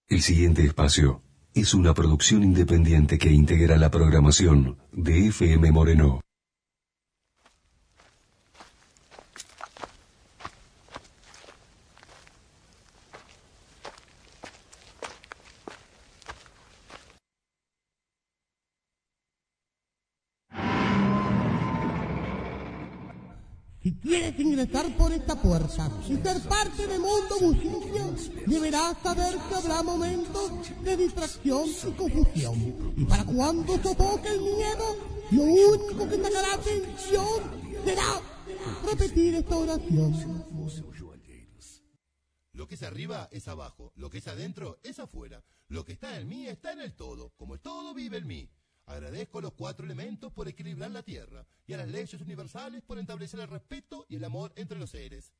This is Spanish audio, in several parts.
El siguiente espacio es una producción independiente que integra la programación de FM Moreno. Si quieres ingresar por esta puerta y ser parte de Mundo Bullicio, deberás saber que habrá momentos de distracción y confusión. Y para cuando sofoque el miedo, lo único que sacará atención será repetir esta oración. Lo que es arriba es abajo, lo que es adentro es afuera, lo que está en mí está en el todo, como el todo vive en mí. Agradezco a los 4 elementos por equilibrar la tierra y a las leyes universales por establecer el respeto y el amor entre los seres.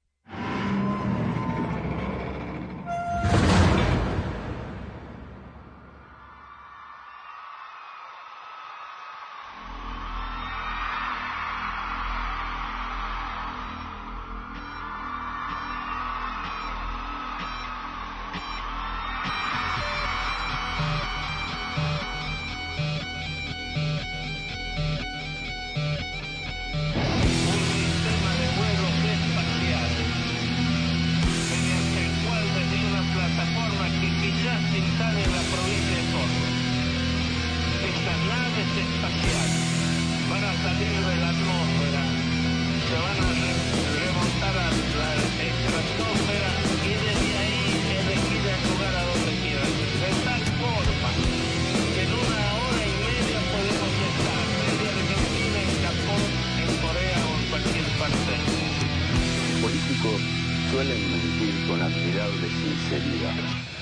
Suelen mentir con admirable sinceridad.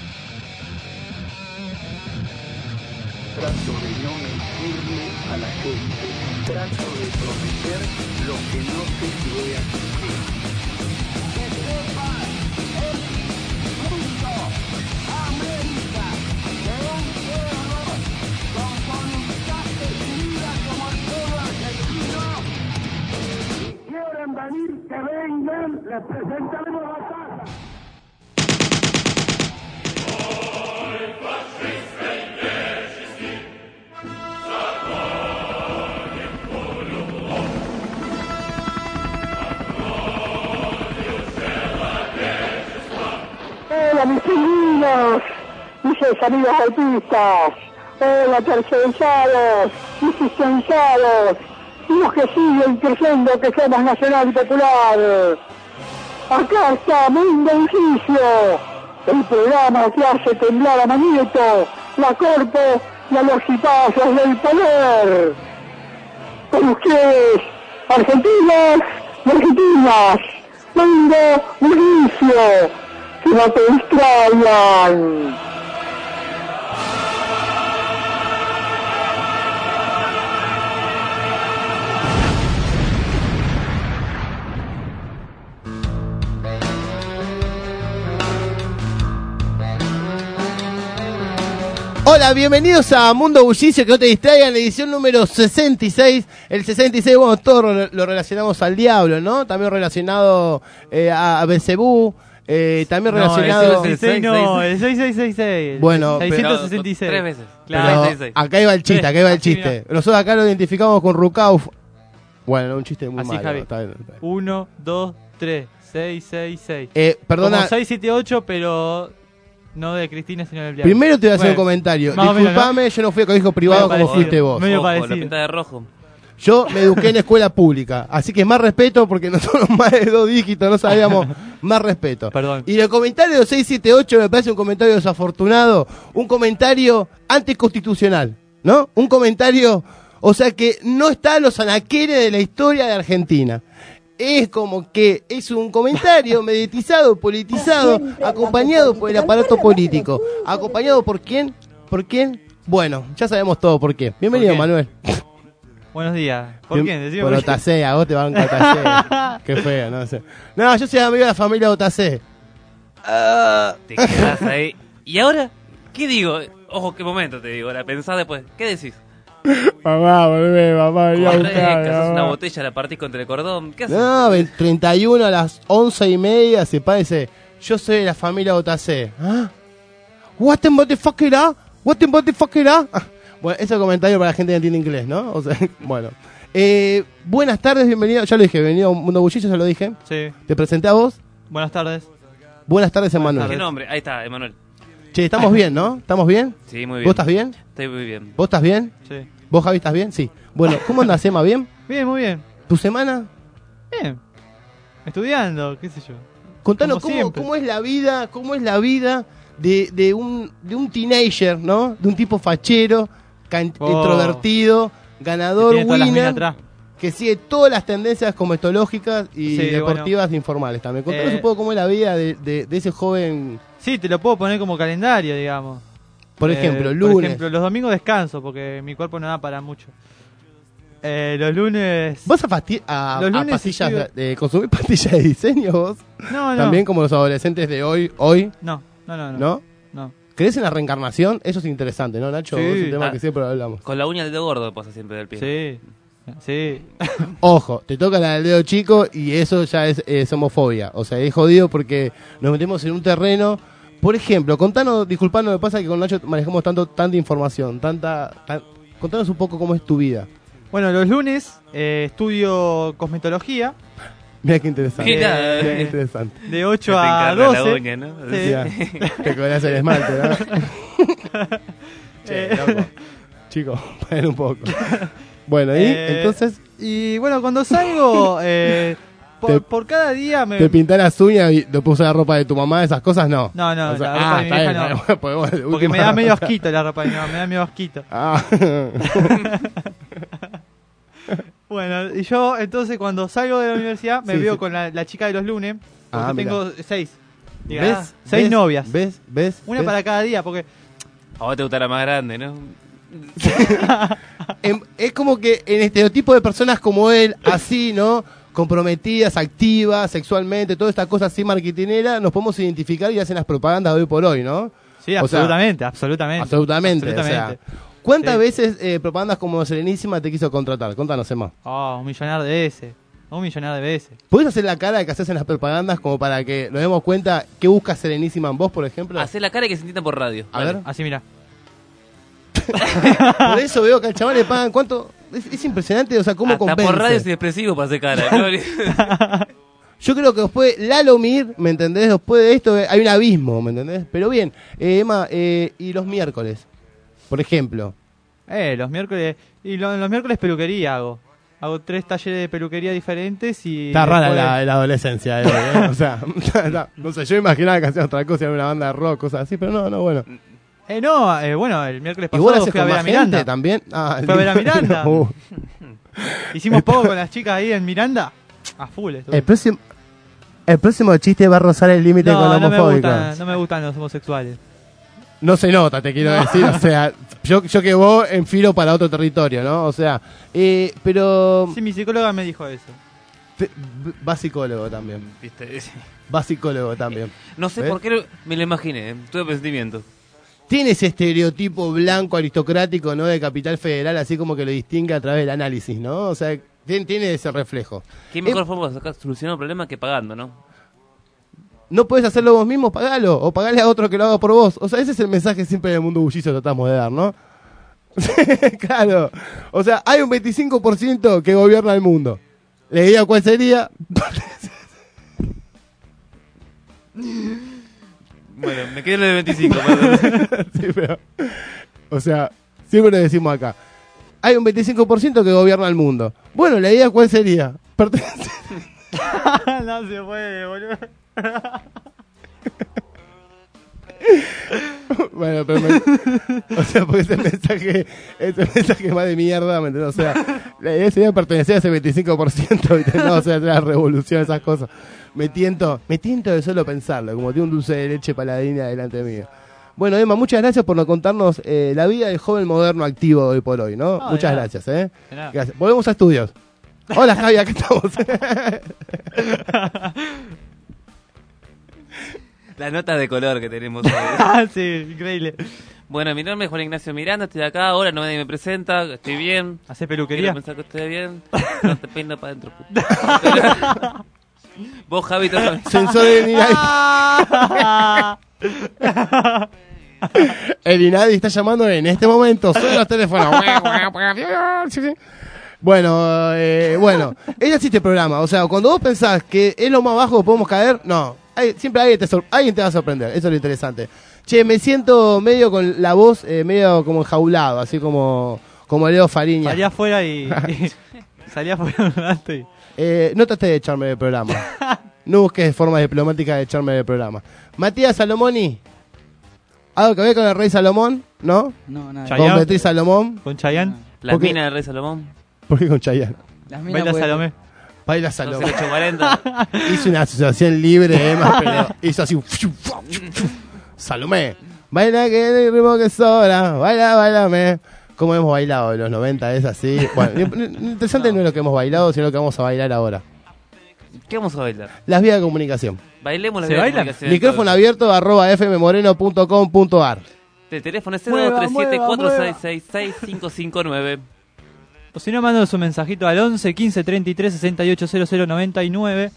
Trato de no mentirle a la gente. Trato de prometer lo que no sé si voy a cumplir. Que sepa el mundo, América, de un pueblo con voluntad decidida como el pueblo argentino. Si quieren venir, que vengan, les presentaremos la casa. Hola mis pingüinos, mis amigos autistas, hola tercerizados, existenciados, y los que siguen creyendo que somos nacional y popular. Acá está Mundo Bullicio, el programa que hace temblar a Manieto, la Corpo y a los cipazos del poder. Con ustedes, argentinos y argentinas, Mundo Bullicio, que no te distraigan. Hola, bienvenidos a Mundo Bullicio, que no te distraigan, edición número 66. El 66, bueno, todo lo relacionamos al diablo, ¿no? También relacionado a Belcebú, también relacionado... El 6666. Bueno, 666. Tres veces. Claro. Pero acá iba el chiste, Nosotros acá lo identificamos con Rukauf. Bueno, un chiste muy Así, malo. Javi. Está bien. 1, 2, 3, 666. Perdona. Como 678, pero no de Cristina, sino del diablo. Primero te voy a hacer un comentario. más o menos, Disculpame, ¿no? Yo no fui a colegio privado como fuiste vos. Medio Ojo, parecido. la pinta de rojo. Yo me eduqué en escuela pública, así que más respeto porque nosotros más de 2 dígitos no sabíamos, más respeto. Perdón. Y el comentario de 678 me parece un comentario desafortunado, un comentario anticonstitucional, ¿no? Un comentario, o sea que no está en los anaqueles de la historia de Argentina. Es como que es un comentario mediatizado, politizado, acompañado por el aparato político. ¿Acompañado por quién? ¿Por quién? Bueno, ya sabemos todo por qué. Bienvenido, ¿Por qué? Manuel. Buenos días. ¿Por quién? Decime Por por qué. Otacé, a vos te van a Otacé. Qué feo, no sé. No, yo soy amigo de la familia Otacé. Te quedás ahí. ¿Y ahora? ¿Qué digo? Ojo, qué momento te digo. La pensás después. ¿Qué decís? Mamá, volvé, mamá, venía a Cortés, buscar, que haces mamá. una botella, la partís contra el cordón. ¿Qué haces? No, 31 a las 11:30 se parece. Yo soy de la familia Otacé. ¿Ah? What the fuck era? What the fuck era? Bueno, ese comentario para la gente que entiende inglés, ¿no? O sea, bueno. Buenas tardes, bienvenido. Ya lo dije, bienvenido a Mundo Bullicio, ya lo dije. Sí. Te presenté a vos. Buenas tardes. Buenas tardes, Emanuel. ¿Qué nombre? Ahí está, Emanuel. Che, ¿estamos bien, no? ¿Estamos bien? Sí, muy bien. ¿Vos estás bien? Estoy muy bien. ¿Vos estás bien? Sí. ¿Vos, Javi, estás bien? Sí. Bueno, ¿cómo andás, Emma? ¿Bien? Bien, muy bien. ¿Tu semana? Bien. Estudiando, qué sé yo. Contanos Como siempre. cómo es la vida de un teenager, ¿no? De un tipo fachero, introvertido, ganador, Que tiene todas las minas winner, atrás. que sigue todas las tendencias comestológicas y Sí, deportivas informales también. Contanos un poco cómo es la vida de ese joven, Sí, te lo puedo poner como calendario, digamos. por ejemplo, Por lunes. ejemplo, los domingos descanso porque mi cuerpo no da para mucho. Los lunes... ¿Vas a Los lunes pastillas estudio- de consumir pastillas de diseño vos? No, no. También como los adolescentes de hoy, No. ¿no? ¿Crees en la reencarnación? Eso es interesante, ¿no, Nacho? Sí. Es un tema Ah. que siempre hablamos. Con la uña del dedo gordo pasa siempre del pie. Sí. Ojo, te toca la del dedo chico y eso ya es homofobia. O sea, es jodido porque nos metemos en un terreno. Por ejemplo, contanos, disculpanos, me pasa que con Nacho manejamos tanta información, contanos un poco cómo es tu vida. Bueno, los lunes estudio cosmetología Mira qué interesante. Mira, Mirá qué interesante. de 8 Te a encarna 12. la uña, ¿no? Sí. Mirá, te cobras el esmalte, ¿no? Che, loco. Chico, paren un poco. Bueno, y entonces Y bueno, cuando salgo, por cada día me... te pintás las uñas y te puse la ropa de tu mamá, esas cosas no. No, O sea, la ropa de mi está vieja bien, no. está bien, pues, Porque me da medio asquito la ropa de mi mamá, me da medio asquito. Ah. Bueno, y yo entonces cuando salgo de la universidad me Sí, veo sí. con la chica de los lunes, porque Ah, mirá. tengo 6. ¿Ves? 6 novias. ¿Ves? Una ¿Ves? para cada día, porque... A vos te gusta la más grande, ¿no? Es como que en estereotipo de personas como él, así, ¿no? Comprometidas, activas, sexualmente, toda esta cosa así marketinera, nos podemos identificar y hacen las propagandas de hoy por hoy, ¿no? Sí, O sea, absolutamente. Absolutamente. O sea, ¿cuántas Sí. veces propagandas como Serenísima te quiso contratar? Contanos, Emma. Oh, un millonar de veces. Un millonar de veces. ¿Podés hacer la cara que haces en las propagandas como para que nos demos cuenta qué busca Serenísima en vos, por ejemplo? Hacé la cara y que se entienda por radio. A Dale. ver. Así, mira. Por eso veo que al chaval le pagan cuánto. Es impresionante, o sea, cómo Hasta convence. por radio es inexpresivo para hacer cara. ¿no? Yo creo que después, Lalo Mir, ¿me entendés? Después de esto hay un abismo, ¿me entendés? Pero bien, Emma, y los miércoles, por ejemplo. Los miércoles... Y los miércoles peluquería hago. Hago 3 talleres de peluquería diferentes y... Está rara después- la adolescencia de hoy, ¿eh? O sea, no sé, yo imaginaba que hacías otra cosa, en una banda de rock, cosas así, pero no, bueno. Bueno, el miércoles ¿Y vos pasado haces fui a con ver a más gente Miranda. también? Ah, Fue a ver a lindo. Miranda. Hicimos poco con las chicas ahí en Miranda. A full estuvo. El próximo chiste va a rozar el límite con No me homofóbico. gustan los homosexuales. No se nota, te quiero decir, o sea, yo que vos enfilo para otro territorio, ¿no? O sea, pero... Sí, mi psicóloga me dijo eso. Va psicólogo también. ¿Viste? Va psicólogo también. No sé ¿Ves? por qué me lo imaginé. Tuve presentimiento. Tiene ese estereotipo blanco aristocrático, ¿no? De Capital Federal, así como que lo distingue a través del análisis, ¿no? O sea, tiene ese reflejo. ¿Qué mejor forma de solucionar un problema que pagando, no? No podés hacerlo vos mismo, pagalo. O pagale a otro que lo haga por vos. O sea, ese es el mensaje siempre del mundo bullicio que tratamos de dar, ¿no? Claro. O sea, hay un 25% que gobierna el mundo. ¿Le diría cuál sería? Bueno, me quedé en el 25. perdón. Sí, pero, o sea, siempre le decimos acá. Hay un 25% que gobierna el mundo. Bueno, la idea cuál sería. Pertenece. No se puede, boludo. Bueno, pero o sea, porque ese mensaje va de mierda, ¿me entendés? O sea, la idea sería pertenecer a ese 25%, ¿viste? No, o sea, hacer la revolución, esas cosas. Me tiento de solo pensarlo, como tiene un dulce de leche paladina delante mío. Bueno, Emma, muchas gracias por no contarnos la vida del joven moderno activo de hoy por hoy, ¿no? No, Muchas de nada. gracias, De nada. Gracias. Volvemos a estudios. Hola, Javi, acá estamos. La nota de color que tenemos hoy. Ah, sí, increíble. Bueno, mi nombre es Juan Ignacio Miranda, estoy acá ahora, no nadie me presenta, estoy bien. ¿Hace Quiero peluquería? pensar que estoy bien. No te peino para adentro, puto. Vos, Javi, también. Sensor de nivel. El INADI está llamando en este momento. Suena los teléfonos. Bueno, es así este programa. O sea, cuando vos pensás que es lo más bajo que podemos caer, no. Siempre alguien te va a sorprender. Eso es lo interesante. Che, me siento medio con la voz medio como enjaulado, así como Leo Fariña. Salí afuera y salí afuera un rato y... No traté de echarme del programa. No busques formas diplomáticas de echarme del programa. Matías Salomoni. ¿Algo que ver con el rey Salomón? ¿No? No, nada. Chayanne. ¿Con Beatriz Salomón? ¿Con Chayanne? La ¿Por qué? mina del rey Salomón. ¿Por qué con Chayanne? Las minas Baila pueden- Salomé. Baila Salomón. 840. Hizo una asociación libre, Emma, pero hizo así. Salomé. Baila que el ritmo que sobra. Bailame. ¿Cómo hemos bailado en los 90? Es así. Bueno, lo interesante no es lo que hemos bailado, sino lo que vamos a bailar ahora. ¿Qué vamos a bailar? Las vías de comunicación. Bailemos la ¿Se vida de baila? comunicación. Micrófono abierto @fmmoreno.com.ar. El teléfono es Mueva, 037-466-6559. O si no, mando su mensajito al 11 15 33 68 00 99.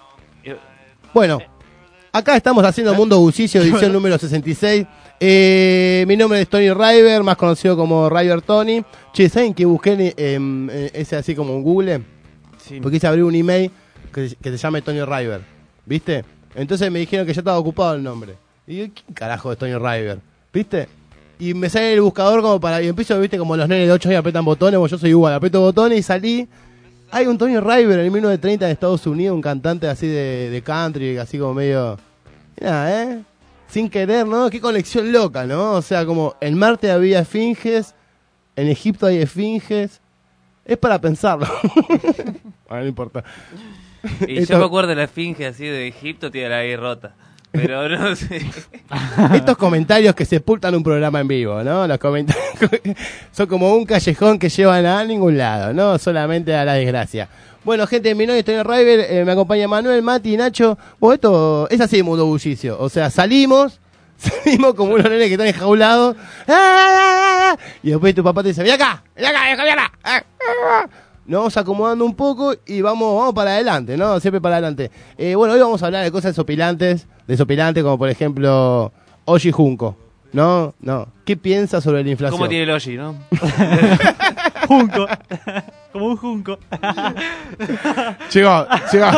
Bueno, acá estamos haciendo Mundo Bullicio, edición número 66. Mi nombre es Tony River, más conocido como River Tony. Che, ¿saben que busqué ese así como en Google? Sí. Porque quise abrir un email que se llame Tony River, ¿viste? Entonces me dijeron que ya estaba ocupado el nombre. Y yo, ¿quién carajo es Tony River? ¿Viste? Y me sale el buscador como para... Y empiezo, ¿viste? Como los nenes de 8 años apretan botones. Bueno, yo soy igual, aprieto botones y salí. Hay un Tony River en 1930 en Estados Unidos, un cantante así de country, así como medio... Mirá, sin querer, ¿no? Qué conexión loca, ¿no? O sea, como en Marte había esfinges, en Egipto hay esfinges. Es para pensarlo. Bueno, no importa. Y Esto- yo me acuerdo de la esfinge así de Egipto, tiene la ahí rota. Pero no sé. Estos comentarios que sepultan un programa en vivo, ¿no? Los comentarios son como un callejón que llevan a ningún lado, ¿no? Solamente a la desgracia. Bueno, gente, mi nombre es Tony River, me acompaña Manuel, Mati, Nacho. Bueno, esto es así, Mundo Bullicio. O sea, salimos como unos nenes que están enjaulados. ¡Ah! Y después tu papá te dice, ven acá. Nos vamos acomodando un poco y vamos para adelante, ¿no? Siempre para adelante. Bueno, hoy vamos a hablar de cosas desopilantes, como por ejemplo Oji Junco, ¿no? ¿Qué piensas sobre la inflación? ¿Cómo tiene el Oji, no? Junco. Como un junco. Chicos,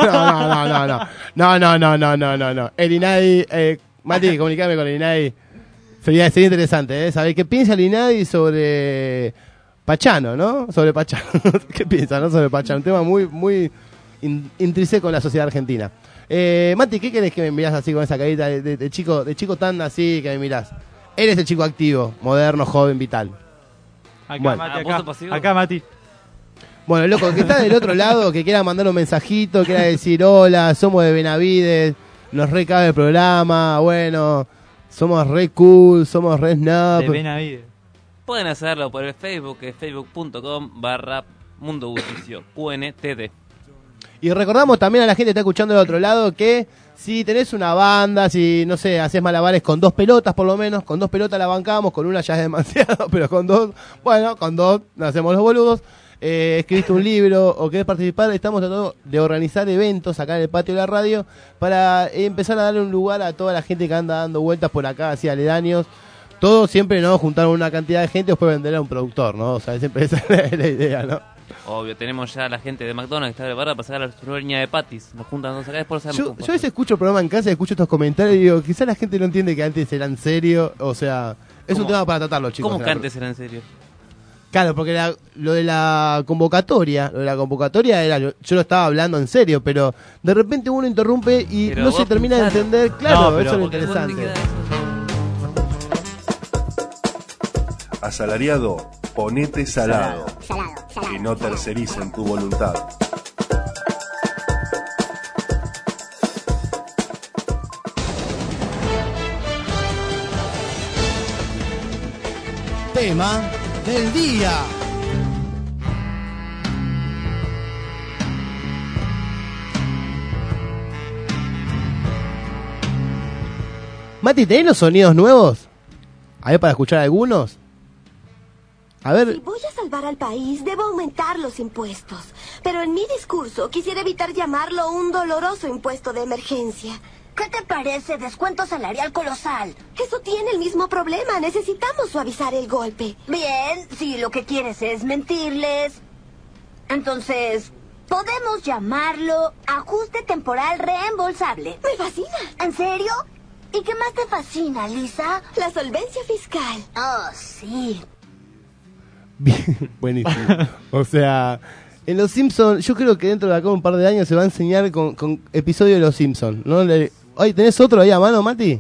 no. El INADI, Mati, comunicame con el INADI. Sería interesante, ¿eh? Saber qué piensa el INADI sobre Pachano, ¿no? Sobre Pachano. ¿Qué piensa, no? Sobre Pachano. Un tema muy intrínseco en la sociedad argentina. Mati, ¿qué querés que me mirás así con esa carita de chico tan así que me mirás? Eres el chico activo, moderno, joven, vital. Acá, Bueno. Mati, ¿Vos sos pasivo? acá, Mati. Bueno, loco, el que está del otro lado, que quiera mandar un mensajito, quiera decir hola, somos de Benavides, nos recabe el programa, bueno, somos re cool, somos re De snap. Benavides. Pueden hacerlo por el Facebook, que es facebook.com/Mundo Bullicio, QNTD. Y recordamos también a la gente que está escuchando del otro lado que si tenés una banda, si no sé, haces malabares con 2 pelotas por lo menos, con 2 pelotas la bancamos, con una ya es demasiado, pero con 2, bueno, con 2 nos hacemos los boludos. Escribiste un libro o querés participar, estamos tratando de organizar eventos acá en el patio de la radio para empezar a darle un lugar a toda la gente que anda dando vueltas por acá, así aledaños. Todo siempre, ¿no? Juntar una cantidad de gente y después vender a un productor, ¿no? O sea, siempre esa es la idea, ¿no? Obvio, tenemos ya a la gente de McDonald's que está preparada para sacar su línea de patis. Nos juntan dos acá, después sabemos Yo cómo a veces escucho el programa en casa y escucho estos comentarios y digo, quizás la gente no entiende que antes era en serio, o sea, es un ¿Cómo? tema para tratarlo, chicos. ¿Cómo que antes era en serio? Claro, porque lo de la convocatoria era, yo lo estaba hablando en serio, pero de repente uno interrumpe y Pero no vos se termina de pensalo. entender, claro, No, pero eso es lo ¿Por qué vos te interesante. quedás eso? Asalariado, ponete salado. Que no tercericen tu voluntad. Tema del día. Mati, ¿tenés los sonidos nuevos? A ver, para escuchar algunos. A Si ver, voy a salvar al país, debo aumentar los impuestos. Pero en mi discurso quisiera evitar llamarlo un doloroso impuesto de emergencia. ¿Qué te parece descuento salarial colosal? Eso tiene el mismo problema. Necesitamos suavizar el golpe. Bien, si lo que quieres es mentirles, entonces podemos llamarlo ajuste temporal reembolsable. Me fascina. ¿En serio? ¿Y qué más te fascina, Lisa? La solvencia fiscal. Oh, sí. Bien, buenísimo. O sea, en Los Simpsons, yo creo que dentro de acá un par de años se va a enseñar con episodios de Los Simpsons, ¿no? Ay, ¿tenés otro ahí a mano, Mati?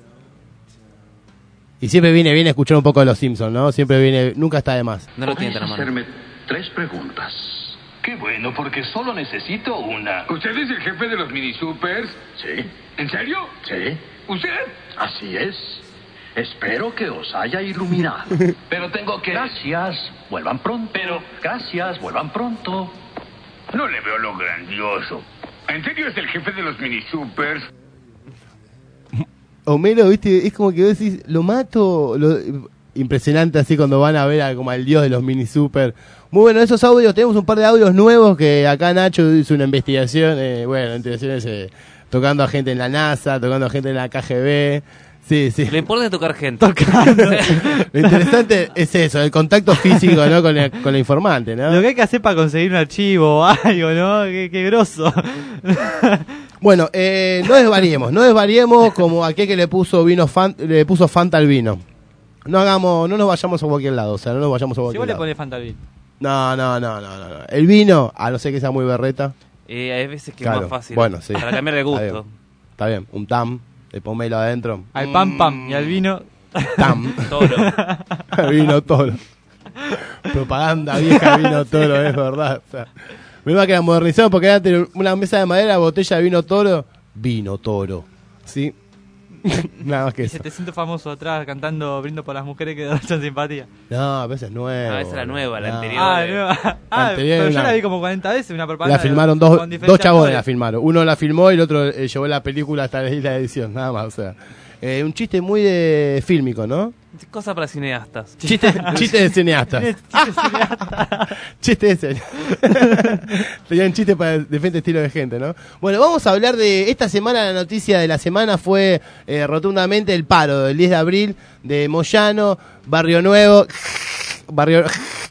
Y siempre viene bien a escuchar un poco de Los Simpsons, ¿no? Siempre viene, nunca está de más. No lo tiene tan a mano. Hacerme 3 preguntas. Qué bueno, porque solo necesito una. ¿Usted es el jefe de los mini supers? Sí. ¿En serio? Sí. ¿Usted? Así es. Espero que os haya iluminado. Pero tengo que... Gracias. Vuelvan pronto. Pero... Gracias. Vuelvan pronto. No le veo lo grandioso. ¿En serio es el jefe de los mini supers? Homero, viste, es como que vos decís, lo mato, impresionante así cuando van a ver como al dios de los mini super. Muy bueno, esos audios, tenemos un par de audios nuevos que acá Nacho hizo una investigación, investigaciones tocando a gente en la NASA, tocando a gente en la KGB. Sí, sí. Lo importante es tocar gente. Lo interesante es eso, el contacto físico, ¿no? con la informante, ¿no? Lo que hay que hacer para conseguir un archivo o algo, ¿no? Qué grosso. Bueno, no desvariemos como aquel que le puso Fanta al vino. No nos vayamos a cualquier lado, o sea, no nos vayamos a cualquier Si vos le lado. pones Fanta al vino. No. El vino, a no ser que sea muy berreta. Hay veces que Claro, es más fácil. bueno, sí. Para cambiar de gusto. Está bien, un tam, de pomelo adentro. Al pam y al vino. Tam. Toro. Vino toro. Propaganda vieja vino toro, es verdad. O sea, menos que la modernizaron porque antes una mesa de madera, botella de vino toro. ¿Sí? Nada más que Y eso. 700 famosos atrás cantando Brindo por las mujeres que dan simpatía. No, a veces es nuevo. Ah, esa es la nueva, la No. anterior. Nueva. Anterior Pero yo una- la vi como 40 veces, una propaganda. La filmaron con dos diferentes chabones, actores. la filmaron. Uno la filmó y el otro llevó la película hasta la edición, nada más. O sea, un chiste muy de fílmico, ¿no? Cosa para cineastas. Chiste de cineastas. Chiste de cineastas. Tenían chiste para diferentes estilos de gente, ¿no? Bueno, vamos a hablar de esta semana. La noticia de la semana fue rotundamente el paro del 10 de abril de Moyano, Barrio Nuevo. Barrio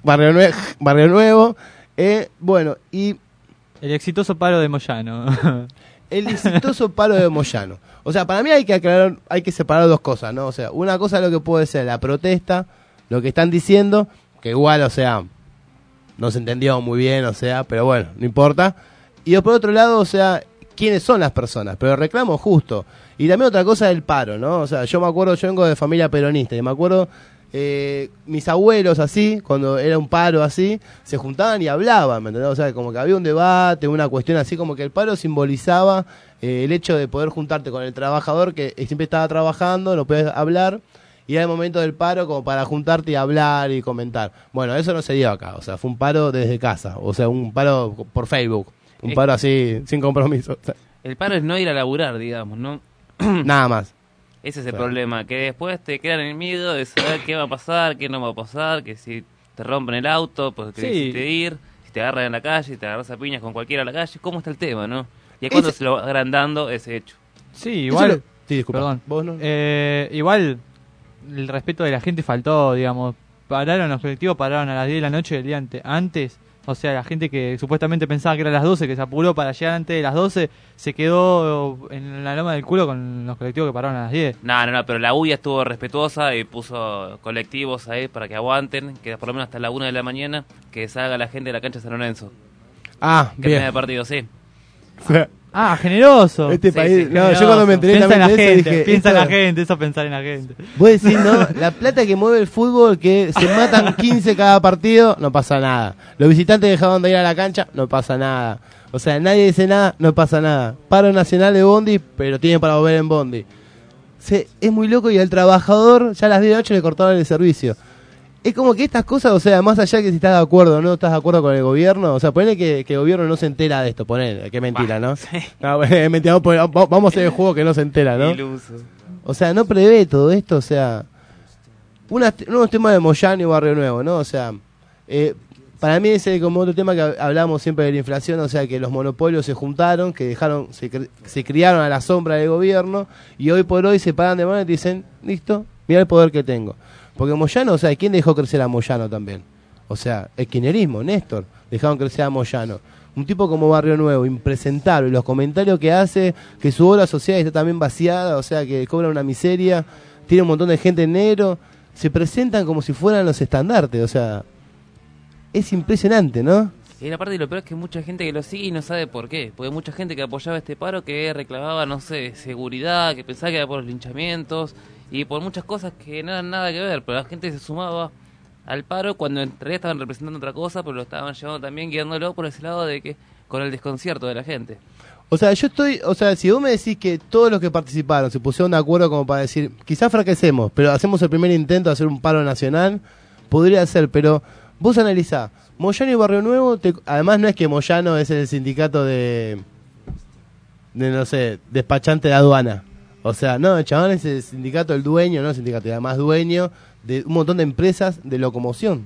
Nuevo. Bueno, y El exitoso paro de Moyano. el exitoso paro de Moyano. O sea, para mí hay que separar dos cosas, ¿no? O sea, una cosa es lo que puede ser la protesta, lo que están diciendo, que igual, o sea, no se entendió muy bien, o sea, pero bueno, no importa. Y por otro lado, o sea, quiénes son las personas, pero el reclamo justo. Y también otra cosa es el paro, ¿no? O sea, yo me acuerdo, yo vengo de familia peronista y me acuerdo mis abuelos así, cuando era un paro así, se juntaban y hablaban, ¿me entendés? O sea, como que había un debate, una cuestión así, como que el paro simbolizaba el hecho de poder juntarte con el trabajador que siempre estaba trabajando, no podías hablar, y era el momento del paro como para juntarte y hablar y comentar. Bueno, eso no se dio acá, o sea, fue un paro desde casa, o sea, un paro por Facebook, un paro así, sin compromiso. O sea, El paro es no ir a laburar, digamos, ¿no? nada más. Ese es el Claro. problema, que después te quedan en el miedo de saber qué va a pasar, qué no va a pasar, que si te rompen el auto, pues te Sí. decidiste ir, si te agarran en la calle, te agarras a piñas con cualquiera en la calle, ¿cómo está el tema, no? Y es cuando se lo va agrandando ese hecho. Sí, igual. Sí, disculpa. Perdón. ¿Vos no? Igual, el respeto de la gente faltó, digamos. Pararon los colectivos, pararon a las 10 de la noche del día antes. O sea, la gente que supuestamente pensaba que era a las 12, que se apuró para llegar antes de las 12, se quedó en la loma del culo con los colectivos que pararon a las 10. No, pero la UIA estuvo respetuosa y puso colectivos ahí para que aguanten, que por lo menos hasta la 1 de la mañana, que salga la gente de la cancha de San Lorenzo. Ah, Que bien. tenga partido, sí. O sea, Ah, generoso. este Sí, país, sí, no, yo cuando me enteré Piensa en la también de eso gente, dije, piensa en esto- la gente, eso es pensar en la gente. Vos decís, no, la plata que mueve el fútbol, que se matan 15 cada partido, no pasa nada. Los visitantes dejaban de ir a la cancha, no pasa nada. O sea, nadie dice nada, no pasa nada. Paro nacional de bondi, pero tienen para volver en bondi. Es muy loco y al trabajador ya a las 10 de la noche le cortaron el servicio. Es como que estas cosas, o sea, más allá que si estás de acuerdo o no estás de acuerdo con el gobierno, o sea, ponele que el gobierno no se entera de esto, ponele, que mentira, ¿no? Sí. No, es mentira, vamos a hacer el juego que no se entera, ¿no? Iluso. O sea, no prevé todo esto, o sea, unos temas de Moyano y Barrio Nuevo, ¿no? O sea, para mí ese es como otro tema que hablamos siempre de la inflación, o sea que los monopolios se juntaron, que se criaron a la sombra del gobierno y hoy por hoy se paran de mano y dicen, listo, mira el poder que tengo. Porque Moyano, o sea, ¿quién dejó crecer a Moyano también? O sea, el kirchnerismo, Néstor, dejaron crecer a Moyano. Un tipo como Barrio Nuevo, impresentable, los comentarios que hace, que su obra social está también vaciada, o sea, que cobra una miseria, tiene un montón de gente en negro, se presentan como si fueran los estandartes, o sea, es impresionante, ¿no? Y la parte de lo peor es que hay mucha gente que lo sigue y no sabe por qué. Porque hay mucha gente que apoyaba este paro, que reclamaba, no sé, seguridad, que pensaba que era por los linchamientos y por muchas cosas que no eran nada que ver. Pero la gente se sumaba al paro cuando en realidad estaban representando otra cosa, pero lo estaban llevando también, guiándolo por ese lado de que con el desconcierto de la gente. O sea, si vos me decís que todos los que participaron se pusieron de acuerdo como para decir, quizás fracasemos, pero hacemos el primer intento de hacer un paro nacional, podría ser, pero vos analizá, Moyano y Barrio Nuevo, además no es que Moyano es el sindicato de no sé, despachante de aduana. O sea, no, el chabón es el sindicato, el dueño, no el sindicato, además dueño de un montón de empresas de locomoción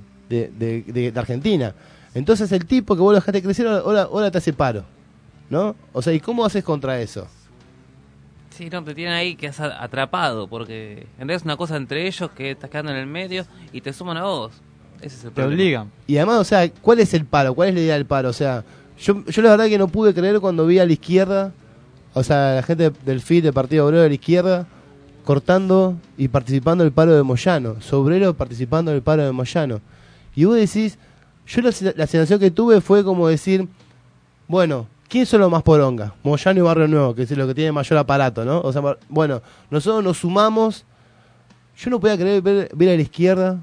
de Argentina. Entonces el tipo que vos lo dejaste crecer, ahora te hace paro, ¿no? O sea, ¿y cómo haces contra eso? Sí, no, te tienen ahí que has atrapado, porque en realidad es una cosa entre ellos que estás quedando en el medio y te suman a vos. Ese es el problema. Te obligan. Y además, o sea, ¿cuál es el paro? ¿Cuál es la idea del paro? O sea, yo la verdad que no pude creer cuando vi a la izquierda, o sea, la gente del FIT, del Partido Obrero de la Izquierda, cortando y participando del paro de Moyano. Sobrero participando del paro de Moyano. Y vos decís, yo la sensación que tuve fue como decir, bueno, ¿quién son los más poronga? Moyano y Barrio Nuevo, que es lo que tiene mayor aparato, ¿no? O sea, bueno, nosotros nos sumamos. Yo no podía creer ver a la izquierda.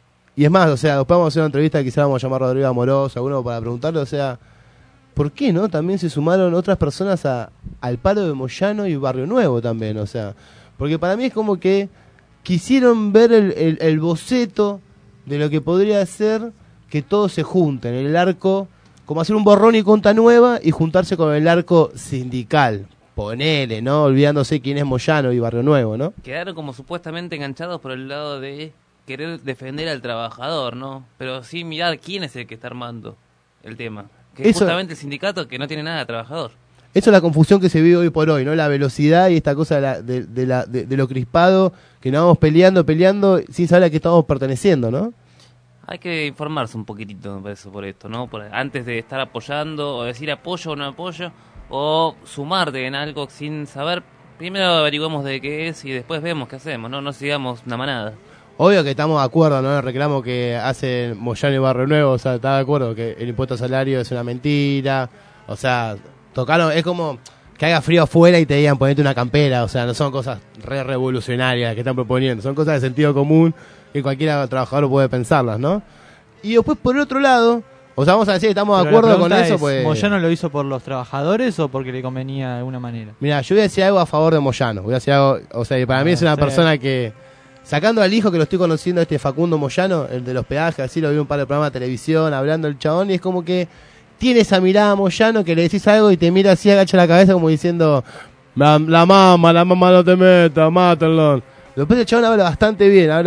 Y es más, o sea, después vamos a hacer una entrevista que quizás vamos a llamar a Rodrigo Amorós, alguno para preguntarle, o sea, ¿por qué no? También se sumaron otras personas al paro de Moyano y Barrio Nuevo también, o sea, porque para mí es como que quisieron ver el boceto de lo que podría ser que todos se junten, el arco, como hacer un borrón y cuenta nueva y juntarse con el arco sindical, ponele, ¿no? Olvidándose quién es Moyano y Barrio Nuevo, ¿no? Quedaron como supuestamente enganchados por el lado de querer defender al trabajador, ¿no? Pero sin mirar quién es el que está armando el tema. Que es justamente el sindicato que no tiene nada de trabajador. Eso es la confusión que se vive hoy por hoy, ¿no? La velocidad y esta cosa de lo crispado, que nos vamos peleando sin saber a qué estamos perteneciendo, ¿no? Hay que informarse un poquitito, me parece, por esto, ¿no? Antes de estar apoyando, o decir apoyo o no apoyo, o sumarte en algo sin saber. Primero averiguamos de qué es y después vemos qué hacemos, ¿no? No sigamos una manada. Obvio que estamos de acuerdo, ¿no? El reclamo que hace Moyano y Barrio Nuevo, o sea, está de acuerdo que el impuesto al salario es una mentira, o sea, tocaron, es como que haga frío afuera y te digan ponete una campera, o sea, no son cosas revolucionarias que están proponiendo, son cosas de sentido común que cualquier trabajador puede pensarlas, ¿no? Y después por el otro lado, o sea, vamos a decir que estamos de acuerdo con eso, pues... ¿Moyano lo hizo por los trabajadores o porque le convenía de alguna manera? Mira, yo voy a decir algo a favor de Moyano, voy a decir algo, o sea, para mí es una persona que... Sacando al hijo que lo estoy conociendo, Facundo Moyano, el de los peajes, así lo vi en un par de programas de televisión, hablando el chabón, y es como que tiene esa mirada Moyano que le decís algo y te mira así, agacha la cabeza como diciendo, la mamá no te metas, mátenlo. Después el chabón habla bastante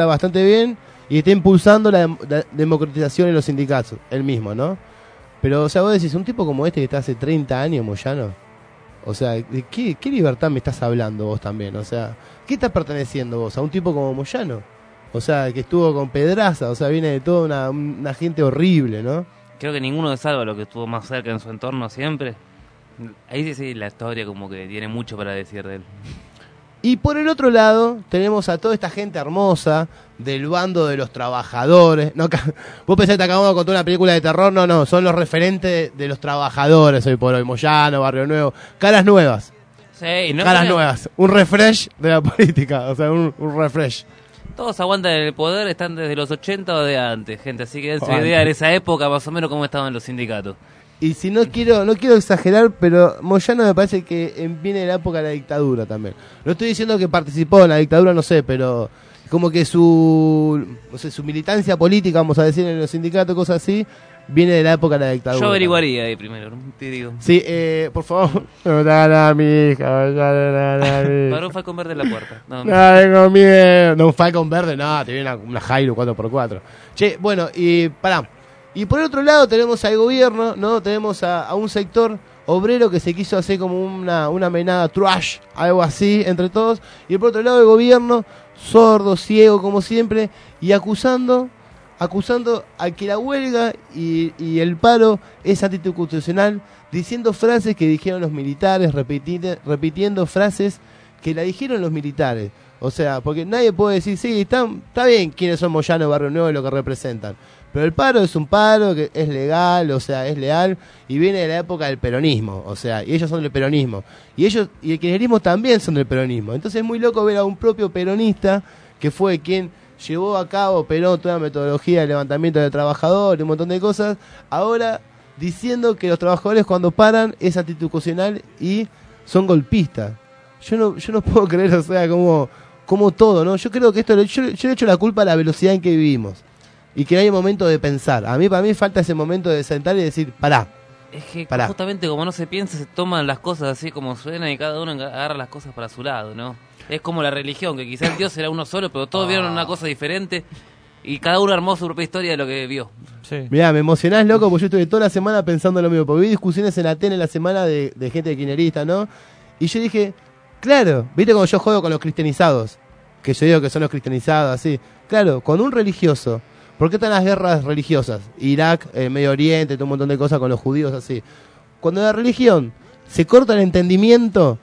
bien, y está impulsando la democratización en los sindicatos, él mismo, ¿no? Pero, o sea, vos decís, un tipo como este que está hace 30 años, Moyano, o sea, ¿de qué libertad me estás hablando vos también? O sea, ¿qué estás perteneciendo vos? ¿A un tipo como Moyano? O sea, que estuvo con Pedraza, o sea, viene de toda una gente horrible, ¿no? Creo que ninguno de salva lo que estuvo más cerca en su entorno siempre. Ahí sí la historia como que tiene mucho para decir de él. Y por el otro lado, tenemos a toda esta gente hermosa del bando de los trabajadores. No, vos pensás que te acabamos de contar una película de terror, no, son los referentes de los trabajadores hoy por hoy, Moyano, Barrio Nuevo, caras nuevas. Sí, ¿no? Caras nuevas, un refresh de la política, o sea, un refresh. Todos aguantan el poder, están desde los 80 o de antes, gente, así que dense idea en esa época más o menos cómo estaban los sindicatos. Y si no quiero exagerar, pero Moyano me parece que viene de la época de la dictadura también. No estoy diciendo que participó en la dictadura, no sé, pero como que su militancia política, vamos a decir, en los sindicatos, cosas así, viene de la época de la dictadura. Yo averiguaría ahí primero, ¿no? Te digo. Sí, por favor. No a mi hija, para un Falcon verde en la puerta. No tengo miedo. No, un Falcon verde, no, te viene una Hilux 4x4. Che, bueno, y pará. Y por otro lado tenemos al gobierno, ¿no? Tenemos a un sector obrero que se quiso hacer como una menada trash, algo así, entre todos. Y por otro lado el gobierno, sordo, ciego, como siempre, y acusando a que la huelga y el paro es anticonstitucional, diciendo frases que dijeron los militares, repitiendo frases que la dijeron los militares. O sea, porque nadie puede decir, sí, está bien quiénes son Moyano, Barrio Nuevo y lo que representan. Pero el paro es un paro que es legal, o sea, es leal, y viene de la época del peronismo, o sea, y ellos son del peronismo. Y el kirchnerismo también son del peronismo. Entonces es muy loco ver a un propio peronista, que fue quien llevó a cabo Perón toda la metodología de levantamiento de trabajadores, un montón de cosas, ahora diciendo que los trabajadores cuando paran es anticonstitucional y son golpistas. Yo no puedo creer, o sea, como todo, ¿no? Yo creo que yo le echo la culpa a la velocidad en que vivimos. Y que no hay momento de pensar. Para mí falta ese momento de sentar y decir, pará. Es que justamente como no se piensa, se toman las cosas así como suenan y cada uno agarra las cosas para su lado, ¿no? Es como la religión, que quizás Dios era uno solo, pero todos vieron una cosa diferente y cada uno armó su propia historia de lo que vio. Sí. Mirá, me emocionás, loco, porque yo estuve toda la semana pensando lo mismo. Porque vi discusiones en la tele en la semana de gente de kirchnerista, ¿no? Y yo dije, claro, ¿viste cuando yo juego con los cristianizados? Que yo digo que son los cristianizados, así. Claro, con un religioso. ¿Por qué están las guerras religiosas? Irak, Medio Oriente, todo un montón de cosas con los judíos así. Cuando la religión se corta el entendimiento,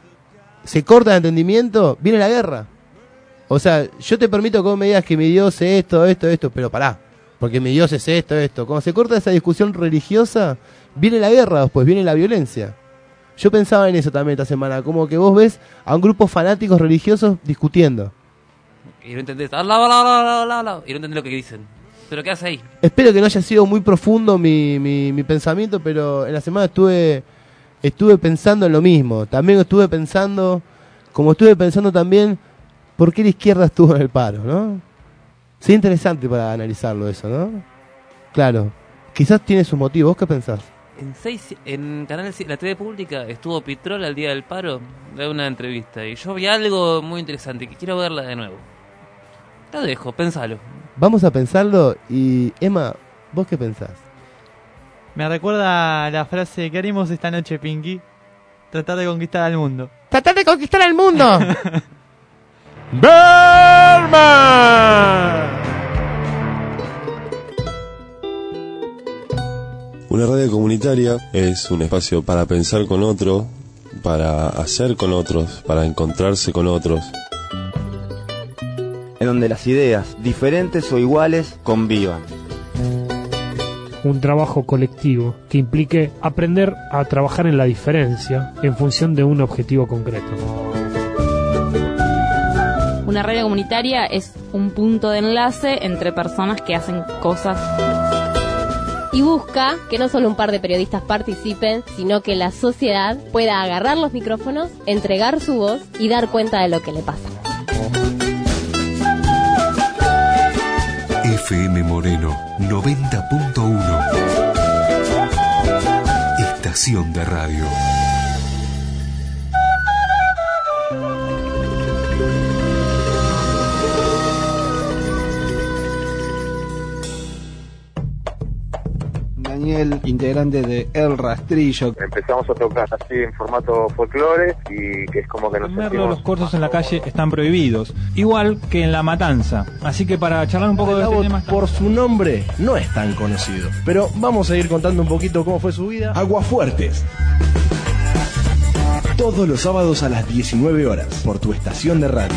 viene la guerra. O sea, yo te permito que vos me digas que mi Dios es esto, pero pará, porque mi Dios es esto. Cuando se corta esa discusión religiosa, viene la guerra después, viene la violencia. Yo pensaba en eso también esta semana, como que vos ves a un grupo fanáticos religiosos discutiendo. Y no entendés, y no entendés lo que dicen. ¿Pero qué hace ahí? Espero que no haya sido muy profundo mi pensamiento, pero en la semana estuve pensando en lo mismo. También estuve pensando también por qué la izquierda estuvo en el paro, ¿no? Sí, interesante para analizarlo eso, ¿no? Claro, quizás tiene sus motivos. ¿Vos qué pensás? En Canal la TV Pública estuvo Pitrola el día del paro, de una entrevista, y yo vi algo muy interesante que quiero verla de nuevo. Te dejo, pensalo. Vamos a pensarlo y, Emma, ¿vos qué pensás? Me recuerda la frase, ¿qué haremos esta noche, Pinky? Tratar de conquistar al mundo. ¡Tratar de conquistar al mundo! ¡Berman! Una radio comunitaria es un espacio para pensar con otro, para hacer con otros, para encontrarse con otros. En donde las ideas, diferentes o iguales, convivan. Un trabajo colectivo que implique aprender a trabajar en la diferencia en función de un objetivo concreto. Una radio comunitaria es un punto de enlace entre personas que hacen cosas. Y busca que no solo un par de periodistas participen, sino que la sociedad pueda agarrar los micrófonos, entregar su voz y dar cuenta de lo que le pasa. FM Moreno 90.1 Estación de radio. Daniel, integrante de El Rastrillo. Empezamos a tocar así en formato folclore y que es como que nos sentimos... Los cortos en la calle están prohibidos, igual que en La Matanza. Así que para charlar un poco de este tema... Por su nombre no es tan conocido, pero vamos a ir contando un poquito cómo fue su vida. Aguafuertes. Todos los sábados a las 19 horas por tu estación de radio.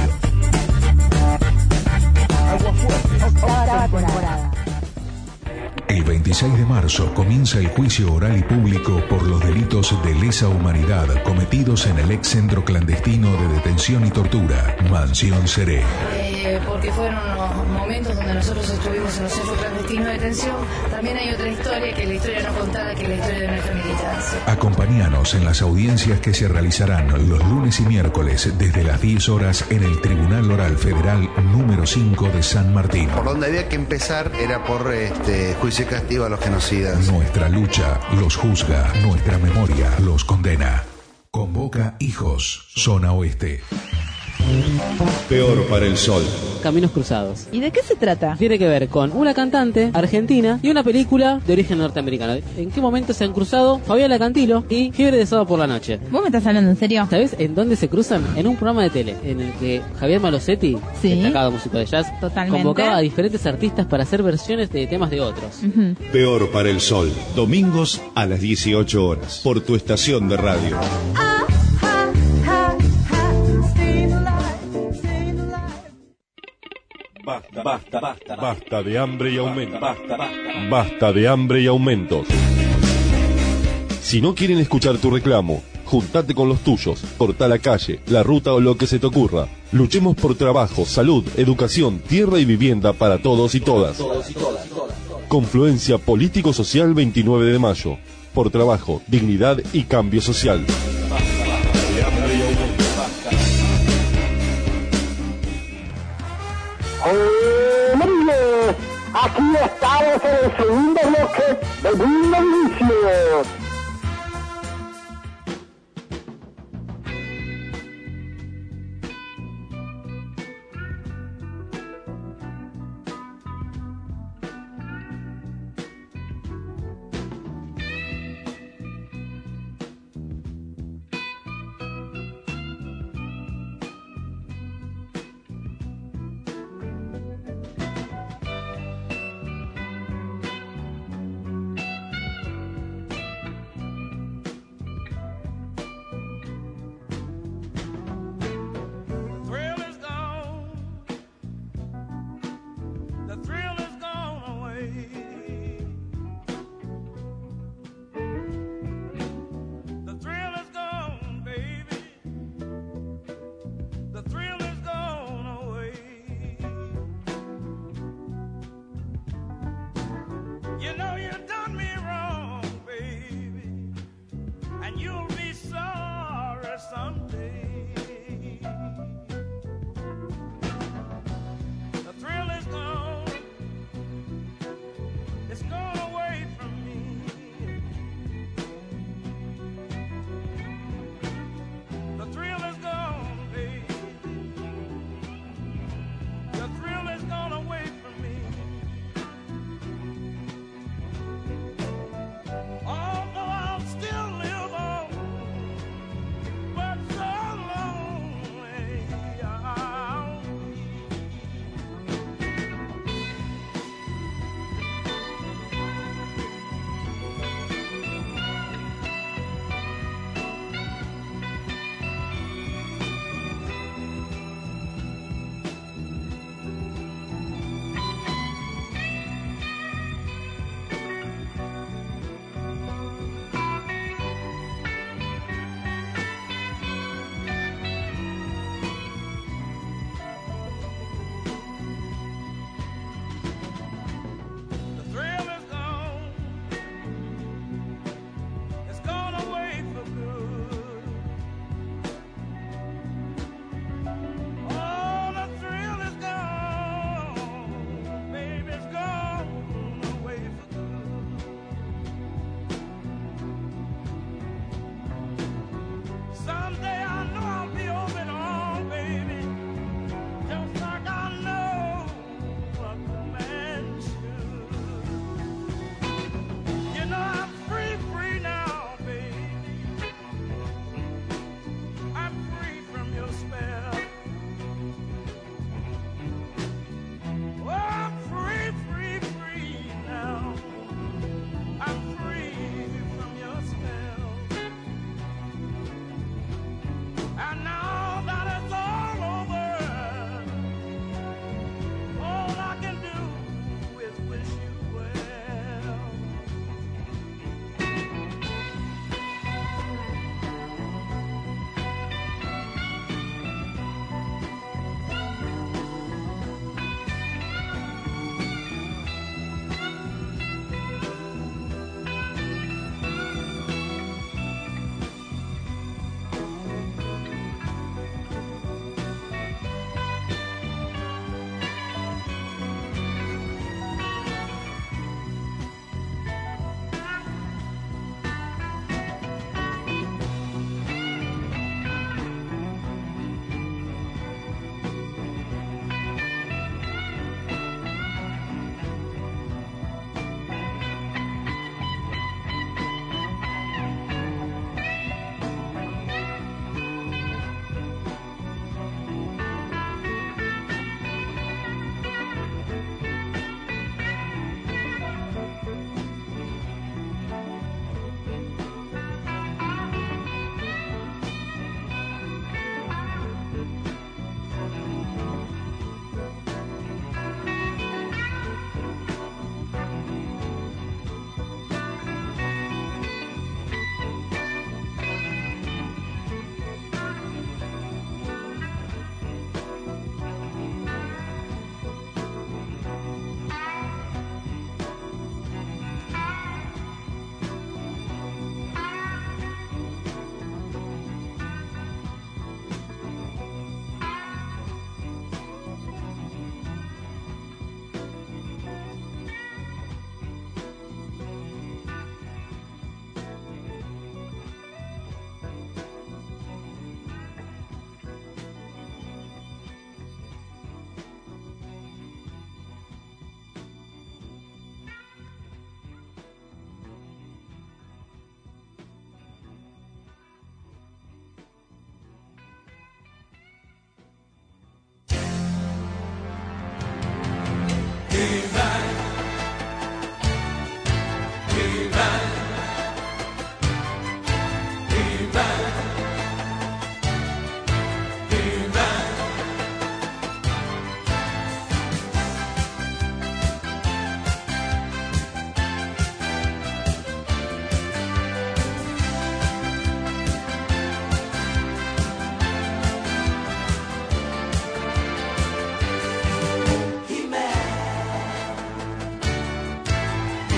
Aguafuertes. Octava temporada. El 26 de marzo comienza el juicio oral y público por los delitos de lesa humanidad cometidos en el ex centro clandestino de detención y tortura, Mansión Seré. Porque fueron unos momentos donde nosotros estuvimos en los centros clandestinos de detención. También hay otra historia, que es la historia no contada, que es la historia de nuestra militancia. Acompáñanos en las audiencias que se realizarán los lunes y miércoles desde las 10 horas en el Tribunal Oral Federal número 5 de San Martín. Por donde había que empezar era por juicio y castigo a los genocidas. Nuestra lucha los juzga, nuestra memoria los condena. Convoca Hijos, Zona Oeste. Peor para el sol. Caminos Cruzados. ¿Y de qué se trata? Tiene que ver con una cantante argentina y una película de origen norteamericano. ¿En qué momento se han cruzado Fabiola Cantilo y Fiebre de Sábado por la Noche? ¿Vos me estás hablando en serio? ¿Sabés en dónde se cruzan? En un programa de tele en el que Javier Malosetti, destacado músico de jazz, convocaba a diferentes artistas para hacer versiones de temas de otros. Peor para el sol, domingos a las 18 horas, por tu estación de radio. Basta de hambre y aumentos. Basta de hambre y aumentos. Si no quieren escuchar tu reclamo, juntate con los tuyos, corta la calle, la ruta o lo que se te ocurra. Luchemos por trabajo, salud, educación, tierra y vivienda para todos y todas. Confluencia Político-Social 29 de mayo. Por trabajo, dignidad y cambio social. Aquí estamos en el segundo bloque de Mundo Inicio.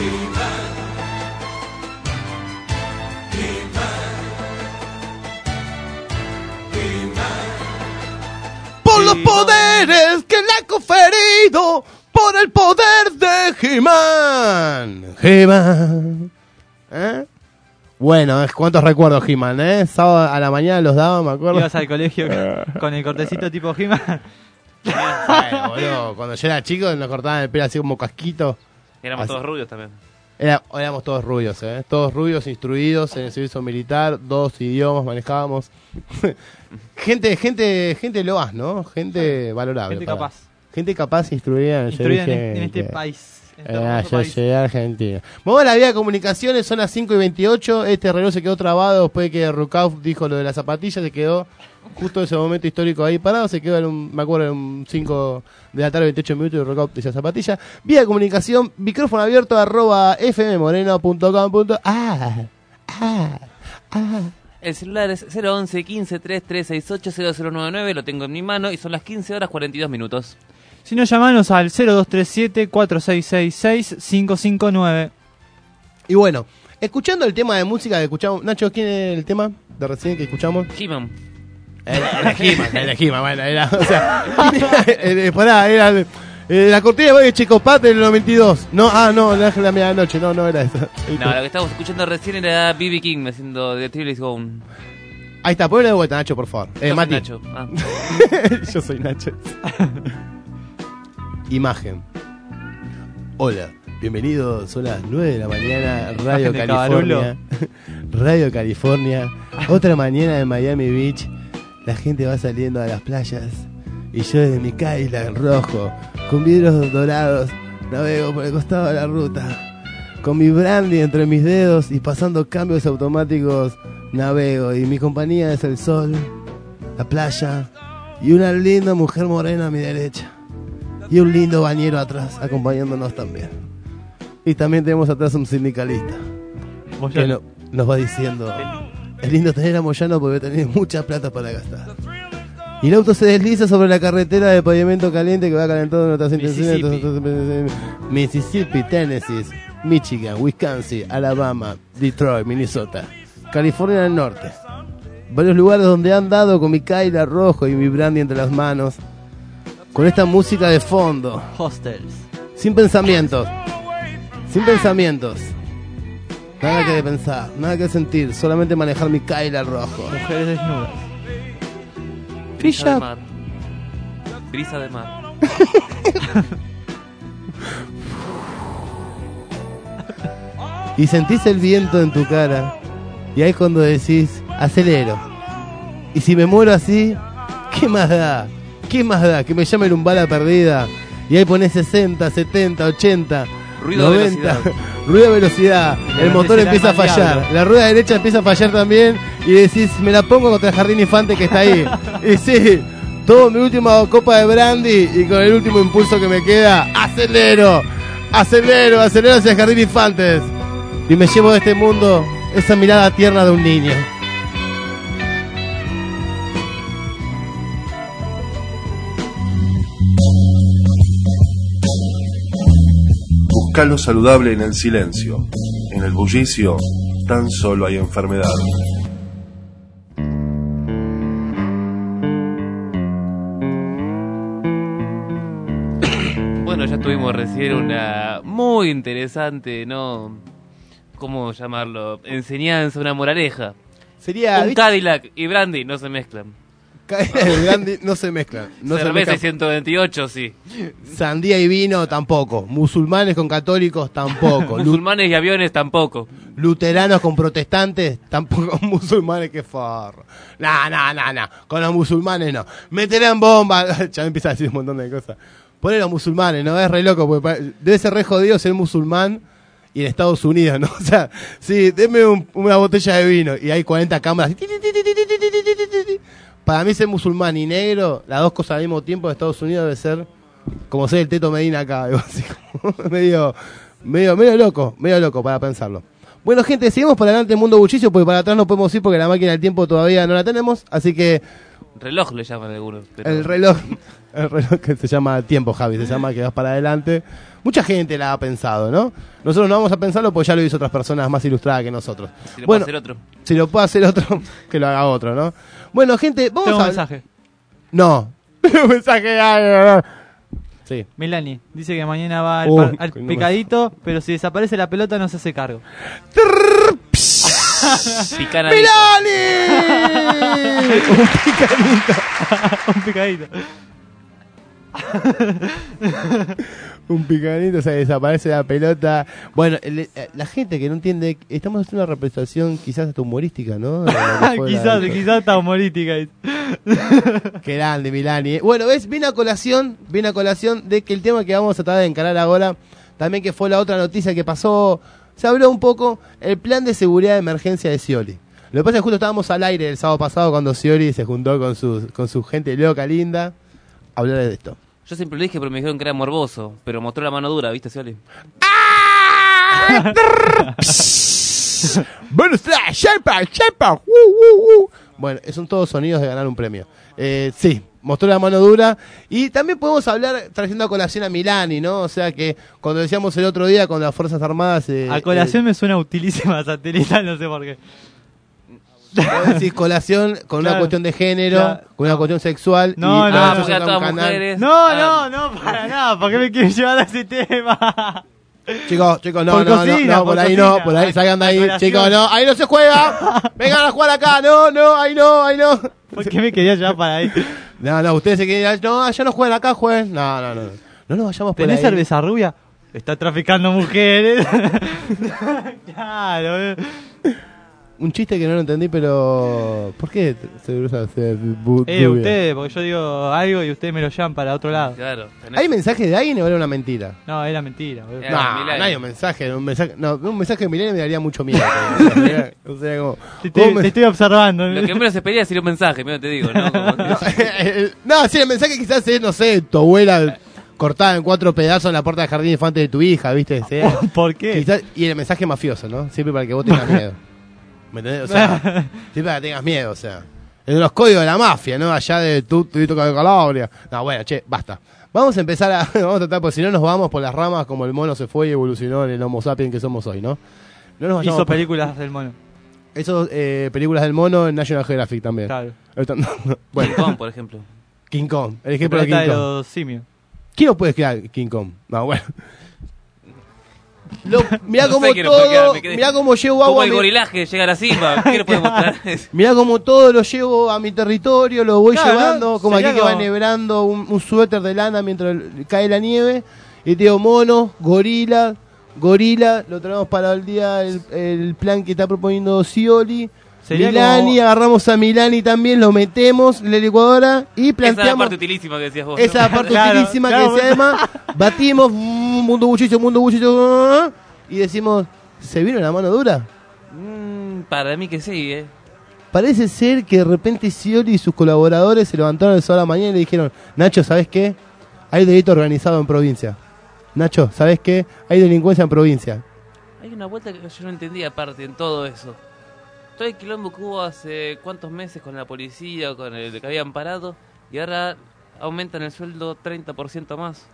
Por los poderes que le ha conferido, por el poder de He-Man. He-Man. Bueno, ¿cuántos recuerdos He-Man, Sábado a la mañana los daba, me acuerdo. Ibas al colegio con el cortecito tipo He-Man. Bueno, boludo, cuando yo era chico nos cortaban el pelo así como casquito. Éramos así. todos rubios también. Éramos todos rubios, todos rubios, instruidos en el servicio militar, 2 idiomas manejábamos. gente loaz, ¿no? Gente valorable. Gente capaz. Gente capaz instruida en este país. Yo llegué a Argentina. Vamos a la vía de comunicaciones, son las 5:28. Este reloj se quedó trabado después de que Rukauf dijo lo de las zapatillas. Se quedó justo ese momento histórico ahí parado. Se quedó me acuerdo, en un 5 de la tarde, 28 minutos. Y Rukauf dice zapatilla. Vía de comunicación, micrófono abierto @fmmoreno.com. El celular es 011 15 3368 0099. Lo tengo en mi mano y son las 15 horas 42 minutos. Si no, llamanos al 0237-4666-559. Y bueno, escuchando el tema de música que escuchamos. Nacho, ¿quién es el tema de recién que escuchamos? He-Man. Era He-Man, bueno, era, o sea, era la cortina de Checopat del 92. No, el ángel de la medianoche, no era eso. No, lo que estábamos escuchando recién era B.B. King haciendo The Trill Gone. Ahí está, ponle de vuelta, Nacho, por favor. Mati. Nacho. Yo soy Nacho. Imagen. Hola, bienvenidos, son las 9 de la mañana, Radio California. Radio California. Otra mañana en Miami Beach. La gente va saliendo a las playas y yo desde mi Cadillac rojo, con vidrios dorados, navego por el costado de la ruta. Con mi brandy entre mis dedos y pasando cambios automáticos, navego. Y mi compañía es el sol, la playa y una linda mujer morena a mi derecha. Y un lindo bañero atrás, acompañándonos también. Y también tenemos atrás un sindicalista que nos va diciendo: es lindo tener a Moyano porque tenés mucha plata para gastar. Y el auto se desliza sobre la carretera de pavimento caliente que va calentando nuestras intenciones. Mississippi, Tennessee, Michigan, Wisconsin, Alabama, Detroit, Minnesota, California del Norte. Varios lugares donde han dado con mi Cadillac rojo y mi brandy entre las manos. Con esta música de fondo. Hostels. Sin pensamientos. Nada que pensar, nada que sentir. Solamente manejar mi Cadillac rojo. Mujeres desnudas. Brisa de mar. Brisa de mar. Y sentís el viento en tu cara. Y ahí es cuando decís: acelero. Y si me muero así, ¿qué más da? ¿Qué más da? Que me llamen un bala perdida. Y ahí pones 60, 70, 80, ruido 90. Ruido de velocidad. El motor empieza a fallar. Diablo. La rueda derecha empieza a fallar también. Y decís: me la pongo contra el Jardín Infante que está ahí. Y sí, tomo mi última copa de brandy. Y con el último impulso que me queda, acelero hacia el Jardín Infantes. Y me llevo de este mundo esa mirada tierna de un niño. Busca lo saludable en el silencio. En el bullicio tan solo hay enfermedad. Bueno, ya tuvimos recién una muy interesante, ¿no? ¿Cómo llamarlo? Enseñanza, una moraleja. Sería un Cadillac y brandy no se mezclan. Cadillac y brandy no se mezclan. No Cerveza se y 128, sí. Sandía y vino tampoco. Musulmanes con católicos tampoco. Musulmanes y aviones tampoco. Luteranos con protestantes tampoco. Musulmanes, qué forro. Nah. Con los musulmanes no. Meterán bombas. Ya me empieza a decir un montón de cosas. Poner los musulmanes, ¿no? Es re loco. Porque debe ser re jodido ser musulmán y en Estados Unidos, ¿no? O sea, sí, deme una botella de vino y hay 40 cámaras. Para mí ser musulmán y negro, las dos cosas al mismo tiempo de Estados Unidos debe ser como ser el Teto Medina acá, así como medio loco para pensarlo. Bueno, gente, seguimos para adelante en Mundo Bullicio, porque para atrás no podemos ir porque la máquina del tiempo todavía no la tenemos, así que Reloj le llaman algunos. Pero... El reloj que se llama tiempo, Javi, se llama que vas para adelante. Mucha gente la ha pensado, ¿no? Nosotros no vamos a pensarlo porque ya lo hizo otras personas más ilustradas que nosotros. Si lo puede hacer otro. Si lo puede hacer otro, que lo haga otro, ¿no? Bueno, gente, vamos Tengo a... un mensaje. No. Un mensaje... Sí. Melanie dice que mañana va al no picadito, pero si desaparece la pelota no se hace cargo. Picanadito. ¡Milani! Un picadito. Un picadito, se desaparece la pelota. Bueno, la gente que no entiende, estamos haciendo una representación quizás hasta humorística, ¿no? quizás está humorística. Qué grande, Milani. Bueno, ves, viene a colación de que el tema que vamos a tratar de encarar ahora, también que fue la otra noticia que pasó, se habló un poco, el plan de seguridad de emergencia de Scioli. Lo que pasa es que justo estábamos al aire el sábado pasado cuando Scioli se juntó con su gente loca, linda, a hablar de esto. Yo siempre lo dije, pero me dijeron que era morboso. Pero mostró la mano dura, ¿viste, Scioli? Bueno, son todos sonidos de ganar un premio. Sí, mostró la mano dura. Y también podemos hablar trayendo a colación a Milani, ¿no? O sea que cuando decíamos el otro día con las Fuerzas Armadas... a colación me suena utilísima satelital, no sé por qué. Vos decís colación con una cuestión de género, con una cuestión sexual. No, porque a todas mujeres. No, para nada. ¿Por qué me quieres llevar a ese tema? Chicos, no, por ahí no, por ahí, salgan de ahí. Chicos, no, ahí no se juega. Vengan a jugar acá, no, ahí no. ¿Por qué me querías llevar para ahí? No, ustedes se quieren, no, allá no juegan, acá jueguen. No nos vayamos por ahí. ¿Tenés cerveza rubia? Está traficando mujeres. Claro, Un chiste que no lo entendí, pero... ¿Por qué se usa ustedes, porque yo digo algo y ustedes me lo llevan para otro lado. Claro. ¿Hay mensaje de alguien o era una mentira? No, era mentira. No hay un mensaje. Un mensaje de Mileni me daría mucho miedo. O sea, como, te estoy observando. Lo que menos se pedía sería un mensaje, mira, te digo, ¿no? No, sí, el mensaje quizás es, no sé, tu abuela cortada en 4 pedazos en la puerta del jardín infante de tu hija, ¿viste? ¿Por qué? Quizás, y el mensaje mafioso, ¿no? Siempre para que vos tengas miedo. ¿Me entendés? O sea, siempre para que tengas miedo, o sea. Es de los códigos de la mafia, ¿no? Allá de Tito de Calabria. No, bueno, basta. Vamos a empezar vamos a tratar, porque si no nos vamos por las ramas como el mono se fue y evolucionó en el Homo sapiens que somos hoy, ¿no? No nos hizo películas del mono. Eso, películas del mono en National Geographic también. Claro. Bueno. King Kong, por ejemplo. King Kong, el ejemplo de King Kong. Los simios. ¿Quién nos puede crear King Kong? No, bueno. Mirá como mirá como llevo agua. Como el gorilaje llega a la cima. ¿Qué le puede mostrar? Mirá como todo lo llevo a mi territorio, lo voy llevando, como aquí que va nebrando un suéter de lana mientras cae la nieve. Y te digo, mono, gorila, lo traemos para el día, el plan que está proponiendo Scioli. Milani, agarramos a Milani también, lo metemos en la licuadora y planteamos... Esa es la parte utilísima que decías vos. Esa es la parte utilísima que decía además. Batimos, mundo buchillo, y decimos, ¿se vino la mano dura? Para mí que sí, Parece ser que de repente Scioli y sus colaboradores se levantaron el sábado a la mañana y le dijeron, Nacho, ¿sabes qué? Hay delito organizado en provincia. Nacho, ¿sabes qué? Hay delincuencia en provincia. Hay una vuelta que yo no entendía aparte en todo eso. Todo el quilombo que hubo hace cuántos meses con la policía, con el que habían parado, y ahora aumentan el sueldo 30% más.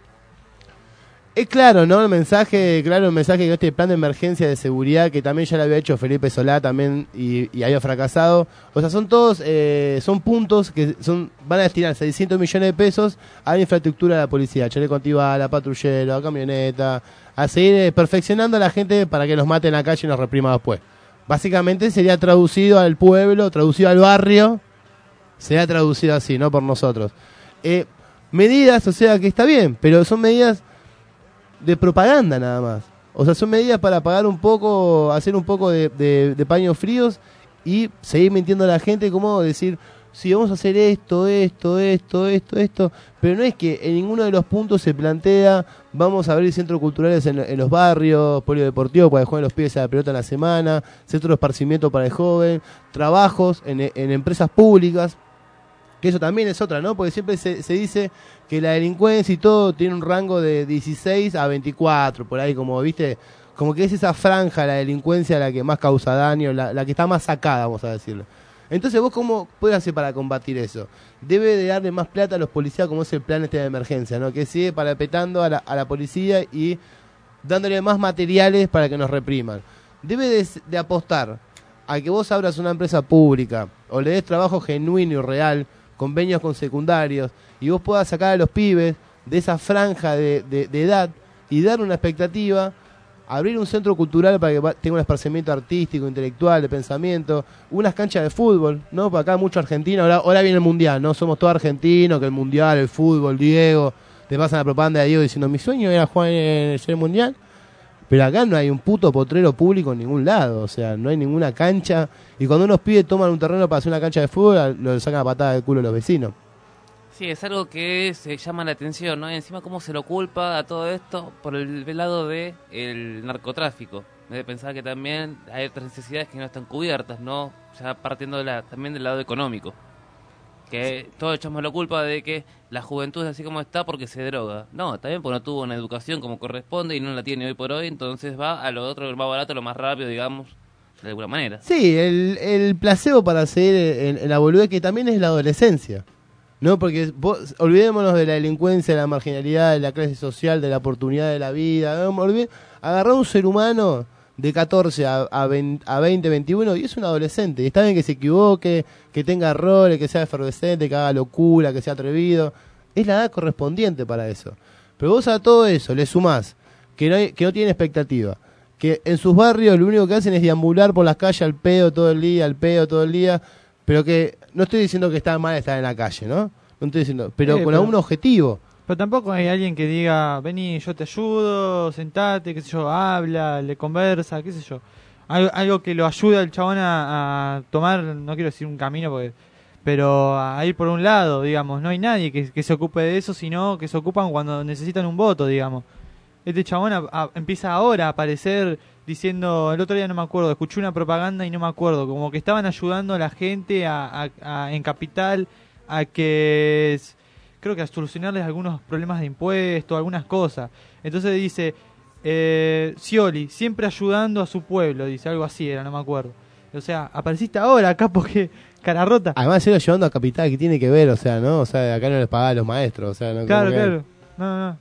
Es claro, ¿no? El mensaje que este plan de emergencia de seguridad, que también ya lo había hecho Felipe Solá también y había fracasado. O sea, son todos, son puntos que van a destinar 600 millones de pesos a la infraestructura de la policía, chaleco antibala, patrullero, camioneta, a seguir perfeccionando a la gente para que nos maten en la calle y nos reprima después. Básicamente sería traducido al pueblo, traducido al barrio, sería traducido así, no por nosotros. Medidas, o sea, que está bien, pero son medidas de propaganda nada más. O sea, son medidas para pagar un poco, hacer un poco de paños fríos y seguir mintiendo a la gente, como decir, sí, vamos a hacer esto, pero no es que en ninguno de los puntos se plantea, vamos a abrir centros culturales en los barrios, polideportivo para que jueguen los pibes a la pelota en la semana, centros de esparcimiento para el joven, trabajos en empresas públicas, que eso también es otra, ¿no? Porque siempre se dice que la delincuencia y todo tiene un rango de 16 a 24, por ahí, como, ¿viste? Como que es esa franja, la delincuencia, la que más causa daño, la que está más sacada, vamos a decirlo. Entonces, ¿vos cómo puedes hacer para combatir eso? Debe de darle más plata a los policías, como es el plan de emergencia, ¿no? Que sigue parapetando a la policía y dándole más materiales para que nos repriman. Debe de apostar a que vos abras una empresa pública o le des trabajo genuino y real, convenios con secundarios, y vos puedas sacar a los pibes de esa franja de edad y dar una expectativa, abrir un centro cultural para que tenga un esparcimiento artístico, intelectual, de pensamiento, unas canchas de fútbol, ¿no? Para acá mucho argentino, ahora viene el mundial, ¿no? Somos todos argentinos, que el mundial, el fútbol, Diego, te pasan la propaganda de Diego diciendo, mi sueño era jugar en el mundial, pero acá no hay un puto potrero público en ningún lado, o sea, no hay ninguna cancha, y cuando unos pibes toman un terreno para hacer una cancha de fútbol, lo sacan a patada de culo los vecinos. Sí, es algo que se llama la atención, ¿no? Y encima cómo se lo culpa a todo esto por el lado de el narcotráfico. Debe pensar que también hay otras necesidades que no están cubiertas, ¿no? Ya partiendo también del lado económico. Que todos echamos la culpa de que la juventud es así como está porque se droga. No, también porque no tuvo una educación como corresponde y no la tiene hoy por hoy, entonces va a lo otro, lo más barato, lo más rápido, digamos, de alguna manera. Sí, el placebo para seguir en la boludez, que también es la adolescencia. No, porque olvidémonos de la delincuencia, de la marginalidad, de la clase social, de la oportunidad de la vida. Agarrar a un ser humano de 14 a 20, 21 y es un adolescente. Y está bien que se equivoque, que tenga errores, que sea efervescente, que haga locura, que sea atrevido. Es la edad correspondiente para eso. Pero vos a todo eso le sumás que no tiene expectativa. Que en sus barrios lo único que hacen es deambular por las calles al pedo todo el día, pero que no estoy diciendo que está mal estar en la calle, ¿no? No estoy diciendo, pero con algún objetivo. Pero tampoco hay alguien que diga, vení, yo te ayudo, sentate, qué sé yo, habla, le conversa, qué sé yo. Algo que lo ayude al chabón a tomar, no quiero decir un camino, pero a ir por un lado, digamos. No hay nadie que se ocupe de eso, sino que se ocupan cuando necesitan un voto, digamos. Este chabón empieza ahora a aparecer diciendo, el otro día no me acuerdo, escuché una propaganda y no me acuerdo, como que estaban ayudando a la gente en Capital a que, creo que a solucionarles algunos problemas de impuestos, algunas cosas. Entonces dice, Scioli, siempre ayudando a su pueblo, dice, algo así era, no me acuerdo. O sea, apareciste ahora acá porque cara rota. Además se lo llevando a Capital, que tiene que ver, o sea, ¿no? O sea, acá no les pagaba a los maestros, o sea, no. Claro. No.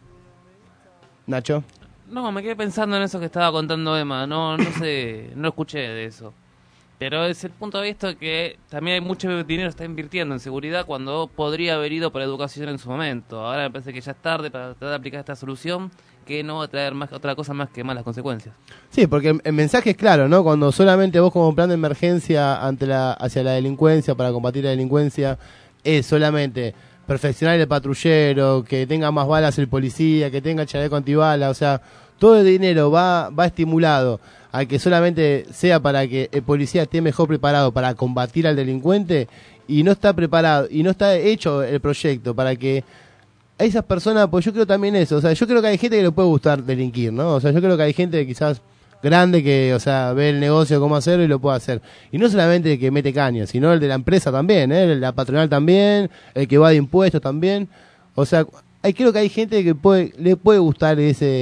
Nacho. No, me quedé pensando en eso que estaba contando Emma. No sé, no escuché de eso. Pero es el punto de vista que también hay mucho dinero que está invirtiendo en seguridad cuando podría haber ido para educación en su momento. Ahora me parece que ya es tarde para tratar de aplicar esta solución, que no va a traer otra cosa más que malas consecuencias. Sí, porque el mensaje es claro, ¿no? Cuando solamente vos como plan de emergencia hacia la delincuencia, para combatir la delincuencia, es solamente perfeccionar el patrullero, que tenga más balas el policía, que tenga chaleco antibalas, o sea, todo el dinero va estimulado a que solamente sea para que el policía esté mejor preparado para combatir al delincuente, y no está preparado, y no está hecho el proyecto para que a esas personas, pues yo creo también eso, o sea, yo creo que hay gente que le puede gustar delinquir, ¿no? O sea, yo creo que hay gente quizás grande que, o sea, ve el negocio cómo hacerlo y lo puede hacer. Y no solamente el que mete caña, sino el de la empresa también, la patronal también, el que va de impuestos también. O sea, creo que hay gente que le puede gustar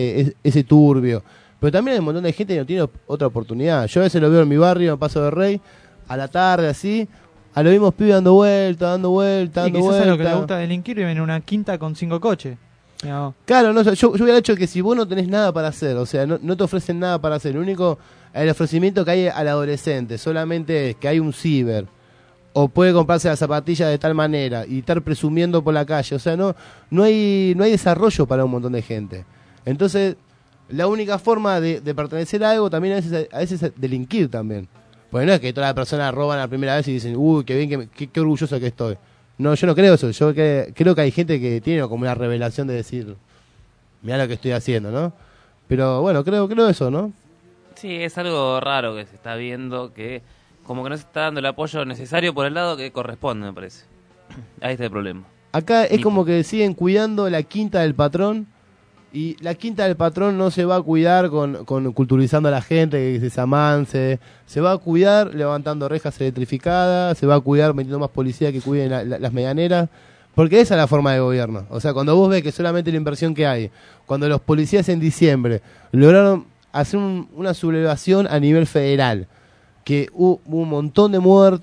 ese turbio. Pero también hay un montón de gente que no tiene otra oportunidad. Yo a veces lo veo en mi barrio, en Paso de Rey, a la tarde así, a los mismos pibes dando vueltas. Y quizás a lo que le gusta delinquir viven en una quinta con 5 coches. No. Claro, no, yo hubiera hecho que si vos no tenés nada para hacer, o sea, no te ofrecen nada para hacer, el ofrecimiento que hay al adolescente solamente es que hay un ciber, o puede comprarse las zapatillas de tal manera y estar presumiendo por la calle, o sea, no hay desarrollo para un montón de gente. Entonces, la única forma de pertenecer a algo también a veces es delinquir también. Porque no es que todas las personas roban la primera vez y dicen, uy, qué bien, qué orgulloso que estoy. No, yo no creo eso. Yo creo que hay gente que tiene como una revelación de decir, mirá lo que estoy haciendo, ¿no? Pero bueno, creo eso, ¿no? Sí, es algo raro que se está viendo, que como que no se está dando el apoyo necesario por el lado que corresponde, me parece. Ahí está el problema. Acá es como que siguen cuidando la quinta del patrón, y la quinta del patrón no se va a cuidar con culturizando a la gente, que se amance, se va a cuidar levantando rejas electrificadas, se va a cuidar metiendo más policía que cuiden las medianeras, porque esa es la forma de gobierno. O sea, cuando vos ves que solamente la inversión que hay, cuando los policías en diciembre lograron hacer una sublevación a nivel federal, que hubo un montón de muertos,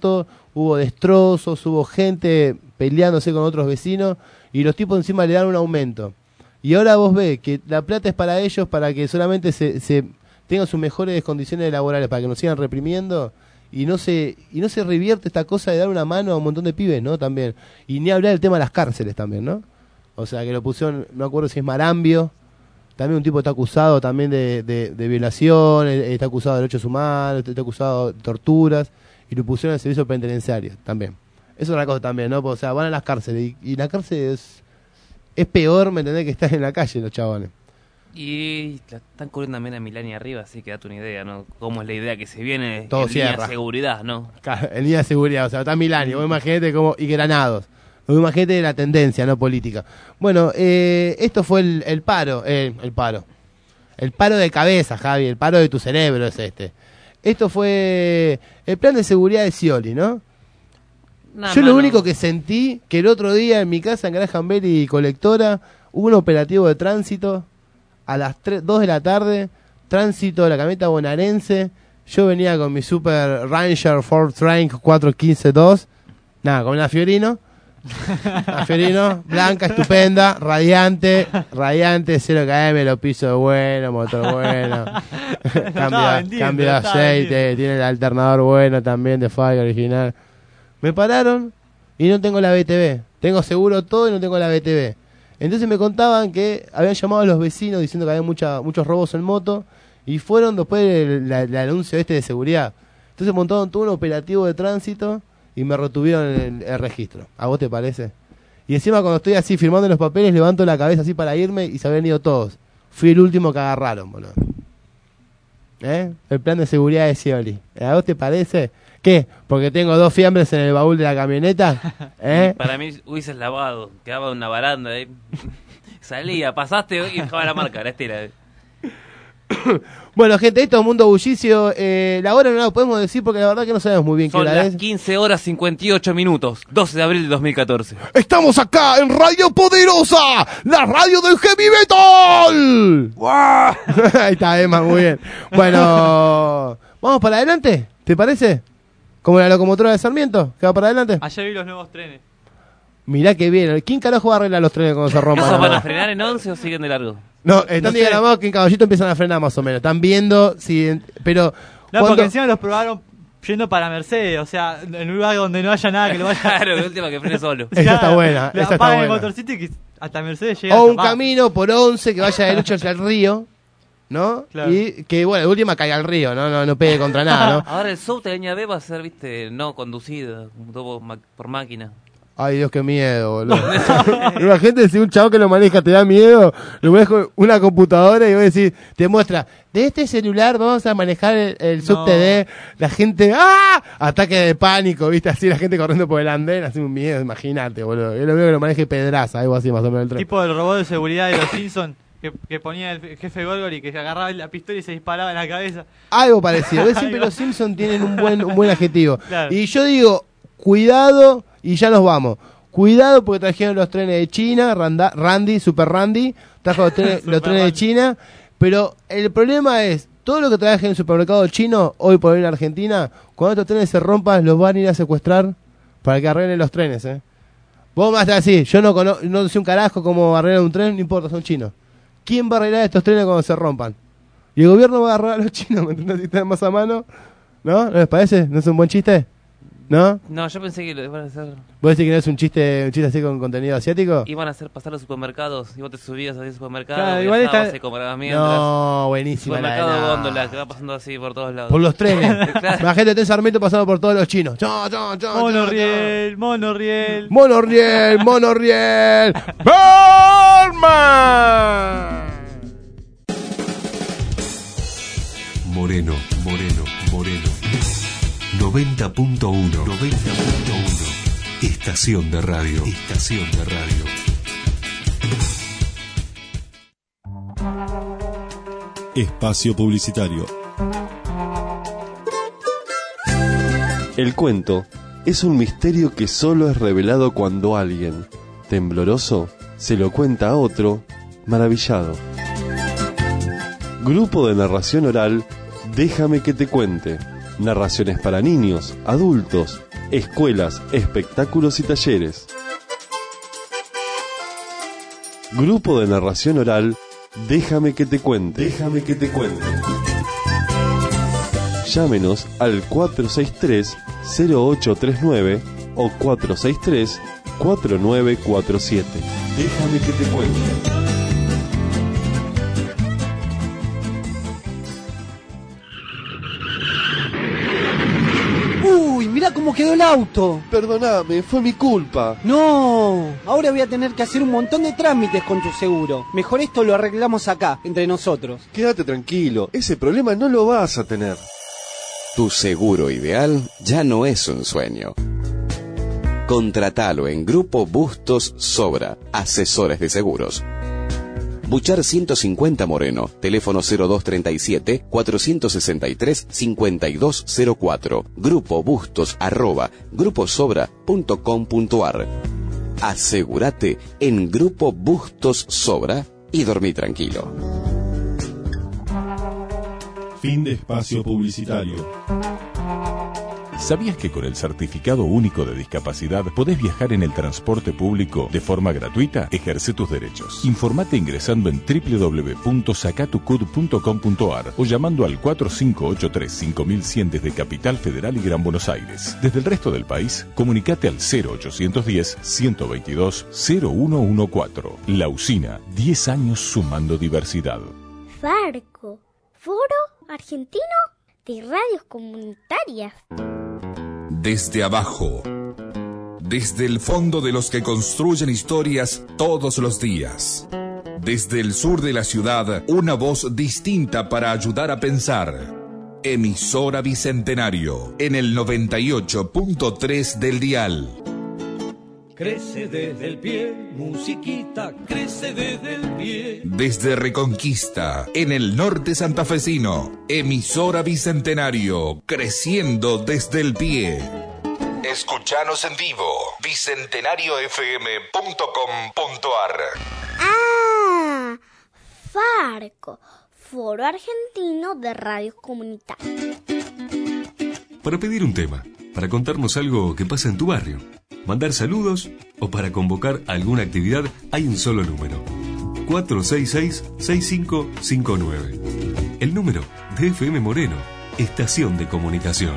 hubo destrozos, hubo gente peleándose con otros vecinos y los tipos encima le dan un aumento. Y ahora vos ves que la plata es para ellos, para que solamente se tengan sus mejores condiciones laborales, para que nos sigan reprimiendo y no se revierte esta cosa de dar una mano a un montón de pibes, ¿no? También. Y ni hablar del tema de las cárceles también, ¿no? O sea, que lo pusieron, no me acuerdo si es Marambio, también un tipo está acusado también de violación, está acusado de derechos humanos, está acusado de torturas, y lo pusieron en el servicio penitenciario también. Eso es una cosa también, ¿no? O sea, van a las cárceles, y la cárcel es peor, ¿me entendés? Que estar en la calle los chabones. Y la están cubriendo también a Milani arriba, así que date una idea, ¿no? Cómo es la idea que se viene Todo en línea cierra. de seguridad, ¿no? Claro, en línea de seguridad, o sea, está Milani, vos imaginate cómo, y Granados. Vos imaginate la tendencia, no política. Bueno, esto fue el paro. El paro de cabeza, Javi, el paro de tu cerebro es este. Esto fue el plan de seguridad de Scioli, ¿no? Yo lo único que sentí, que el otro día en mi casa, en Graham Bell y Colectora, hubo un operativo de tránsito a las 2 de la tarde, tránsito de la camioneta bonaerense. Yo venía con mi Super Ranger Ford Trank 415-2, nada, con una Fiorino, blanca, estupenda, radiante, 0 km, los pisos buenos, motor bueno, cambio de aceite, tiene el alternador bueno también de fábrica original. Me pararon y no tengo la BTV, tengo seguro todo y no tengo la BTV. Entonces me contaban que habían llamado a los vecinos diciendo que había muchos robos en moto y fueron después del anuncio de seguridad. Entonces montaron todo un operativo de tránsito y me retuvieron el registro. ¿A vos te parece? Y encima cuando estoy así firmando los papeles levanto la cabeza así para irme y se habían ido todos. Fui el último que agarraron, boludo. El plan de seguridad de Scioli. ¿A vos te parece? ¿Qué? ¿Porque tengo 2 fiambres en el baúl de la camioneta? Para mí hubieses lavado, quedaba en una baranda ahí. Salía, pasaste y dejaba la marca, la estira. Bueno, gente, esto es Mundo Bullicio. La hora no la podemos decir porque la verdad que no sabemos muy bien qué hora es. Son las 15 horas 58 minutos, 12 de abril de 2014. Estamos acá en Radio Poderosa, la radio del heavy metal. ¡Wow! Ahí está, Emma, muy bien. Bueno, ¿vamos para adelante? ¿Te parece? Como la locomotora de Sarmiento, que va para adelante. Ayer vi los nuevos trenes. Mirá que bien. ¿Quién carajo va a arreglar los trenes cuando se rompan? ¿Esos van a frenar en 11 o siguen de largo? No, están diagramados que en Caballito empiezan a frenar más o menos. Están viendo si... Pero... No, porque encima los probaron yendo para Mercedes, o sea, en un lugar donde no haya nada que lo vaya... Claro, de última que frene solo. Esa está buena, esa está buena. El motorcito y que hasta Mercedes llega. O un camino por 11 que vaya derecho hacia el río, ¿no? Claro. Y que, bueno, de última caiga al río, no pegue contra nada, ¿no? Ahora el subte de línea B va a ser, viste, no conducido, por máquina. Ay, Dios, qué miedo, boludo. Imagínate si un chavo que lo maneja te da miedo, lo ves con una computadora y vos decís, te muestra, de este celular vamos a manejar el subte de la gente, ¡ah! Ataque de pánico, viste, así la gente corriendo por el andén, así un miedo, imagínate, boludo. Yo lo veo que lo maneje Pedraza, algo así más o menos el tren. Tipo del robot de seguridad de los Simpsons. Que ponía el jefe Gorgor y que agarraba la pistola y se disparaba en la cabeza. Algo parecido. ¿Ves? Siempre los Simpsons tienen un buen adjetivo. Claro. Y yo digo, cuidado, y ya nos vamos. Cuidado porque trajeron los trenes de China, Super Randy, trajo los trenes de China. Pero el problema es, todo lo que traje en el supermercado chino, hoy por hoy en Argentina, cuando estos trenes se rompan, los van a ir a secuestrar para que arreglen los trenes, Vos me vas a decir, yo no sé un carajo cómo arreglar un tren, no importa, son chinos. ¿Quién va a arreglar estos trenes cuando se rompan? Y el gobierno va a agarrar a los chinos, ¿me entendés? Si están más a mano, ¿no? ¿No les parece? ¿No es un buen chiste? ¿No? No, yo pensé que lo iban a hacer... ¿Vos decís que no es un chiste así con contenido asiático? Iban a hacer pasar los supermercados y vos te subías a ese supermercado, claro, igual y comprabas mientras... No, buenísima. Supermercado góndola, que va pasando así por todos lados. Por los trenes. Claro. Imagínate en Sarmiento pasando por todos los chinos. Monorriel. ¡Berman! Moreno. 90.1. Estación de radio. Espacio publicitario. El cuento es un misterio que solo es revelado cuando alguien, tembloroso, se lo cuenta a otro, maravillado. Grupo de narración oral, déjame que te cuente. Narraciones para niños, adultos escuelas, espectáculos y talleres. Grupo de narración oral, Déjame que te cuente. Déjame que te cuente. Llámenos al 463-0839 o 463-4947. Déjame que te cuente. Mirá cómo quedó el auto. Perdóname, fue mi culpa. No, ahora voy a tener que hacer un montón de trámites con tu seguro. Mejor esto lo arreglamos acá, entre nosotros. Quédate tranquilo, ese problema no lo vas a tener. Tu seguro ideal ya no es un sueño. Contratalo en Grupo Bustos Sobra, asesores de seguros. Buchar 150 Moreno, teléfono 0237-463-5204, Grupo Bustos @gruposobra.com.ar. Asegúrate en Grupo Bustos Sobra y dormí tranquilo. Fin de espacio publicitario. ¿Sabías que con el Certificado Único de Discapacidad podés viajar en el transporte público de forma gratuita? Ejerce tus derechos. Informate ingresando en www.sacatucud.com.ar o llamando al 4583-5100 desde Capital Federal y Gran Buenos Aires. Desde el resto del país, comunicate al 0810-122-0114. La Usina, 10 años sumando diversidad. Farco, Foro Argentino de Radios Comunitarias. Desde abajo, desde el fondo de los que construyen historias todos los días. Desde el sur de la ciudad, una voz distinta para ayudar a pensar. Emisora Bicentenario, en el 98.3 del dial. Crece desde el pie, musiquita, crece desde el pie. Desde Reconquista, en el norte santafesino, emisora Bicentenario, creciendo desde el pie. Escuchanos en vivo, bicentenariofm.com.ar. Ah, Farco, Foro Argentino de Radios Comunitarias. Para pedir un tema, para contarnos algo que pasa en tu barrio, mandar saludos o para convocar alguna actividad, hay un solo número: 466-6559. El número de FM Moreno, estación de comunicación.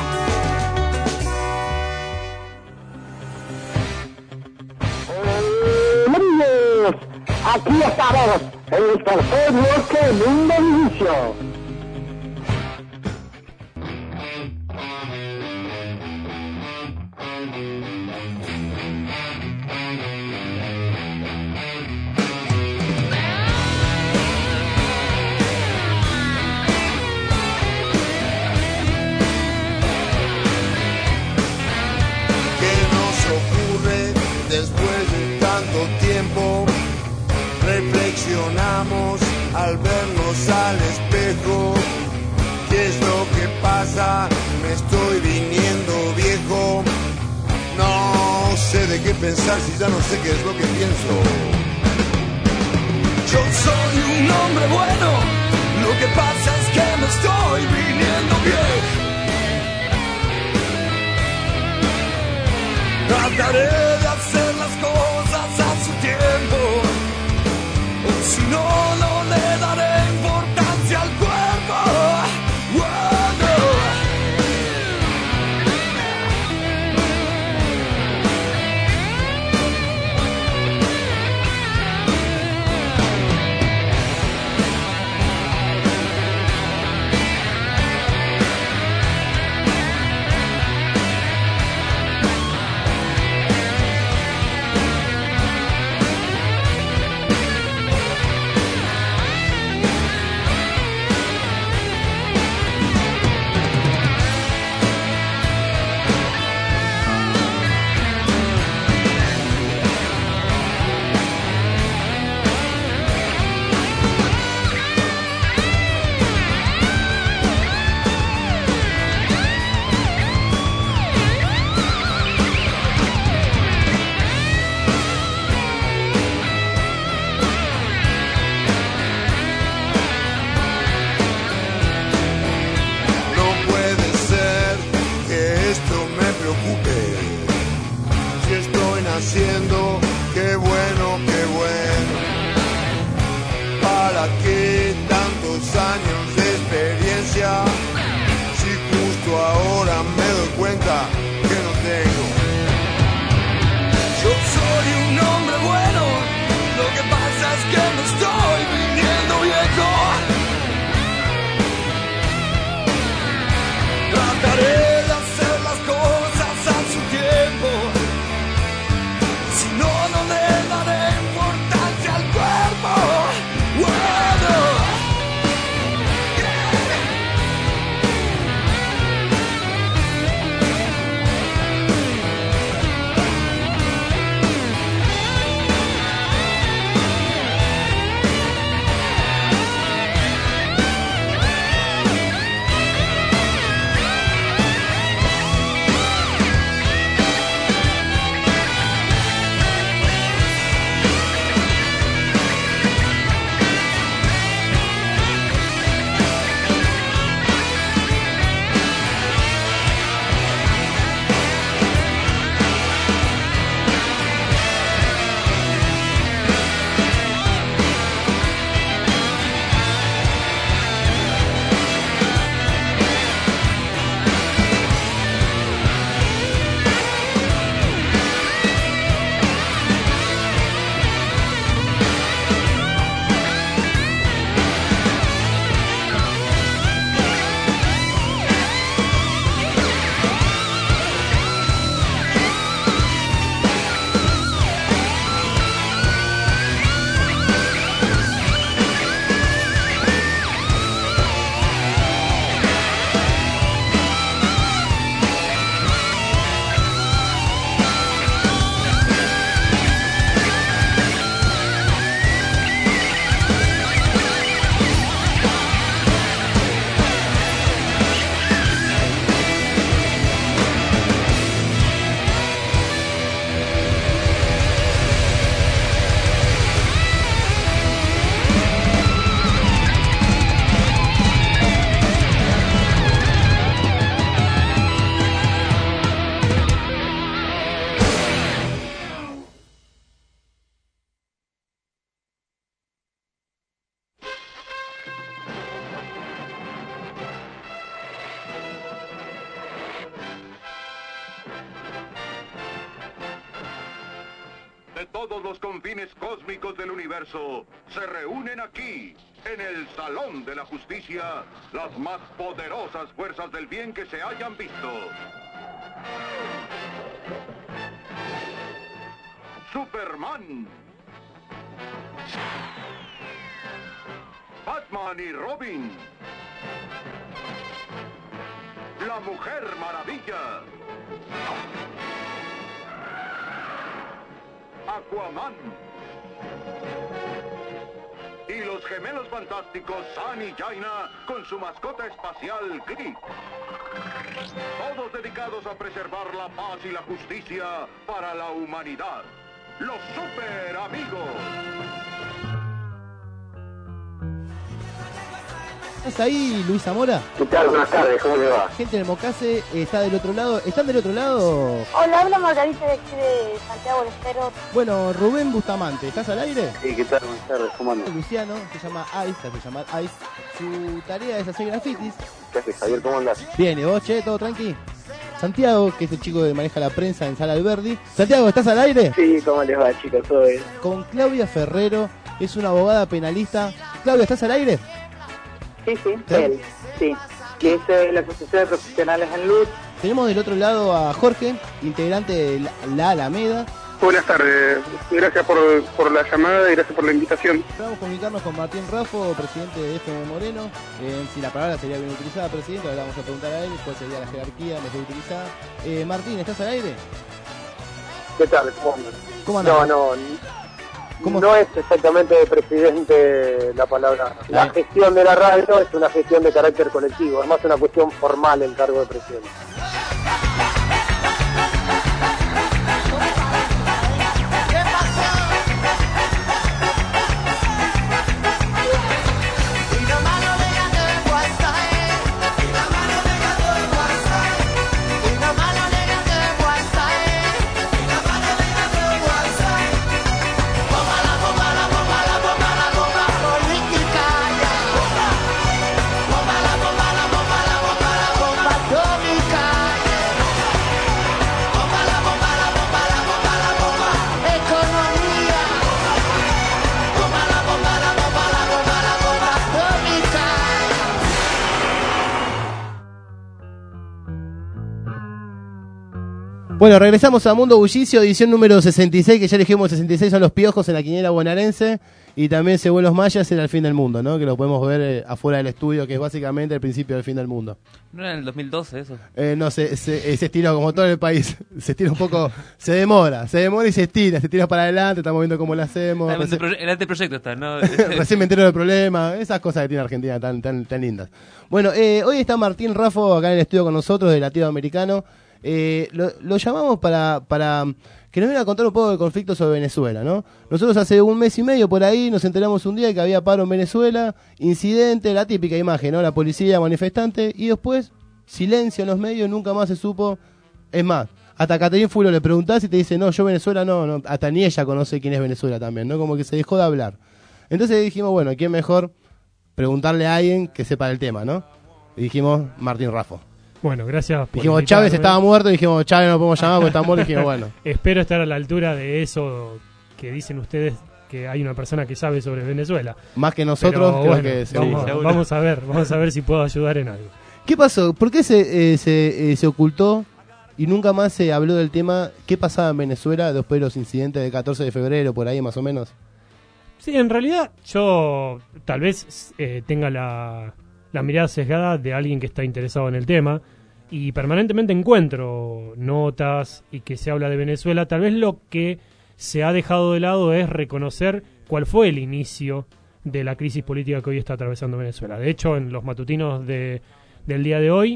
Amigos, aquí estamos en el tercer bloque de Mundo Inicio. Después de tanto tiempo, reflexionamos al vernos al espejo. ¿Qué es lo que pasa? Me estoy viniendo viejo. No sé de qué pensar si ya no sé qué es lo que pienso. Yo soy un hombre bueno, lo que pasa es que me estoy viniendo viejo. Trataré de hacer las cosas a su tiempo, o si no, no le daré importancia al cuerpo. Bueno. tantos años de experiencia, si justo ahora me doy cuenta que no tengo. Yo soy un hombre bueno, lo que pasa es que me estoy viniendo viejo. Trataré de hacer las cosas a su tiempo, si no, no le daré importancia al cuerpo. Bueno. De todos los confines cósmicos del universo se reúnen aquí, en el Salón de la Justicia, las más poderosas fuerzas del bien que se hayan visto. Superman, Batman y Robin, la Mujer Maravilla, Aquaman y los gemelos fantásticos Sun y Jaina con su mascota espacial Gris. Todos dedicados a preservar la paz y la justicia para la humanidad. Los Super Amigos. ¿Estás ahí, Luis Zamora? ¿Qué tal? Buenas tardes, ¿cómo le va? Gente del Mocase está del otro lado. ¿Están del otro lado? Hola, habla Margarita de aquí de Santiago del Estero. Bueno, Rubén Bustamante, ¿estás al aire? Sí, ¿qué tal? Buenas tardes, ¿cómo andas? Luciano, se llama Ice, se hace llamar Ice. Su tarea es hacer grafitis. ¿Qué haces, Javier? ¿Cómo andás? Bien, ¿y vos, che? ¿Todo tranqui? Santiago, que es el chico que maneja la prensa en Sala Alberdi. Santiago, ¿estás al aire? Sí, ¿cómo les va, chicos? ¿Todo bien? Con Claudia Ferrero, es una abogada penalista. Claudia, ¿estás al aire? Sí, él, sí. Que es la Asociación de Profesionales en Luz. Tenemos del otro lado a Jorge, integrante de la Alameda. Buenas tardes, gracias por la llamada y gracias por la invitación. Vamos a comunicarnos con Martín Raffo, presidente de FM Moreno. Si la palabra sería bien utilizada, presidente, ahora vamos a preguntar a él cuál sería la jerarquía mejor utilizada. Martín, ¿estás al aire? ¿Qué tal? ¿Cómo andas? ¿Cómo andas? No es exactamente de presidente la palabra. La gestión de la radio es una gestión de carácter colectivo, es más una cuestión formal el cargo de presidente. Bueno, regresamos a Mundo Bullicio, edición número 66, que ya dijimos 66 son los piojos en la quiniela bonaerense, y también según los mayas era el fin del mundo, ¿no? Que lo podemos ver afuera del estudio, que es básicamente el principio del fin del mundo. ¿No era en el 2012 eso? No, se estira como todo el país, se estira un poco, se demora y se estira para adelante, estamos viendo cómo lo hacemos. El anteproyecto está, ¿no? Recién me entero del problema, esas cosas que tiene Argentina tan lindas. Bueno, hoy está Martín Raffo acá en el estudio con nosotros, de Latinoamericano. Lo llamamos para que nos venga a contar un poco del conflicto sobre Venezuela, ¿no? Nosotros hace un mes y medio por ahí nos enteramos un día que había paro en Venezuela, incidente, la típica imagen, ¿no? La policía, manifestante, y después silencio en los medios, nunca más se supo. Es más, hasta Caterín Fulo le preguntás y te dice, no, yo Venezuela no, hasta ni ella conoce quién es Venezuela también, ¿no? Como que se dejó de hablar. Entonces dijimos, bueno, ¿quién mejor preguntarle a alguien que sepa del tema, ¿no? Y dijimos, Martín Raffo. Bueno, gracias por dijimos, Chávez estaba muerto, y dijimos, Chávez no lo podemos llamar porque está muerto, y dijimos, bueno. Espero estar a la altura de eso que dicen ustedes, que hay una persona que sabe sobre Venezuela. Más que nosotros, creo bueno, que vamos a ver si puedo ayudar en algo. ¿Qué pasó? ¿Por qué se ocultó y nunca más se habló del tema? ¿Qué pasaba en Venezuela después de los incidentes del 14 de febrero, por ahí más o menos? Sí, en realidad yo tal vez tenga la mirada sesgada de alguien que está interesado en el tema, y permanentemente encuentro notas y que se habla de Venezuela. Tal vez lo que se ha dejado de lado es reconocer cuál fue el inicio de la crisis política que hoy está atravesando Venezuela. De hecho, en los matutinos del día de hoy,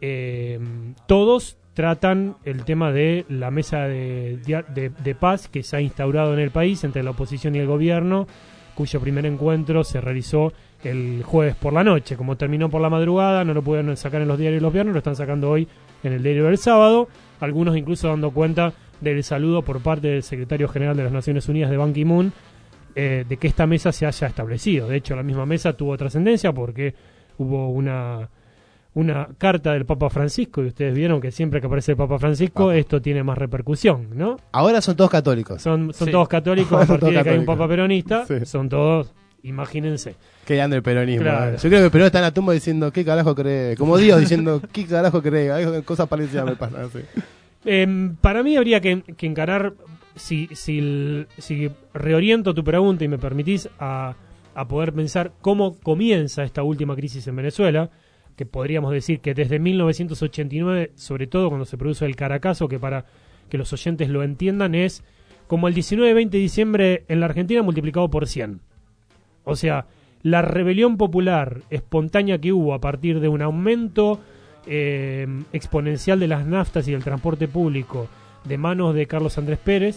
todos tratan el tema de la mesa de paz que se ha instaurado en el país entre la oposición y el gobierno, cuyo primer encuentro se realizó el jueves por la noche. Como terminó por la madrugada, no lo pudieron sacar en los diarios los viernes, lo están sacando hoy en el diario del sábado, algunos incluso dando cuenta del saludo por parte del secretario general de las Naciones Unidas, de Ban Ki-moon, de que esta mesa se haya establecido. De hecho, la misma mesa tuvo trascendencia porque hubo una carta del Papa Francisco, y ustedes vieron que siempre que aparece el Papa Francisco, esto tiene más repercusión, ¿no? Ahora son todos católicos. Son todos católicos, a partir de que hay un Papa peronista, son todos, imagínense. Qué grande el peronismo. Claro. Yo creo que el Perón está en la tumba diciendo, ¿qué carajo cree? Como Dios diciendo, ¿qué carajo cree? Cosas parecidas me pasan así. Para mí habría que encarar, si reoriento tu pregunta y me permitís a poder pensar cómo comienza esta última crisis en Venezuela, que podríamos decir que desde 1989, sobre todo cuando se produce el Caracazo, que para que los oyentes lo entiendan es como el 19-20 de diciembre en la Argentina multiplicado por 100. O sea, la rebelión popular espontánea que hubo a partir de un aumento exponencial de las naftas y del transporte público de manos de Carlos Andrés Pérez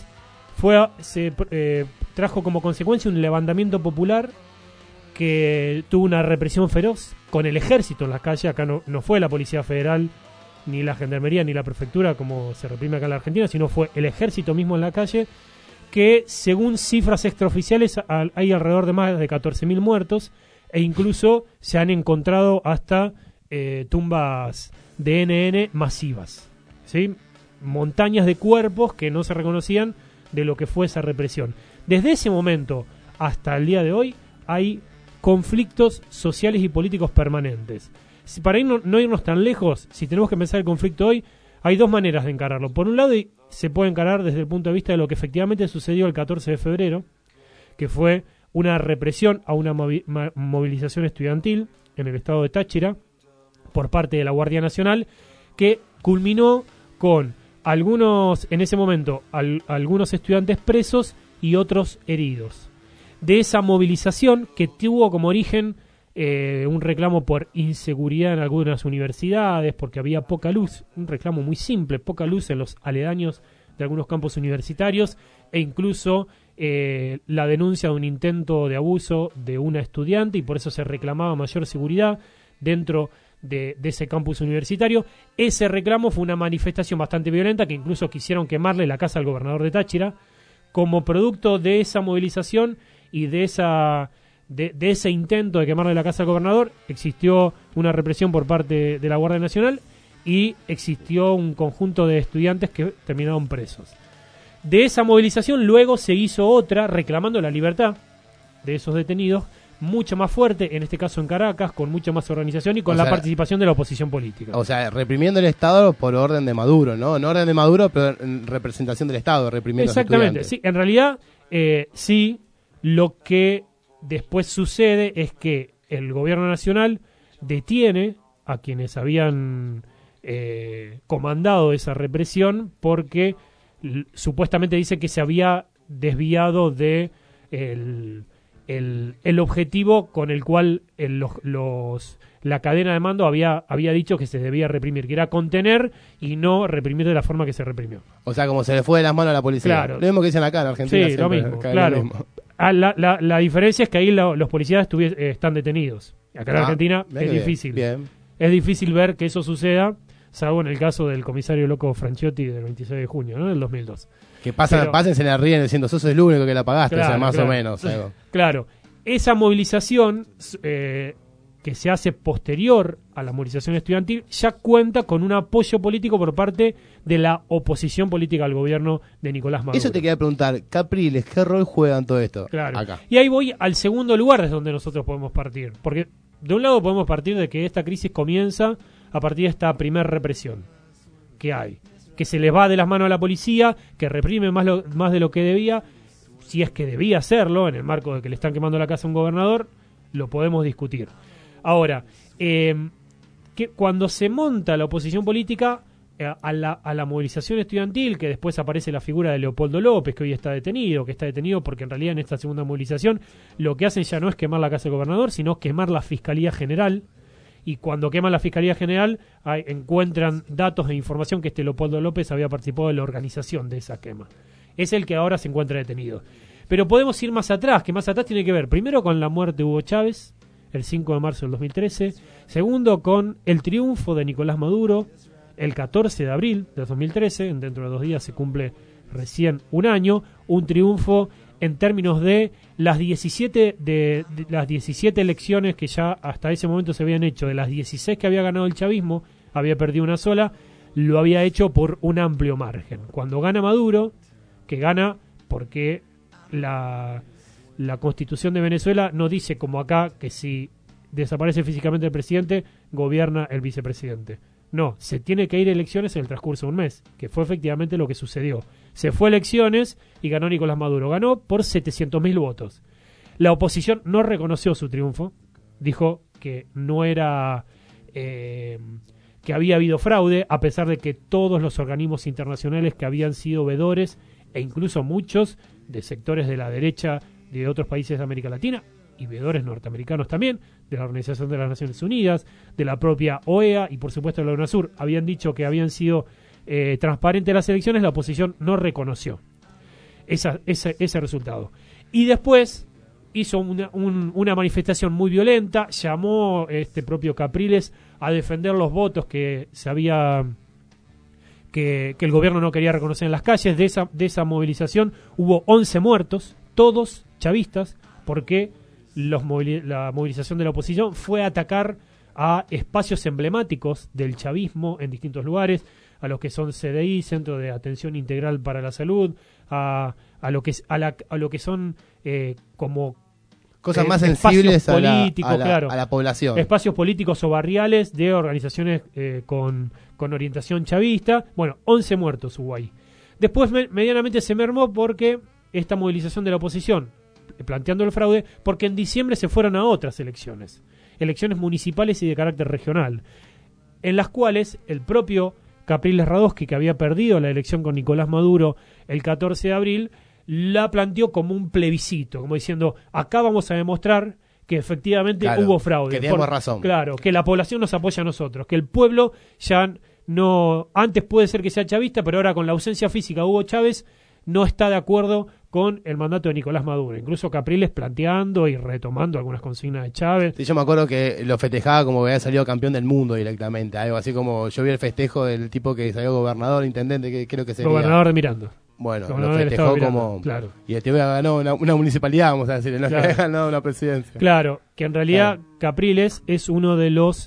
trajo como consecuencia un levantamiento popular que tuvo una represión feroz con el ejército en las calles. Acá no fue la Policía Federal, ni la Gendarmería, ni la Prefectura, como se reprime acá en la Argentina, sino fue el ejército mismo en la calle, que según cifras extraoficiales hay alrededor de más de 14.000 muertos, e incluso se han encontrado hasta tumbas de NN masivas, ¿sí? Montañas de cuerpos que no se reconocían de lo que fue esa represión. Desde ese momento hasta el día de hoy hay conflictos sociales y políticos permanentes. Para no irnos tan lejos, si tenemos que pensar el conflicto hoy, hay dos maneras de encararlo. Por un lado, se puede encarar desde el punto de vista de lo que efectivamente sucedió el 14 de febrero, que fue una represión a una movilización estudiantil en el estado de Táchira por parte de la Guardia Nacional, que culminó con algunos, en ese momento, algunos estudiantes presos y otros heridos. De esa movilización, que tuvo como origen un reclamo por inseguridad en algunas universidades, porque había poca luz, un reclamo muy simple, poca luz en los aledaños de algunos campus universitarios, e incluso la denuncia de un intento de abuso de una estudiante, y por eso se reclamaba mayor seguridad dentro de ese campus universitario. Ese reclamo fue una manifestación bastante violenta, que incluso quisieron quemarle la casa al gobernador de Táchira. Como producto de esa movilización y de ese intento de quemarle la casa al gobernador, existió una represión por parte de la Guardia Nacional y existió un conjunto de estudiantes que terminaron presos. De esa movilización luego se hizo otra reclamando la libertad de esos detenidos, mucho más fuerte, en este caso en Caracas, con mucha más organización y con la participación de la oposición política. O sea, reprimiendo el Estado por orden de Maduro, ¿no? No orden de Maduro, pero en representación del Estado, reprimiendo a los estudiantes. Sí, en realidad, sí, lo que después sucede es que el gobierno nacional detiene a quienes habían comandado esa represión porque supuestamente dice que se había desviado de el objetivo con el cual la cadena de mando había dicho que se debía reprimir, que era contener y no reprimir de la forma que se reprimió. O sea, como se le fue de las manos a la policía. Claro. Lo mismo que dicen acá en Argentina. Sí, lo mismo, claro. La diferencia es que ahí los policías están detenidos. Acá en Argentina es difícil. Bien. Es difícil ver que eso suceda, salvo en el caso del comisario loco Franciotti del 26 de junio, ¿no? Del 2002. Que pásense la ríen diciendo, sos el único que la pagaste, claro, o sea, más claro, o menos. Algo. Claro. Esa movilización que se hace posterior a la movilización estudiantil ya cuenta con un apoyo político por parte de la oposición política al gobierno de Nicolás Maduro. Eso te quería preguntar, Capriles, ¿qué rol juega en todo esto? Claro. Acá. Y ahí voy al segundo lugar desde donde nosotros podemos partir. Porque de un lado podemos partir de que esta crisis comienza a partir de esta primer represión que hay. Que se les va de las manos a la policía, que reprime más de lo que debía. Si es que debía hacerlo, en el marco de que le están quemando la casa a un gobernador, lo podemos discutir. Ahora, que cuando se monta la oposición política a la movilización estudiantil, que después aparece la figura de Leopoldo López, que hoy está detenido porque en realidad en esta segunda movilización lo que hacen ya no es quemar la casa del gobernador, sino quemar la Fiscalía General. Y cuando queman la Fiscalía General encuentran datos e información que Leopoldo López había participado de la organización de esa quema. Es el que ahora se encuentra detenido. Pero podemos ir más atrás, que más atrás tiene que ver primero con la muerte de Hugo Chávez, el 5 de marzo del 2013, segundo con el triunfo de Nicolás Maduro, el 14 de abril del 2013, dentro de 2 días se cumple recién un año, un triunfo en términos de las 17 elecciones que ya hasta ese momento se habían hecho, de las 16 que había ganado el chavismo, había perdido una sola, lo había hecho por un amplio margen. Cuando gana Maduro, que gana porque la Constitución de Venezuela no dice como acá que si desaparece físicamente el presidente, gobierna el vicepresidente. No, se tiene que ir a elecciones en el transcurso de un mes, que fue efectivamente lo que sucedió. Se fue a elecciones y ganó Nicolás Maduro. Ganó por 700.000 votos. La oposición no reconoció su triunfo. Dijo que no era... que había habido fraude, a pesar de que todos los organismos internacionales que habían sido veedores, e incluso muchos de sectores de la derecha de otros países de América Latina, y veedores norteamericanos también, de la Organización de las Naciones Unidas, de la propia OEA y por supuesto de la UNASUR, habían dicho que habían sido transparentes las elecciones, la oposición no reconoció ese resultado. Y después hizo una manifestación muy violenta, llamó propio Capriles a defender los votos que se había... Que el gobierno no quería reconocer en las calles. De esa movilización hubo 11 muertos, todos chavistas, porque la movilización de la oposición fue a atacar a espacios emblemáticos del chavismo en distintos lugares, a los que son CDI, Centro de Atención Integral para la Salud, a lo que son como cosas más sensibles a la población. Espacios políticos o barriales de organizaciones con orientación chavista. Bueno, 11 muertos hubo ahí. Después medianamente se mermó porque esta movilización de la oposición, planteando el fraude, porque en diciembre se fueron a otras elecciones municipales y de carácter regional, en las cuales el propio Capriles Radosky, que había perdido la elección con Nicolás Maduro el 14 de abril, la planteó como un plebiscito, como diciendo, acá vamos a demostrar que efectivamente hubo fraude. Que teníamos razón. Claro, que la población nos apoya a nosotros, que el pueblo ya no... Antes puede ser que sea chavista, pero ahora con la ausencia física de Hugo Chávez no está de acuerdo con el mandato de Nicolás Maduro. Incluso Capriles planteando y retomando algunas consignas de Chávez. Sí, yo me acuerdo que lo festejaba como que había salido campeón del mundo directamente. Algo así como yo vi el festejo del tipo que salió gobernador, intendente, que creo que sería... Gobernador de Miranda. Bueno, lo festejó como... Claro. Y este había ganado una municipalidad, vamos a decir, no que había ganado una presidencia. Claro, que en realidad Capriles es uno de los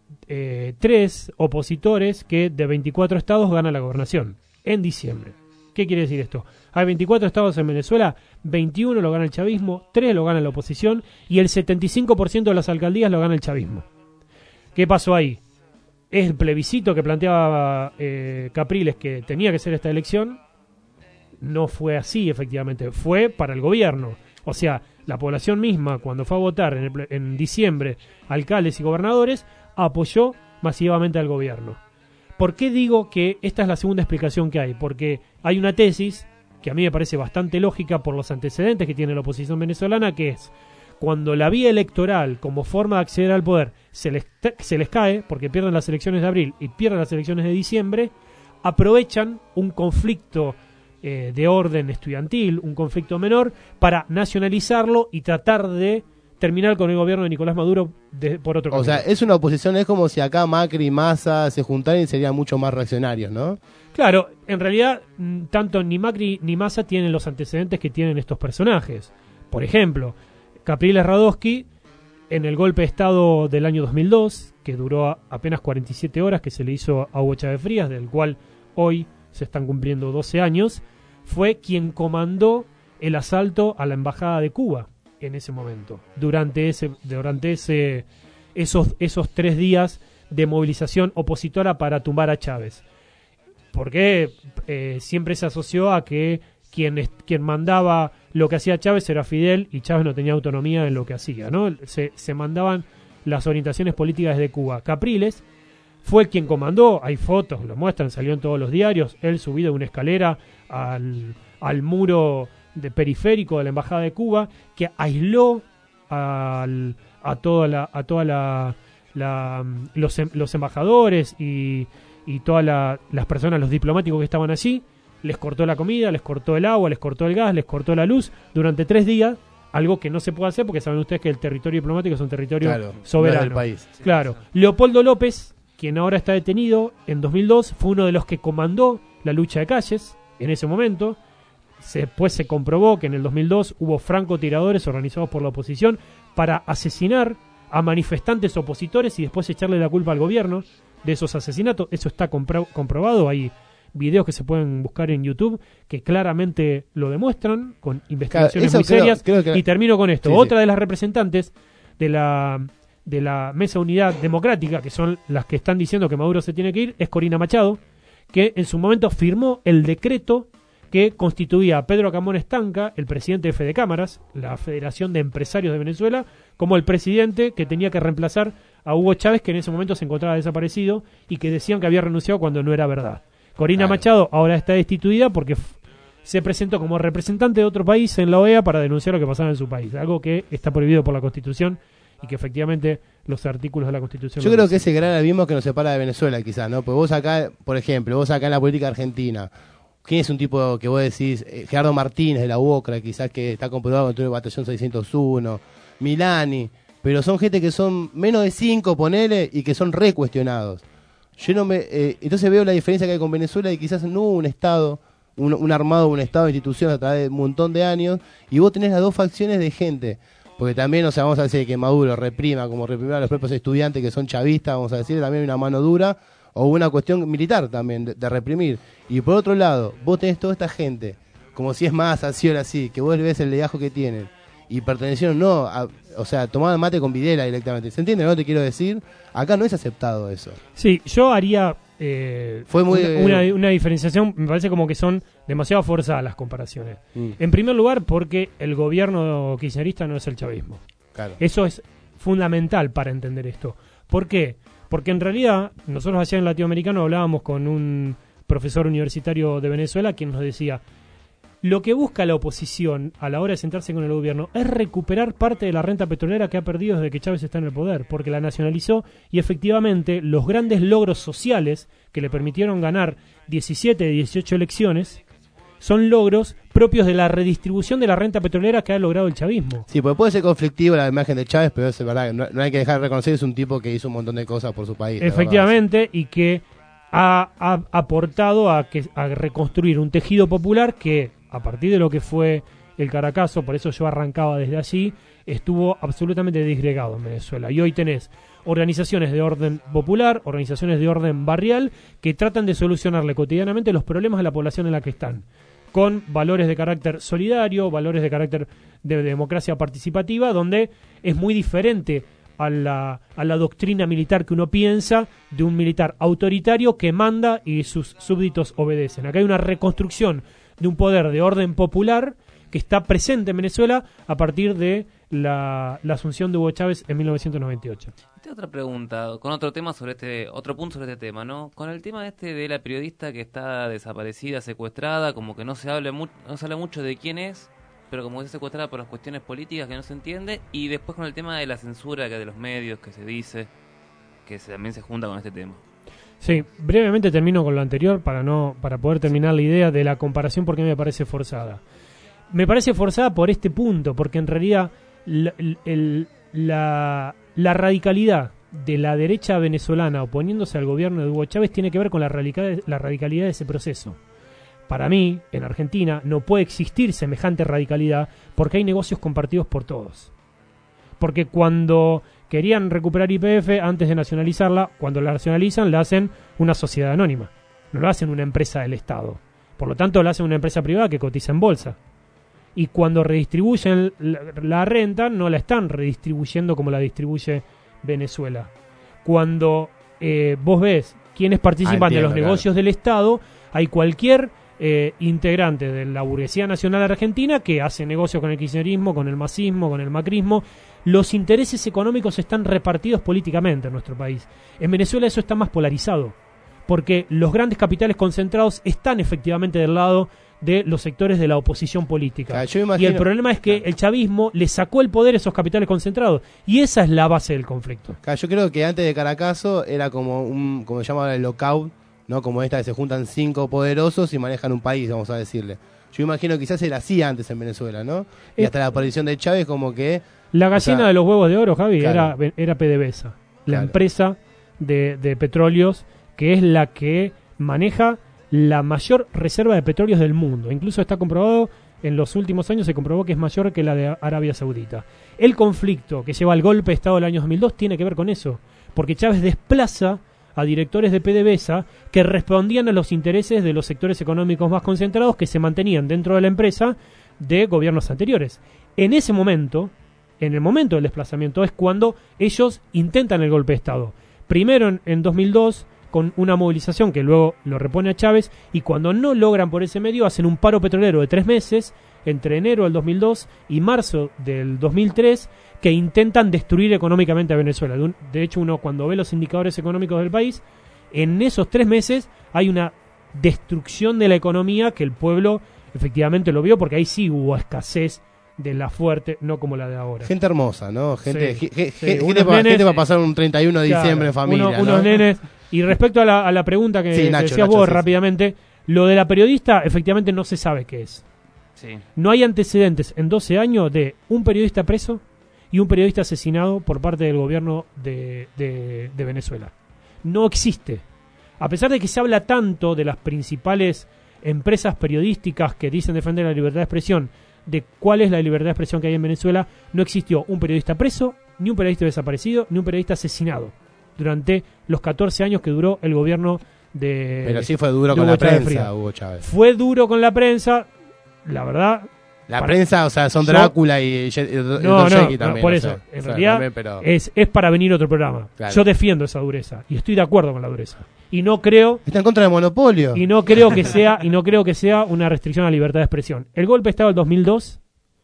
3 opositores que de 24 estados gana la gobernación en diciembre. ¿Qué quiere decir esto? Hay 24 estados en Venezuela, 21 lo gana el chavismo, 3 lo gana la oposición y el 75% de las alcaldías lo gana el chavismo. ¿Qué pasó ahí? Es el plebiscito que planteaba Capriles que tenía que ser esta elección. No fue así, efectivamente. Fue para el gobierno. O sea, la población misma, cuando fue a votar en diciembre, alcaldes y gobernadores, apoyó masivamente al gobierno. ¿Por qué digo que esta es la segunda explicación que hay? Porque hay una tesis que a mí me parece bastante lógica por los antecedentes que tiene la oposición venezolana, que es cuando la vía electoral como forma de acceder al poder se les cae, porque pierden las elecciones de abril y pierden las elecciones de diciembre, aprovechan un conflicto de orden estudiantil, un conflicto menor, para nacionalizarlo y tratar de terminar con el gobierno de Nicolás Maduro por otro camino. O sea, es una oposición, es como si acá Macri y Massa se juntaran y serían mucho más reaccionarios, ¿no? Claro, en realidad tanto ni Macri ni Massa tienen los antecedentes que tienen estos personajes. Por ejemplo, Capriles Radosky, en el golpe de Estado del año 2002, que duró apenas 47 horas, que se le hizo a Hugo Chávez Frías, del cual hoy se están cumpliendo 12 años, fue quien comandó el asalto a la embajada de Cuba en ese momento, durante esos 3 días de movilización opositora para tumbar a Chávez. Porque siempre se asoció a que quien mandaba lo que hacía Chávez era Fidel y Chávez no tenía autonomía en lo que hacía, ¿no? Se mandaban las orientaciones políticas desde Cuba. Capriles fue quien comandó, hay fotos, lo muestran, salió en todos los diarios, él subido de una escalera al muro de periférico de la embajada de Cuba, que aisló a toda los embajadores y todas las personas, los diplomáticos que estaban allí. Les cortó la comida, les cortó el agua, les cortó el gas, les cortó la luz durante 3 días, algo que no se puede hacer porque saben ustedes que el territorio diplomático es un territorio soberano. Del país. Claro. Leopoldo López, quien ahora está detenido, en 2002 fue uno de los que comandó la lucha de calles en ese momento. Después se comprobó que en el 2002 hubo francotiradores organizados por la oposición para asesinar a manifestantes opositores y después echarle la culpa al gobierno de esos asesinatos. Eso está comprobado. Hay videos que se pueden buscar en YouTube que claramente lo demuestran con investigaciones muy serias. Y termino con esto. Otra de las representantes de la Mesa Unidad Democrática, que son las que están diciendo que Maduro se tiene que ir, es Corina Machado, que en su momento firmó el decreto que constituía a Pedro Camón Estanca, el presidente de Fede Cámaras, la Federación de Empresarios de Venezuela, como el presidente que tenía que reemplazar a Hugo Chávez, que en ese momento se encontraba desaparecido y que decían que había renunciado cuando no era verdad. Corina Machado ahora está destituida porque se presentó como representante de otro país en la OEA para denunciar lo que pasaba en su país, algo que está prohibido por la Constitución y que efectivamente los artículos de la Constitución... Yo creo que ese gran abismo que nos separa de Venezuela quizás, ¿no? Pues vos acá, por ejemplo, vos acá en la política argentina, ¿quién es un tipo que vos decís? Gerardo Martínez de la UOCRA, quizás, que está comprobado con el batallón 601, Milani, pero son gente que son menos de 5, ponele, y que son recuestionados. Yo no me... entonces veo la diferencia que hay con Venezuela y quizás no hubo un Estado, un armado, un Estado de instituciones a través de un montón de años, y vos tenés las dos facciones de gente. Porque también, o sea, vamos a decir que Maduro reprima, como reprimió a los propios estudiantes que son chavistas, vamos a decir, también hay una mano dura, o una cuestión militar también, de reprimir. Y por otro lado, vos tenés toda esta gente, como si es más así o así, que vos ves el legajo que tienen, y pertenecieron o sea, tomaban mate con Videla directamente. ¿Se entiende lo que te quiero decir? Acá no es aceptado eso. Sí, yo haría una diferenciación, me parece como que son demasiado forzadas las comparaciones. En primer lugar, porque el gobierno kirchnerista no es el chavismo. Claro. Eso es fundamental para entender esto. ¿Por qué? Porque en realidad, nosotros allá en Latinoamericano hablábamos con un profesor universitario de Venezuela quien nos decía: lo que busca la oposición a la hora de sentarse con el gobierno es recuperar parte de la renta petrolera que ha perdido desde que Chávez está en el poder, porque la nacionalizó y efectivamente los grandes logros sociales que le permitieron ganar 17 de 18 elecciones son logros propios de la redistribución de la renta petrolera que ha logrado el chavismo. Sí, porque puede ser conflictivo la imagen de Chávez, pero es verdad, no hay que dejar de reconocer que es un tipo que hizo un montón de cosas por su país. Efectivamente, y que ha aportado a reconstruir un tejido popular que, a partir de lo que fue el Caracazo, por eso yo arrancaba desde allí, estuvo absolutamente disgregado en Venezuela. Y hoy tenés organizaciones de orden popular, organizaciones de orden barrial, que tratan de solucionarle cotidianamente los problemas de la población en la que están. con valores de carácter solidario, valores de carácter de democracia participativa, donde es muy diferente a la doctrina militar que uno piensa de un militar autoritario que manda y sus súbditos obedecen. Acá hay una reconstrucción de un poder de orden popular que está presente en Venezuela a partir de la asunción de Hugo Chávez en 1998. Otra pregunta, con otro tema sobre otro punto sobre este tema, ¿no? Con el tema de la periodista que está desaparecida, secuestrada, como que no se habla mucho de quién es, pero como que es secuestrada por las cuestiones políticas que no se entiende, y después con el tema de la censura que de los medios que se dice, que también se junta con este tema. Sí, brevemente termino con lo anterior para poder terminar la idea de la comparación, porque me parece forzada. Me parece forzada por este punto, porque en realidad la radicalidad de la derecha venezolana oponiéndose al gobierno de Hugo Chávez tiene que ver con la radicalidad de ese proceso. Para mí, en Argentina, no puede existir semejante radicalidad porque hay negocios compartidos por todos. Porque cuando querían recuperar YPF, antes de nacionalizarla, cuando la nacionalizan, la hacen una sociedad anónima. No la hacen una empresa del Estado. Por lo tanto, la hacen una empresa privada que cotiza en bolsa. Y cuando redistribuyen la renta, no la están redistribuyendo como la distribuye Venezuela. Cuando vos ves quiénes participan de los negocios del Estado, hay cualquier integrante de la burguesía nacional argentina que hace negocio con el kirchnerismo, con el masismo, con el macrismo. Los intereses económicos están repartidos políticamente en nuestro país. En Venezuela eso está más polarizado, porque los grandes capitales concentrados están efectivamente del lado de los sectores de la oposición política. Y el problema es que el chavismo le sacó el poder a esos capitales concentrados, y esa es la base del conflicto. Yo creo que antes de Caracazo era como como se llama el lockout, ¿no? Como esta que se juntan 5 poderosos y manejan un país, vamos a decirle. Yo imagino que quizás era así antes en Venezuela, ¿no? Y hasta la aparición de Chávez como que... La gallina de los huevos de oro, Javi, claro, era PDVSA, la empresa de petróleos, que es la que maneja la mayor reserva de petróleos del mundo. Incluso está comprobado, en los últimos años se comprobó que es mayor que la de Arabia Saudita. El conflicto que lleva al golpe de Estado del año 2002 tiene que ver con eso, porque Chávez desplaza a directores de PDVSA que respondían a los intereses de los sectores económicos más concentrados que se mantenían dentro de la empresa de gobiernos anteriores. En ese momento, en el momento del desplazamiento, es cuando ellos intentan el golpe de Estado. Primero en 2002, con una movilización que luego lo repone a Chávez, y cuando no logran por ese medio, hacen un paro petrolero de 3 meses, entre enero del 2002 y marzo del 2003, que intentan destruir económicamente a Venezuela. De hecho, uno cuando ve los indicadores económicos del país, en esos 3 meses hay una destrucción de la economía que el pueblo efectivamente lo vio, porque ahí sí hubo escasez de la fuerte, no como la de ahora. Gente hermosa, ¿no? Gente va a pasar un 31 de diciembre en familia. Unos nenes. Y respecto a la pregunta que decías vos rápidamente, lo de la periodista efectivamente no se sabe qué es. Sí. No hay antecedentes en 12 años de un periodista preso y un periodista asesinado por parte del gobierno de Venezuela. No existe. A pesar de que se habla tanto de las principales empresas periodísticas que dicen defender la libertad de expresión, de cuál es la libertad de expresión que hay en Venezuela, no existió un periodista preso, ni un periodista desaparecido, ni un periodista asesinado durante los 14 años que duró el gobierno de... Pero sí fue duro con la prensa, Hugo Chávez. Fue duro con la prensa, la verdad... La prensa, o sea, son Drácula y no, también. Por eso, en realidad también, pero... es para venir otro programa. Claro. Yo defiendo esa dureza y estoy de acuerdo con la dureza. Y no creo... Está en contra del monopolio. Y no creo que sea una restricción a la libertad de expresión. El golpe de Estado del 2002,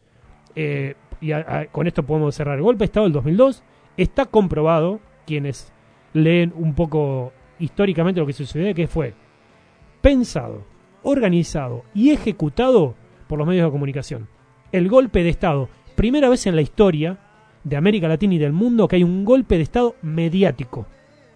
con esto podemos cerrar. El golpe de Estado del 2002 está comprobado, quienes leen un poco históricamente lo que sucedió, que fue pensado, organizado y ejecutado por los medios de comunicación. El golpe de Estado, primera vez en la historia de América Latina y del mundo que hay un golpe de Estado mediático.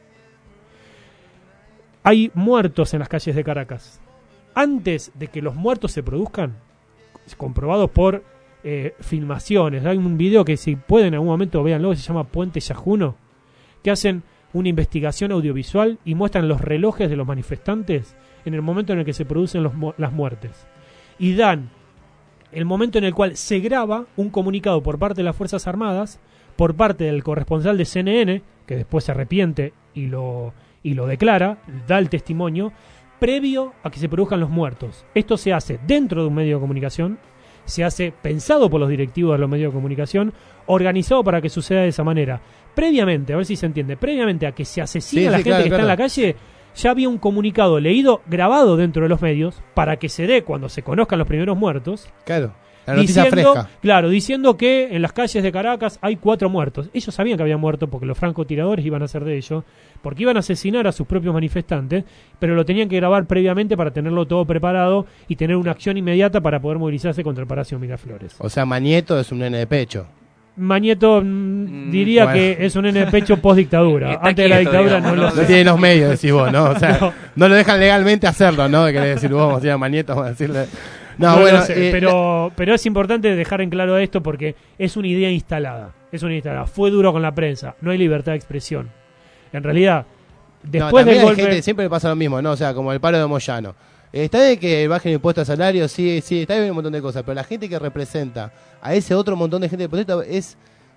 Hay muertos en las calles de Caracas. Antes de que los muertos se produzcan, comprobados por filmaciones, hay un video que si pueden en algún momento véanlo, que se llama Puente Yajuno, que hacen una investigación audiovisual y muestran los relojes de los manifestantes en el momento en el que se producen las muertes. Y dan el momento en el cual se graba un comunicado por parte de las Fuerzas Armadas, por parte del corresponsal de CNN, que después se arrepiente y lo declara, da el testimonio, previo a que se produzcan los muertos. Esto se hace dentro de un medio de comunicación, se hace pensado por los directivos de los medios de comunicación, organizado para que suceda de esa manera. Previamente, a ver si se entiende, previamente a que se asesine a la gente que está en la calle, ya había un comunicado leído, grabado dentro de los medios, para que se dé cuando se conozcan los primeros muertos. Claro. La noticia fresca. Claro, diciendo que en las calles de Caracas hay 4 muertos. Ellos sabían que habían muerto porque los francotiradores iban a hacer de ellos, porque iban a asesinar a sus propios manifestantes, pero lo tenían que grabar previamente para tenerlo todo preparado y tener una acción inmediata para poder movilizarse contra el Palacio Miraflores. O sea, Mañeto es un nene de pecho. Mañeto diría bueno, que es un nene de pecho post-dictadura. Antes de la dictadura no lo sé. No tiene los medios, decís vos, ¿no? O sea, no lo dejan legalmente hacerlo, ¿no? Querés decir vos, vamos a ir a Mañeto, vamos a decirle... No, bueno, sé, pero es importante dejar en claro esto porque es una idea instalada. Fue duro con la prensa. No hay libertad de expresión. En realidad, después del golpe... Gente, siempre le pasa lo mismo, ¿no? O sea, como el paro de Moyano. Está bien que bajen el impuesto al salario, sí, está bien un montón de cosas, pero la gente que representa a ese otro montón de gente que protesta es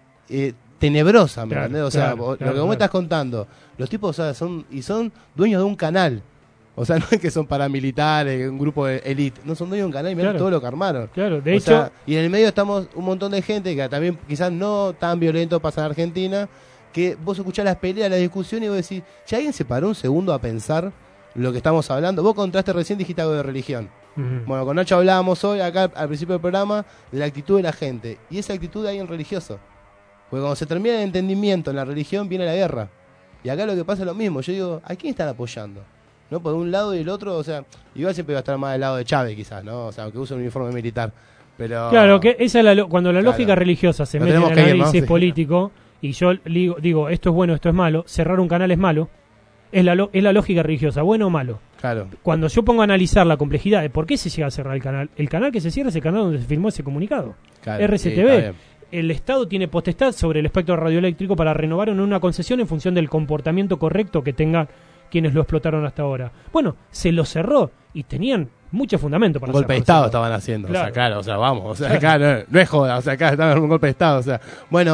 tenebrosa, ¿me entendés? O sea, lo que vos me estás contando, los tipos, o sea, son dueños de un canal. O sea, no es que son paramilitares, un grupo de élite. No, son dueños de un canal y miren todo lo que armaron. Claro, de hecho... y en el medio estamos un montón de gente que también quizás no tan violento pasa en Argentina, que vos escuchás las peleas, las discusiones y vos decís, si alguien se paró un segundo a pensar lo que estamos hablando. Vos contraste recién, dijiste algo de religión. Bueno, con Nacho hablábamos hoy, acá al principio del programa, de la actitud de la gente. Y esa actitud de alguien religioso. Porque cuando se termina el entendimiento en la religión, viene la guerra. Y acá lo que pasa es lo mismo. Yo digo, ¿a quién están apoyando? ¿No? Por un lado y el otro, o sea, igual siempre va a estar más del lado de Chávez quizás, ¿no? O sea, aunque use un uniforme militar, pero... Claro, que esa es cuando la lógica religiosa se mete en el análisis político, y yo digo, esto es bueno, esto es malo, cerrar un canal es malo, es la lógica religiosa, bueno o malo. Claro. Cuando yo pongo a analizar la complejidad de por qué se llega a cerrar el canal que se cierra es el canal donde se firmó ese comunicado. Claro, RCTV. El Estado tiene potestad sobre el espectro radioeléctrico para renovar en una concesión en función del comportamiento correcto que tengan quienes lo explotaron hasta ahora. Bueno, se lo cerró y tenían mucho fundamento para un golpe de Estado estaban haciendo. Claro. O sea, claro, o sea, vamos, o sea, acá no es joda, o sea, acá estaban en un golpe de Estado, o sea. Bueno,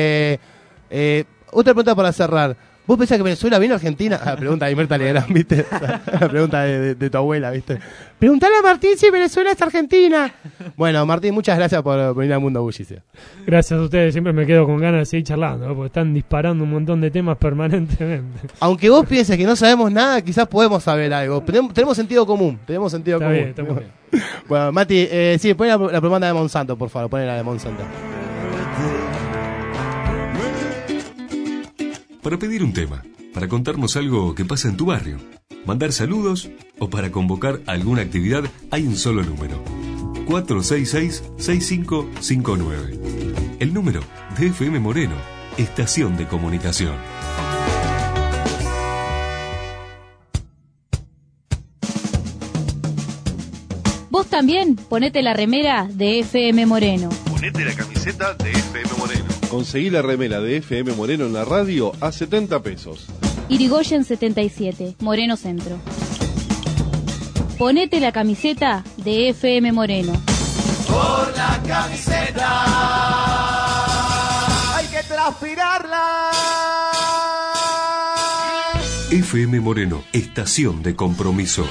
otra pregunta para cerrar. ¿Vos pensás que Venezuela vino a Argentina? Pregunta de Mirta Legrand, ¿viste? La pregunta de tu abuela, ¿viste? Preguntale a Martín si Venezuela es Argentina. Bueno, Martín, muchas gracias por venir al Mundo Bullicio. Gracias a ustedes, siempre me quedo con ganas de seguir charlando, ¿no? Porque están disparando un montón de temas permanentemente. Aunque vos pienses que no sabemos nada, quizás podemos saber algo. Tenemos sentido común, Está bien, está muy bien. Bueno, Mati, sí, pon la propaganda de Monsanto, por favor, pon la de Monsanto. Para pedir un tema, para contarnos algo que pasa en tu barrio, mandar saludos o para convocar alguna actividad, hay un solo número: 466-6559. El número de FM Moreno, Estación de Comunicación. Vos también ponete la remera de FM Moreno. Ponete la camiseta de FM Moreno. Conseguí la remera de FM Moreno en la radio a 70 pesos. Irigoyen 77, Moreno Centro. Ponete la camiseta de FM Moreno. Por la camiseta hay que transpirarla. FM Moreno, Estación de Compromiso.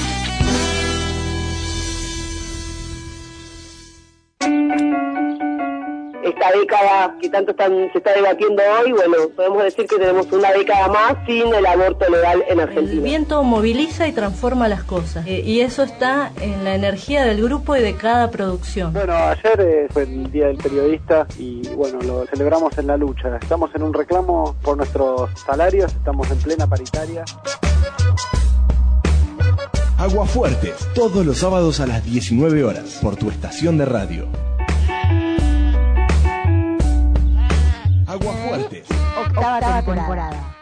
Esta década que tanto se está debatiendo hoy, bueno, podemos decir que tenemos una década más sin el aborto legal en Argentina. El viento moviliza y transforma las cosas, y eso está en la energía del grupo y de cada producción. Bueno, ayer fue el Día del Periodista y bueno, lo celebramos en la lucha. Estamos en un reclamo por nuestros salarios, estamos en plena paritaria. Aguafuerte, todos los sábados a las 19 horas, por tu estación de radio. Aguafuertes. Octava temporada.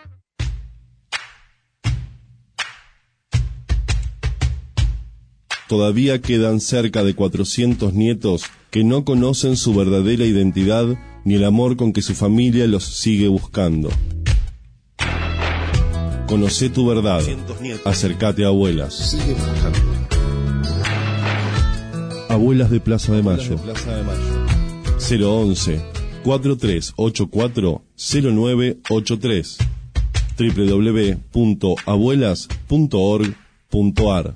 Todavía quedan cerca de 400 nietos que no conocen su verdadera identidad ni el amor con que su familia los sigue buscando. Conocé tu verdad. Acércate a Abuelas. Sigue buscando. Abuelas de Plaza de Mayo. 011-4384-0983 www.abuelas.org.ar www.radionacional.com.ar.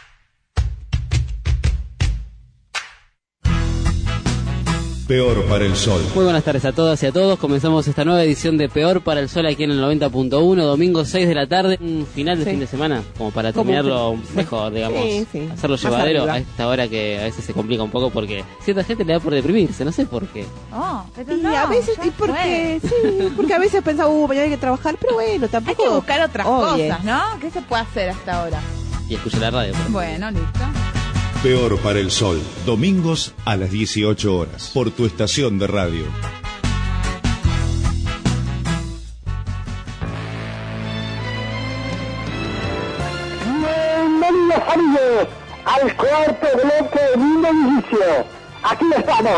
Peor para el Sol. Muy buenas tardes a todas y a todos. Comenzamos esta nueva edición de Peor para el Sol aquí en el 90.1, domingo 6 de la tarde, un final de fin de semana, como para terminarlo mejor, digamos, hacerlo llevadero a esta hora que a veces se complica un poco porque cierta gente le da por deprimirse, no sé por qué. Pero no, a veces porque a veces pensaba, mañana hay que trabajar, pero bueno, tampoco hay que buscar otras cosas, ¿no? ¿Qué se puede hacer hasta ahora? Y escuchar la radio. Bueno, listo. Peor para el Sol, domingos a las 18 horas, por tu estación de radio. Bienvenidos amigos al cuarto bloque de Mundo Inicio. Aquí estamos.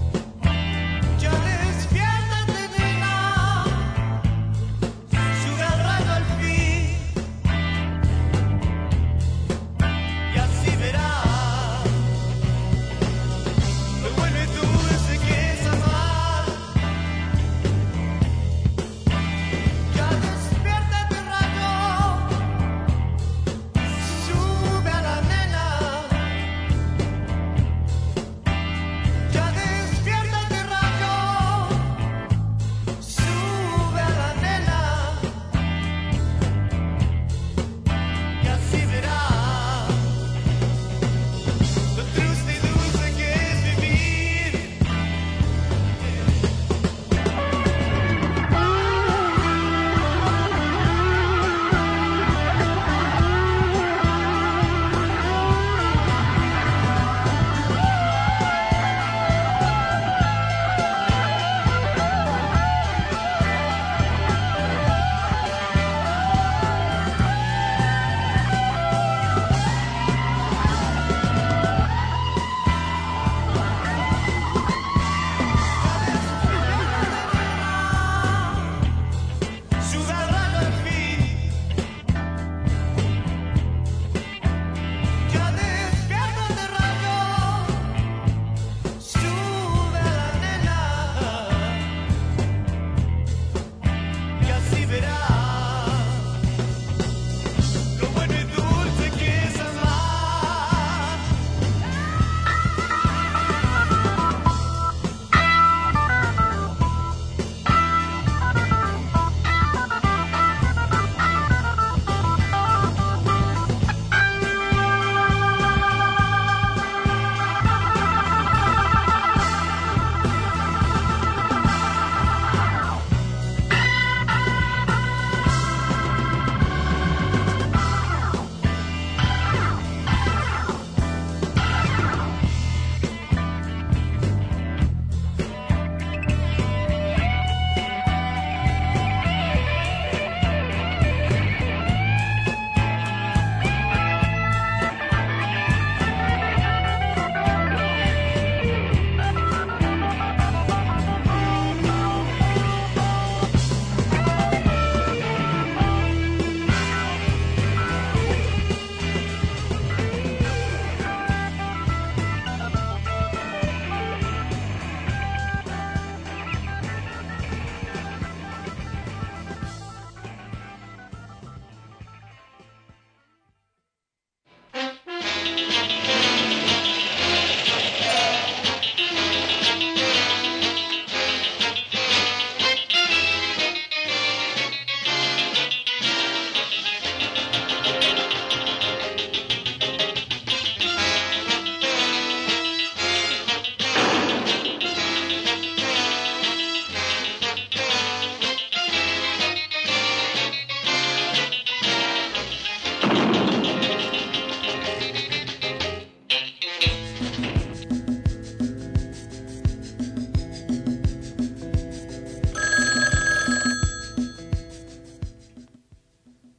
Sugar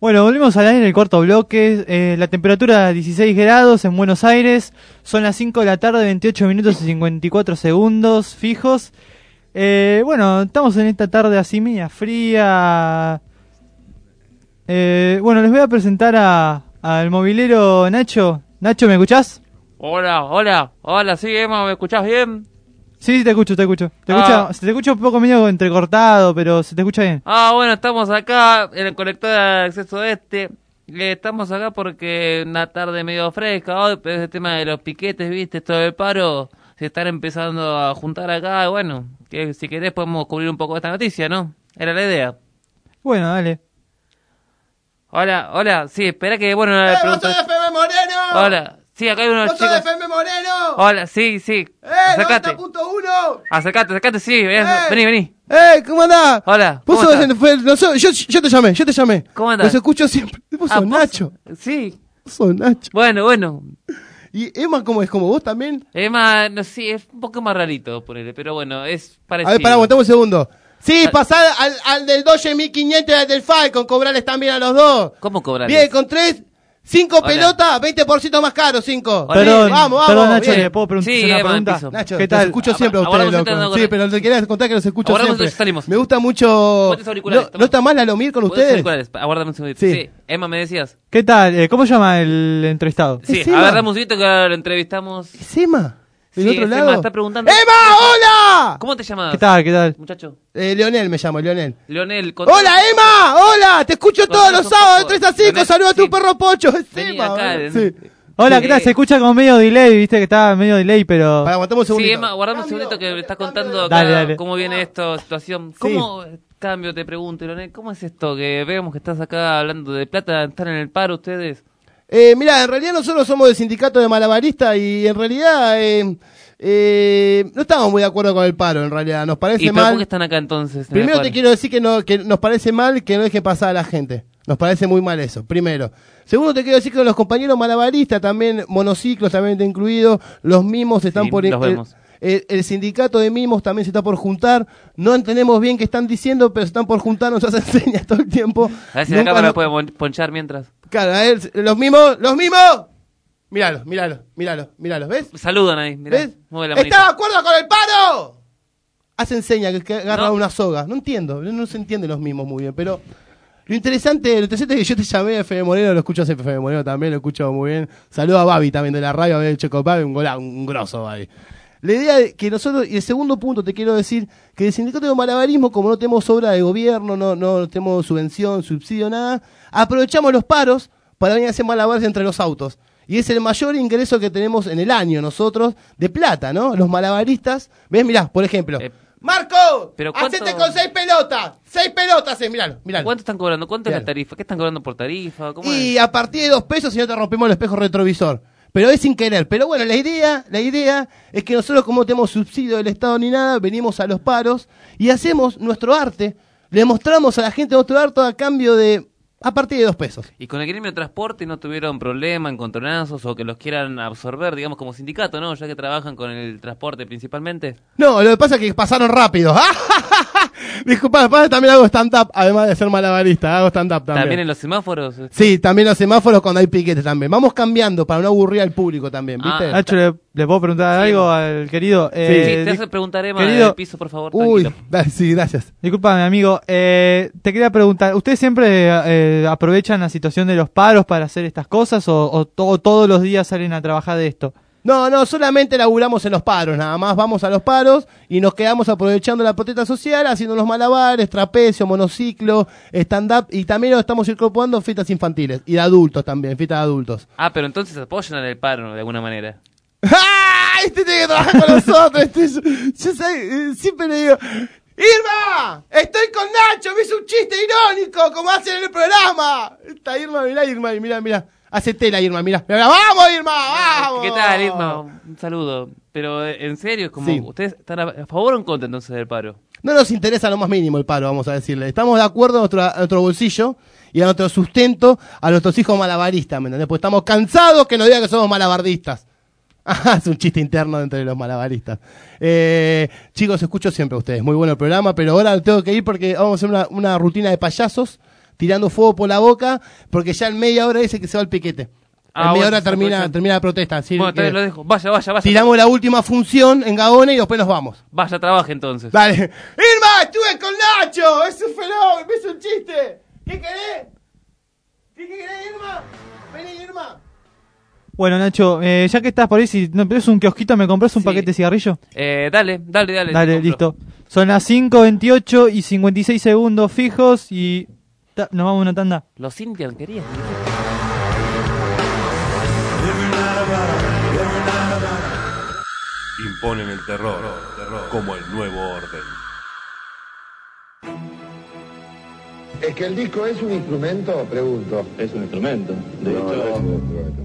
Bueno, volvimos al aire en el cuarto bloque. La temperatura 16 grados en Buenos Aires. Son las 5 de la tarde, 28 minutos y 54 segundos fijos. Bueno, estamos en esta tarde así media fría. Bueno, les voy a presentar al movilero Nacho. Nacho, ¿me escuchás? Hola, sí, Emma, ¿me escuchás bien? Sí, te escucho. Se te escucha un poco medio entrecortado, pero se te escucha bien. Bueno, estamos acá en el colector de acceso estamos acá porque una tarde medio fresca hoy, pero ese tema de los piquetes, viste, esto del paro, se están empezando a juntar acá, bueno, que si querés podemos cubrir un poco esta noticia, ¿no? Era la idea. Bueno, dale. Hola, sí, espera que, bueno... ¡Vos sos de FM Moreno! Hola, sí, acá hay unos chicos... ¡Vos sos de FM Moreno! Hola, sí, acércate. 90.1! Acércate, sí, vení. ¿Cómo andás? Hola, Vos sos yo te llamé. ¿Cómo andás? Los escucho siempre. Vos sos Nacho. Sí. Vos sos Nacho. Bueno. ¿Y Emma cómo es? ¿Como vos también? Emma, no sé, es un poco más rarito, ponele, pero bueno, es parecido. A ver, pará, aguantame un segundo. Sí, pasá al del Dodge 1500 y al del Falcon, cobrarles también a los dos. ¿Cómo cobrarles? Bien, con 5 pelotas, 20% más caro, 5. Perdón, vamos, Nacho, bien. ¿le puedo preguntar Sí, una Emma, pregunta? empiezo. Nacho, ¿qué tal? Los escucho siempre a ustedes, loco. Sí, pero te quería contar que los escucho siempre. Salimos. Me gusta mucho... ¿No está mal Lalomir con ustedes? Aguardame un segundito. Sí. Emma, ¿me decías? ¿Qué tal? ¿Cómo se llama el entrevistado? Sí, agarramos un segundito que lo entrevistamos. ¿Es Emma? ¿Del otro lado? Emma está preguntando. ¡Emma, hola! ¿Cómo te llamas? ¿Qué tal? Muchacho. Leonel me llamo, Leonel. ¡Hola, Emma! ¡Hola! Te escucho todos los sábados de 3 a 5. Saluda a tu perro Pocho. Es Emma. Sí. Hola, ¿qué tal? Se escucha como medio delay, viste que está medio delay, pero... Aguantamos un segundito. Sí, Emma, guardamos un segundito que me estás contando dale. cómo viene esta situación. ¿Cómo, cambio, te pregunto, Leonel, cómo es esto que vemos que estás acá hablando de plata, están en el paro ustedes? Mirá, en realidad nosotros somos del sindicato de malabaristas y en realidad no estamos muy de acuerdo con el paro, en realidad. Nos parece mal. ¿Por qué están acá entonces? Primero te quiero decir que nos parece mal que no deje pasar a la gente. Nos parece muy mal eso, primero. Segundo, te quiero decir que los compañeros malabaristas también, monociclos también está incluido, los mimos están por... El sindicato de mimos también se está por juntar. No entendemos bien qué están diciendo, pero se están por juntar, nos hacen señas todo el tiempo. A ver si la cámara puede ponchar mientras. Claro, a ver, los mimos. Míralos, ¿ves? Saludan ahí, mirá. ¿Ves? Mueve la ¿Estás de acuerdo con el paro? Hacen señas que agarran una soga. No entiendo, no se entienden los mimos muy bien, pero... Lo interesante es que yo te llamé a FM Moreno, lo escucho a FM Moreno también, lo escucho muy bien. Saludo a Babi también de la radio, a ver, Checo Babi, un grosso Babi. La idea es que nosotros, y el segundo punto te quiero decir, que el sindicato de malabarismo, como no tenemos obra de gobierno, no tenemos subvención, subsidio, nada, aprovechamos los paros para venir a hacer malabares entre los autos. Y es el mayor ingreso que tenemos en el año nosotros, de plata, ¿no? Los malabaristas, ¿ves? Mirá, por ejemplo... ¡Marco! ¡Hacete con 6 pelotas! ¡6 pelotas! Miralo. ¿Cuánto están cobrando? ¿Cuánto es la tarifa? ¿Qué están cobrando por tarifa? ¿Cómo y a partir de 2 pesos si no te rompemos el espejo retrovisor. Pero es sin querer. Pero bueno, la idea es que nosotros, como no tenemos subsidio del Estado ni nada, venimos a los paros y hacemos nuestro arte. Le mostramos a la gente nuestro arte a cambio de... a partir de 2 pesos. ¿Y con el gremio de transporte no tuvieron problema, encontronazos o que los quieran absorber, digamos, como sindicato, ¿no? Ya que trabajan con el transporte principalmente. No, lo que pasa es que pasaron rápido. Disculpa, también hago stand-up, además de ser malabarista, hago stand-up también. ¿También en los semáforos? Sí, también en los semáforos cuando hay piquetes también. Vamos cambiando para no aburrir al público también, ¿viste? Nacho, ¿le puedo preguntar algo al querido? Sí, te hace preguntar, Emma, del piso, por favor, tranquilo. Sí, gracias. Disculpame, amigo. Te quería preguntar, ¿ustedes siempre aprovechan la situación de los paros para hacer estas cosas o todos los días salen a trabajar de esto? No, solamente laburamos en los paros, nada más vamos a los paros y nos quedamos aprovechando la protesta social, haciendo los malabares, trapecio, monociclo, stand-up y también nos estamos incorporando fiestas infantiles y de adultos también, fiestas de adultos. Pero entonces apoyan en el paro de alguna manera. Este tiene que trabajar con nosotros, yo siempre le digo... ¡Irma! ¡Estoy con Nacho! ¡Me hizo un chiste irónico! ¡Como hacen en el programa! Esta Irma, mirá. Hace tela, Irma, mirá. ¡Vamos, Irma! ¡Vamos! ¿Qué tal, Irma? Un saludo. Pero, en serio, es como... ¿Ustedes están a favor o en contra entonces del paro? No nos interesa lo más mínimo el paro, vamos a decirle. Estamos de acuerdo a nuestro bolsillo y a nuestro sustento, a nuestros hijos malabaristas, ¿me entendés? Pues estamos cansados que nos digan que somos malabardistas. Es un chiste interno entre los malabaristas. Chicos, escucho siempre a ustedes. Muy bueno el programa, pero ahora tengo que ir porque vamos a hacer una rutina de payasos tirando fuego por la boca, porque ya en media hora dice que se va al piquete. En media hora termina la protesta. Así bueno, entonces lo dejo. Vaya. Tiramos la última función en Gaona y después nos vamos. Vaya, trabaje entonces. Dale. Irma, estuve con Nacho. Es un fenómeno, es un chiste. ¿Qué querés? ¿Qué querés, Irma? Vení, Irma. Bueno, Nacho, ya que estás por ahí, si no tenés un kiosquito, ¿me compras un paquete de cigarrillo? Dale. Dale, listo. Son las 5:28 y 56 segundos fijos y nos vamos a una tanda. Los Indian querían. Imponen el terror como el nuevo orden. ¿Es que el disco es un instrumento? Pregunto. Es un instrumento. De hecho... no es un instrumento.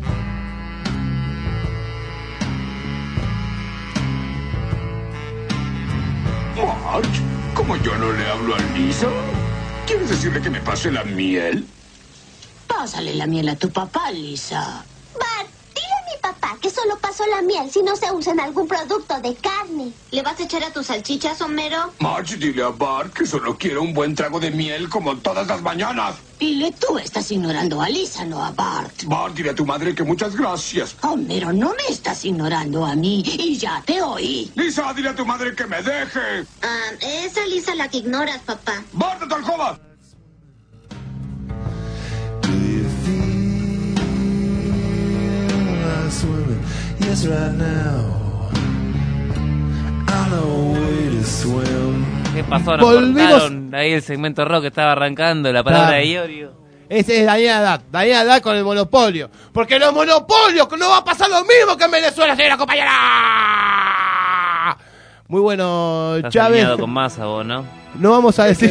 Marge, ¿cómo yo no le hablo a Lisa? ¿Quieres decirle que me pase la miel? Pásale la miel a tu papá, Lisa. Bart, dile a mi papá que solo pasó la miel si no se usa en algún producto de carne. ¿Le vas a echar a tus salchichas, Homero? Marge, dile a Bart que solo quiero un buen trago de miel como todas las mañanas. Dile, tú estás ignorando a Lisa, no a Bart. Bart, dile a tu madre que muchas gracias. Homero, no me estás ignorando a mí y ya te oí. Lisa, dile a tu madre que me deje. Esa Lisa la que ignoras, papá. Bart, no te alcoba. Yes, right now. I know a way to swim. ¿Qué pasó? Nos cortaron ahí el segmento rock que estaba arrancando, la palabra de Iorio. Ese es Daniel Haddad con el monopolio. Porque los monopolios no va a pasar lo mismo que en Venezuela, señora compañera. Muy bueno, Estás Chávez. alineado con Massa, vos, ¿no? No vamos a decir,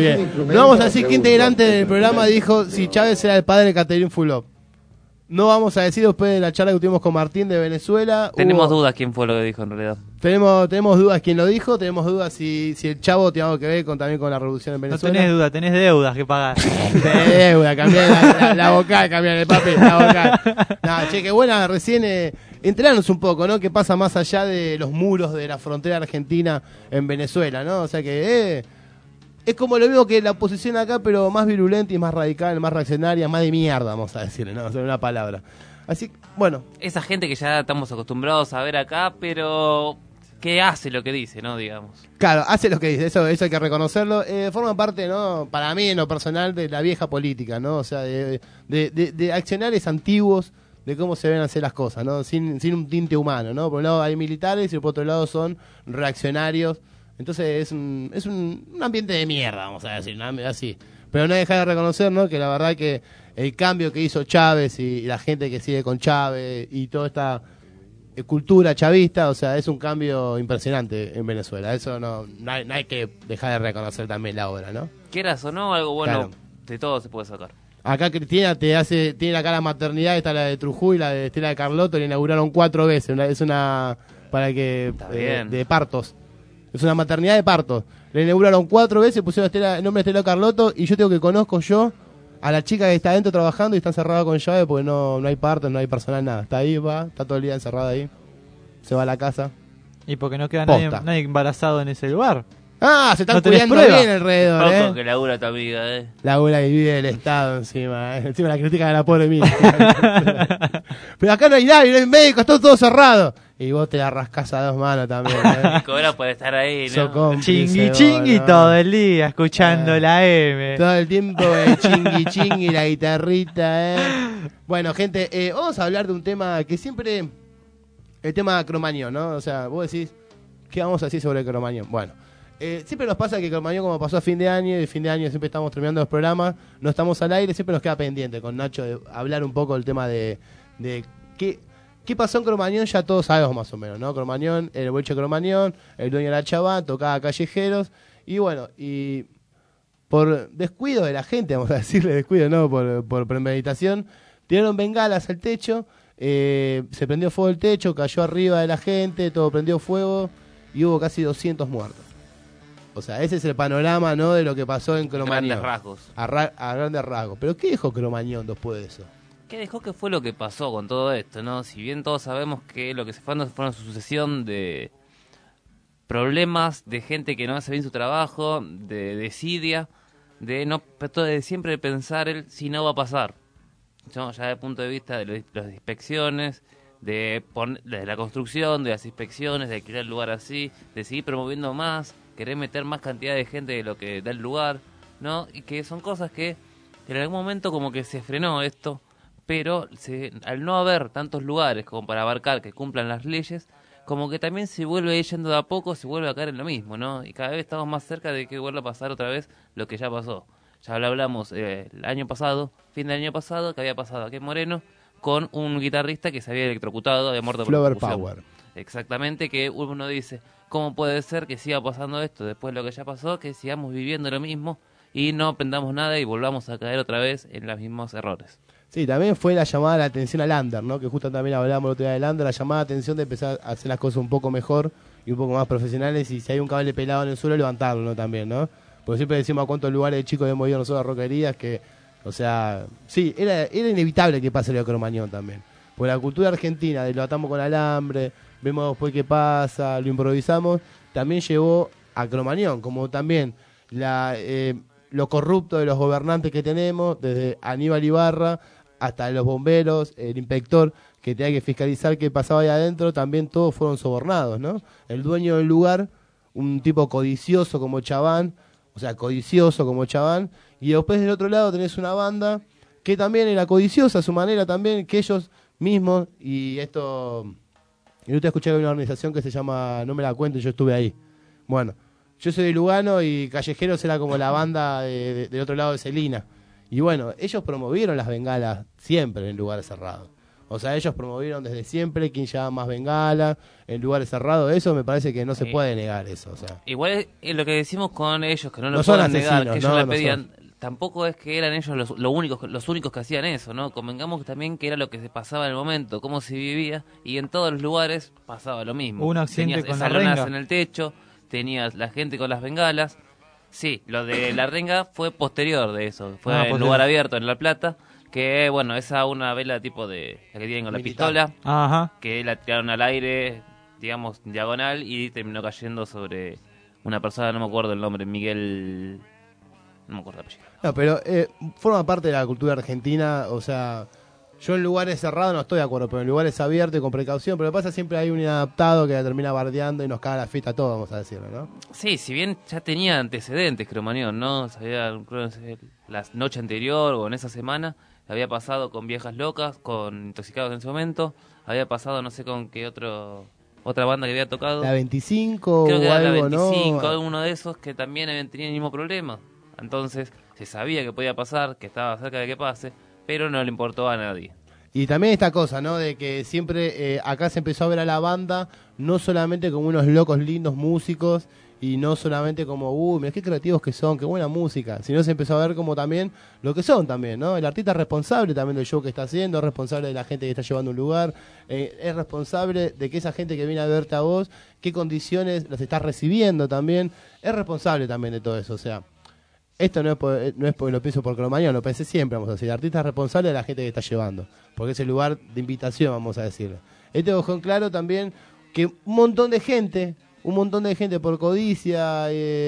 qué integrante del programa dijo si Chávez era el padre de Catherine Fulop. No vamos a decir después de la charla que tuvimos con Martín de Venezuela. Tenemos dudas quién fue lo que dijo en realidad. Tenemos dudas quién lo dijo, tenemos dudas si el Chavo tiene algo que ver también con la revolución en Venezuela. No tenés duda, tenés deudas que pagar. Deuda, cambiar la vocal, cambiar el papel, la vocal. No, che, qué buena, recién enterarnos un poco, ¿no? ¿Qué pasa más allá de los muros de la frontera argentina en Venezuela, ¿no? O sea que es como lo mismo que la oposición acá, pero más virulenta y más radical, más reaccionaria, más de mierda, vamos a decirle, ¿no? O sea, una palabra. Así, bueno. Esa gente que ya estamos acostumbrados a ver acá, pero que hace lo que dice, ¿no? Digamos. Claro, hace lo que dice, eso hay que reconocerlo. Forma parte, ¿no? Para mí, en lo personal, de la vieja política, ¿no? O sea, de accionarios antiguos, de cómo se ven hacer las cosas, ¿no? Sin un tinte humano, ¿no? Por un lado hay militares y por otro lado son reaccionarios. Entonces es un ambiente de mierda, vamos a decir, así. Pero no dejar de reconocer, ¿no? Que la verdad que el cambio que hizo Chávez y la gente que sigue con Chávez y toda esta cultura chavista, o sea, es un cambio impresionante en Venezuela. Eso no hay que dejar de reconocer también la obra, ¿no? Quieras o no, algo bueno, claro. De todo se puede sacar. Acá Cristina tiene acá la maternidad, está la de Trujuy, la de Estela de Carlotto, la inauguraron 4 veces. Es una para que de partos. Es una maternidad de partos. La inauguraron 4 veces, pusieron el nombre de Estela Carlotto y yo tengo que conozco a la chica que está adentro trabajando y está encerrada con llave porque no hay partos, no hay personal, nada. Está ahí, está todo el día encerrada ahí. Se va a la casa. Y porque no queda nadie embarazado en ese lugar. Ah, se están cuidando bien alrededor, Poco que labura tu amiga, Labura y vive del Estado encima, Encima la crítica de la pobre mía. Pero acá no hay nadie, no hay médicos, está todo cerrado. Y vos te la rascás a 2 manos también, Cobra por estar ahí, ¿no? Chingui todo el día, escuchando la M. Todo el tiempo, chingui, la guitarrita, Bueno, gente, vamos a hablar de un tema que siempre... El tema Cromañón, ¿no? O sea, vos decís, ¿qué vamos a decir sobre Cromañón? Bueno, siempre nos pasa que Cromañón, como pasó a fin de año, y fin de año siempre estamos terminando los programas, no estamos al aire, siempre nos queda pendiente con Nacho de hablar un poco del tema de qué pasó en Cromañón, ya todos sabemos más o menos, ¿no? Cromañón, el boliche Cromañón, el dueño de la Chabá, tocaba callejeros, y bueno, y por descuido de la gente, vamos a decirle descuido, ¿no? Por premeditación, tiraron bengalas al techo, se prendió fuego el techo, cayó arriba de la gente, todo prendió fuego y hubo casi 200 muertos. O sea, ese es el panorama, ¿no? De lo que pasó en Cromañón. Grandes rasgos. A grandes rasgos. Pero ¿qué dejó Cromañón después de eso? ¿Qué dejó? ¿Qué fue lo que pasó con todo esto, no? Si bien todos sabemos que lo que se fue fue una sucesión de problemas, de gente que no hace bien su trabajo, de desidia, de siempre pensar si no va a pasar. Ya desde el punto de vista de las inspecciones, de la construcción, de las inspecciones, de alquilar el lugar así, de seguir promoviendo más, querer meter más cantidad de gente de lo que da el lugar, ¿no? Y que son cosas que en algún momento como que se frenó esto, pero al no haber tantos lugares como para abarcar que cumplan las leyes, como que también se vuelve yendo de a poco, se vuelve a caer en lo mismo, ¿no? Y cada vez estamos más cerca de que vuelva a pasar otra vez lo que ya pasó. Ya lo hablamos el año pasado, fin del año pasado, que había pasado aquí en Moreno, con un guitarrista que se había electrocutado, había muerto por Flower electrocución. Power. Exactamente, que uno dice, ¿cómo puede ser que siga pasando esto después de lo que ya pasó, que sigamos viviendo lo mismo y no aprendamos nada y volvamos a caer otra vez en los mismos errores? Sí, también fue la llamada de atención al under, ¿no? Que justo también hablábamos el otro día del under, la llamada de atención de empezar a hacer las cosas un poco mejor y un poco más profesionales, y si hay un cable pelado en el suelo, levantarlo, ¿no? También, ¿no? Porque siempre decimos a cuántos lugares de chicos hemos ido nosotros a roquerías que, o sea, sí, era inevitable que pase lo de Cromañón también. Porque la cultura argentina, de lo atamos con alambre, vemos después qué pasa, lo improvisamos, también llevó a Cromañón, como también lo corrupto de los gobernantes que tenemos, desde Aníbal Ibarra hasta los bomberos, el inspector que tenía que fiscalizar qué pasaba ahí adentro, también todos fueron sobornados, ¿no? El dueño del lugar, un tipo codicioso como Chaván, y después del otro lado tenés una banda que también era codiciosa a su manera también, que ellos mismos, y yo te escuché de una organización que se llama No Me La Cuento, yo estuve ahí. Bueno, yo soy de Lugano y Callejeros era como la banda del otro lado de Celina. Y bueno, ellos promovieron las bengalas siempre en lugares cerrados. O sea, ellos promovieron desde siempre quién llevaba más bengalas en lugares cerrados. Eso me parece que no se puede negar eso. O sea. Igual es lo que decimos con ellos, que no lo no pueden son negar, que ellos la no pedían. Tampoco es que eran ellos los únicos que hacían eso, ¿no? Convengamos también que era lo que se pasaba en el momento, cómo se vivía, y en todos los lugares pasaba lo mismo. Hubo un accidente tenías con la esas lonas renga en el techo, tenías la gente con las bengalas. Sí, lo de la renga fue posterior de eso, fue en lugar abierto en La Plata, que bueno, esa una vela tipo de la que tienen con militar. La pistola, Ajá. que la tiraron al aire, digamos, diagonal, y terminó cayendo sobre una persona, no me acuerdo el nombre, Miguel... No me acuerdo el apellido. No, pero forma parte de la cultura argentina, o sea, yo en lugares cerrados no estoy de acuerdo, pero en lugares abiertos y con precaución, pero lo que pasa siempre hay un inadaptado que la termina bardeando y nos caga la fiesta a todos, vamos a decirlo, ¿no? Sí, si bien ya tenía antecedentes Cromañón, ¿no? Sabía, creo, la noche anterior o en esa semana, había pasado con Viejas Locas, con Intoxicados en ese momento, había pasado no sé con qué otra banda que había tocado. La 25 creo que o era algo, la 25, ¿no? alguno de esos que también habían tenido el mismo problema. Entonces se sabía que podía pasar, que estaba cerca de que pase, pero no le importó a nadie. Y también esta cosa, ¿no? De que siempre acá se empezó a ver a la banda no solamente como unos locos lindos músicos y no solamente como, mirá qué creativos que son, qué buena música, sino se empezó a ver como también lo que son también, ¿no? El artista es responsable también del show que está haciendo, es responsable de la gente que está llevando un lugar, es responsable de que esa gente que viene a verte a vos, qué condiciones las estás recibiendo también, es responsable también de todo eso, o sea... Esto no es porque lo pienso por Cromañón, lo pensé siempre, vamos a decir. El artista es responsable de la gente que está llevando, porque es el lugar de invitación, vamos a decirlo. Este dejó en claro también que un montón de gente por codicia,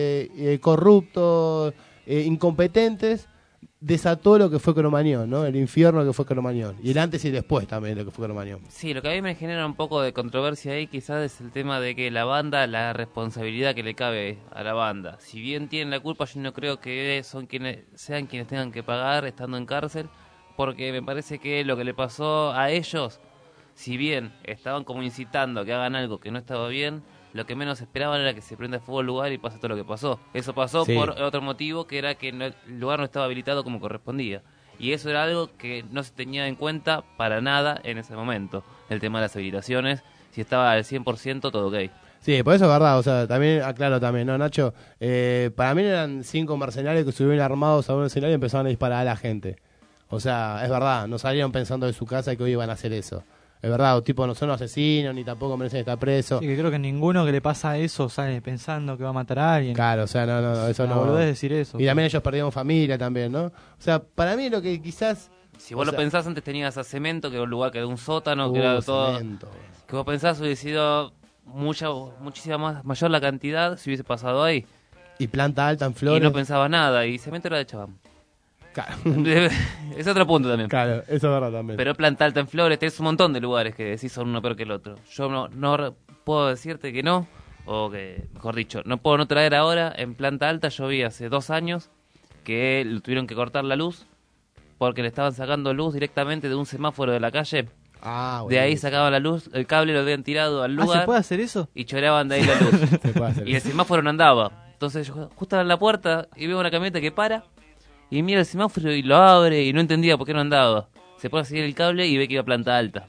corruptos, incompetentes, desató lo que fue Cromañón, ¿no? El infierno que fue Cromañón. Y el antes y después también de lo que fue Cromañón. Sí, lo que a mí me genera un poco de controversia ahí quizás es el tema de que la banda, la responsabilidad que le cabe a la banda. Si bien tienen la culpa, yo no creo que sean quienes tengan que pagar estando en cárcel, porque me parece que lo que le pasó a ellos, si bien estaban como incitando a que hagan algo que no estaba bien, lo que menos esperaban era que se prenda fuego el lugar y pase todo lo que pasó. Eso pasó por otro motivo, que era que el lugar no estaba habilitado como correspondía. Y eso era algo que no se tenía en cuenta para nada en ese momento. El tema de las habilitaciones, si estaba al 100% todo ok. Sí, por eso es verdad, o sea, también aclaro también, ¿no, Nacho? Para mí eran 5 mercenarios que subieron armados a un escenario y empezaron a disparar a la gente. O sea, es verdad, no salieron pensando de su casa que hoy iban a hacer eso. Es verdad, tipo, no son asesinos, ni tampoco merecen estar presos. Sí, que creo que ninguno que le pasa eso sale pensando que va a matar a alguien. Claro, o sea, no, eso no. No decir eso. Y también ellos perdieron familia también, ¿no? O sea, para mí lo que quizás... Si vos lo pensás, antes tenías a Cemento, que era un lugar que era un sótano, que era todo... Cemento. Que vos pensás hubiese sido muchísima más mayor la cantidad si hubiese pasado ahí. Y planta alta en Flores. Y no pensaba nada, y Cemento era de Chabán. Claro. Es otro punto también. Claro, eso es verdad también. Pero planta alta en Flores, tenés un montón de lugares que decís son uno peor que el otro. Yo no puedo decirte que no, o que, mejor dicho, no puedo no traer ahora. En planta alta yo vi hace 2 años que tuvieron que cortar la luz porque le estaban sacando luz directamente de un semáforo de la calle. Bueno. De ahí sacaban la luz, el cable lo habían tirado al lugar. ¿Se puede hacer eso? Y choreaban de ahí la luz. Se puede hacer y el semáforo no andaba. Entonces yo justo estaba en la puerta y veo una camioneta que para y mira el semáforo y lo abre y no entendía por qué no andaba. Se pone a seguir el cable y ve que iba a planta alta.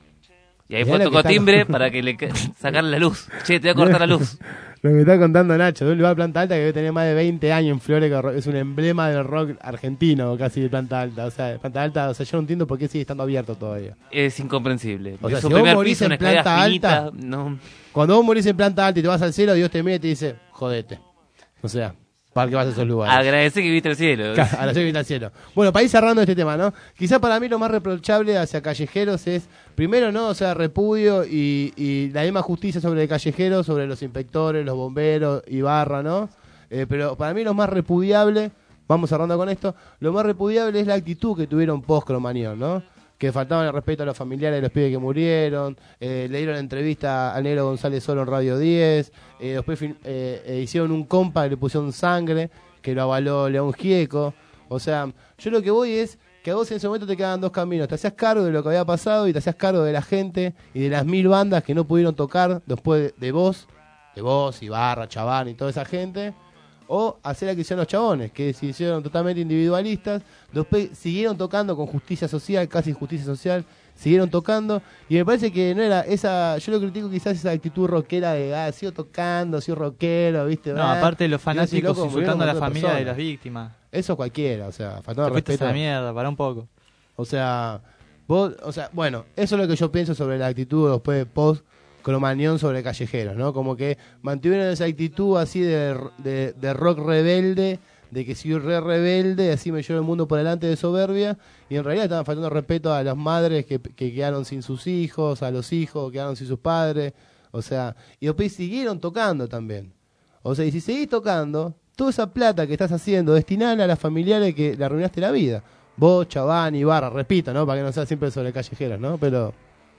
Y ahí tocó timbre para que le sacarle la luz. Che, te voy a cortar la luz. Lo que está contando Nacho, de un lugar de planta alta que debe tener más de 20 años en Flores, que es un emblema del rock argentino, casi de planta alta. O sea, planta alta, yo no entiendo por qué sigue estando abierto todavía. Es incomprensible. O sea, es un si vos primer morís piso, en una escalera planta finita, alta, no. Cuando vos morís en planta alta y te vas al cielo, Dios te mira y te dice, jodete. O sea, ¿para qué vas a esos lugares? Agradece que viste el cielo. Claro, agradecer que viste el cielo. Bueno, para ir cerrando este tema, ¿no? Quizá para mí lo más reprochable hacia callejeros es, primero, ¿no? O sea, repudio y la misma justicia sobre el callejero, sobre los inspectores, los bomberos, Ibarra, ¿no? Pero para mí lo más repudiable, vamos cerrando con esto, lo más repudiable es la actitud que tuvieron post-Cromañón, ¿no? Que faltaban el respeto a los familiares de los pibes que murieron, le dieron entrevista al negro González Solo en Radio 10, después hicieron un compa que le pusieron sangre, que lo avaló León Gieco. O sea, yo lo que voy es que a vos en ese momento te quedan 2 caminos: te hacías cargo de lo que había pasado y te hacías cargo de la gente y de las 1000 bandas que no pudieron tocar después de vos, Ibarra, Chabán y toda esa gente, o hacer la que hicieron los chabones, que se hicieron totalmente individualistas, después siguieron tocando con justicia social, casi justicia social, siguieron tocando, y me parece que no era esa, yo lo critico quizás esa actitud rockera de, sigo tocando, sigo rockero, ¿viste? No, aparte de los fanáticos insultando a la familia de las víctimas. Eso cualquiera, o sea, faltando de respeto. esa mierda, para un poco. O sea, bueno, eso es lo que yo pienso sobre la actitud después de post-Cromañón sobre callejeros, ¿no? Como que mantuvieron esa actitud así de rock rebelde, de que soy rebelde, así me llevo el mundo por delante de soberbia, y en realidad estaban faltando respeto a las madres que quedaron sin sus hijos, a los hijos que quedaron sin sus padres, o sea, y después siguieron tocando también. O sea, y si seguís tocando, toda esa plata que estás haciendo, destinala a las familiares que le arruinaste la vida. Vos, Chabán, Ibarra, repito, ¿no? Para que no sea siempre sobre callejeros, ¿no? Pero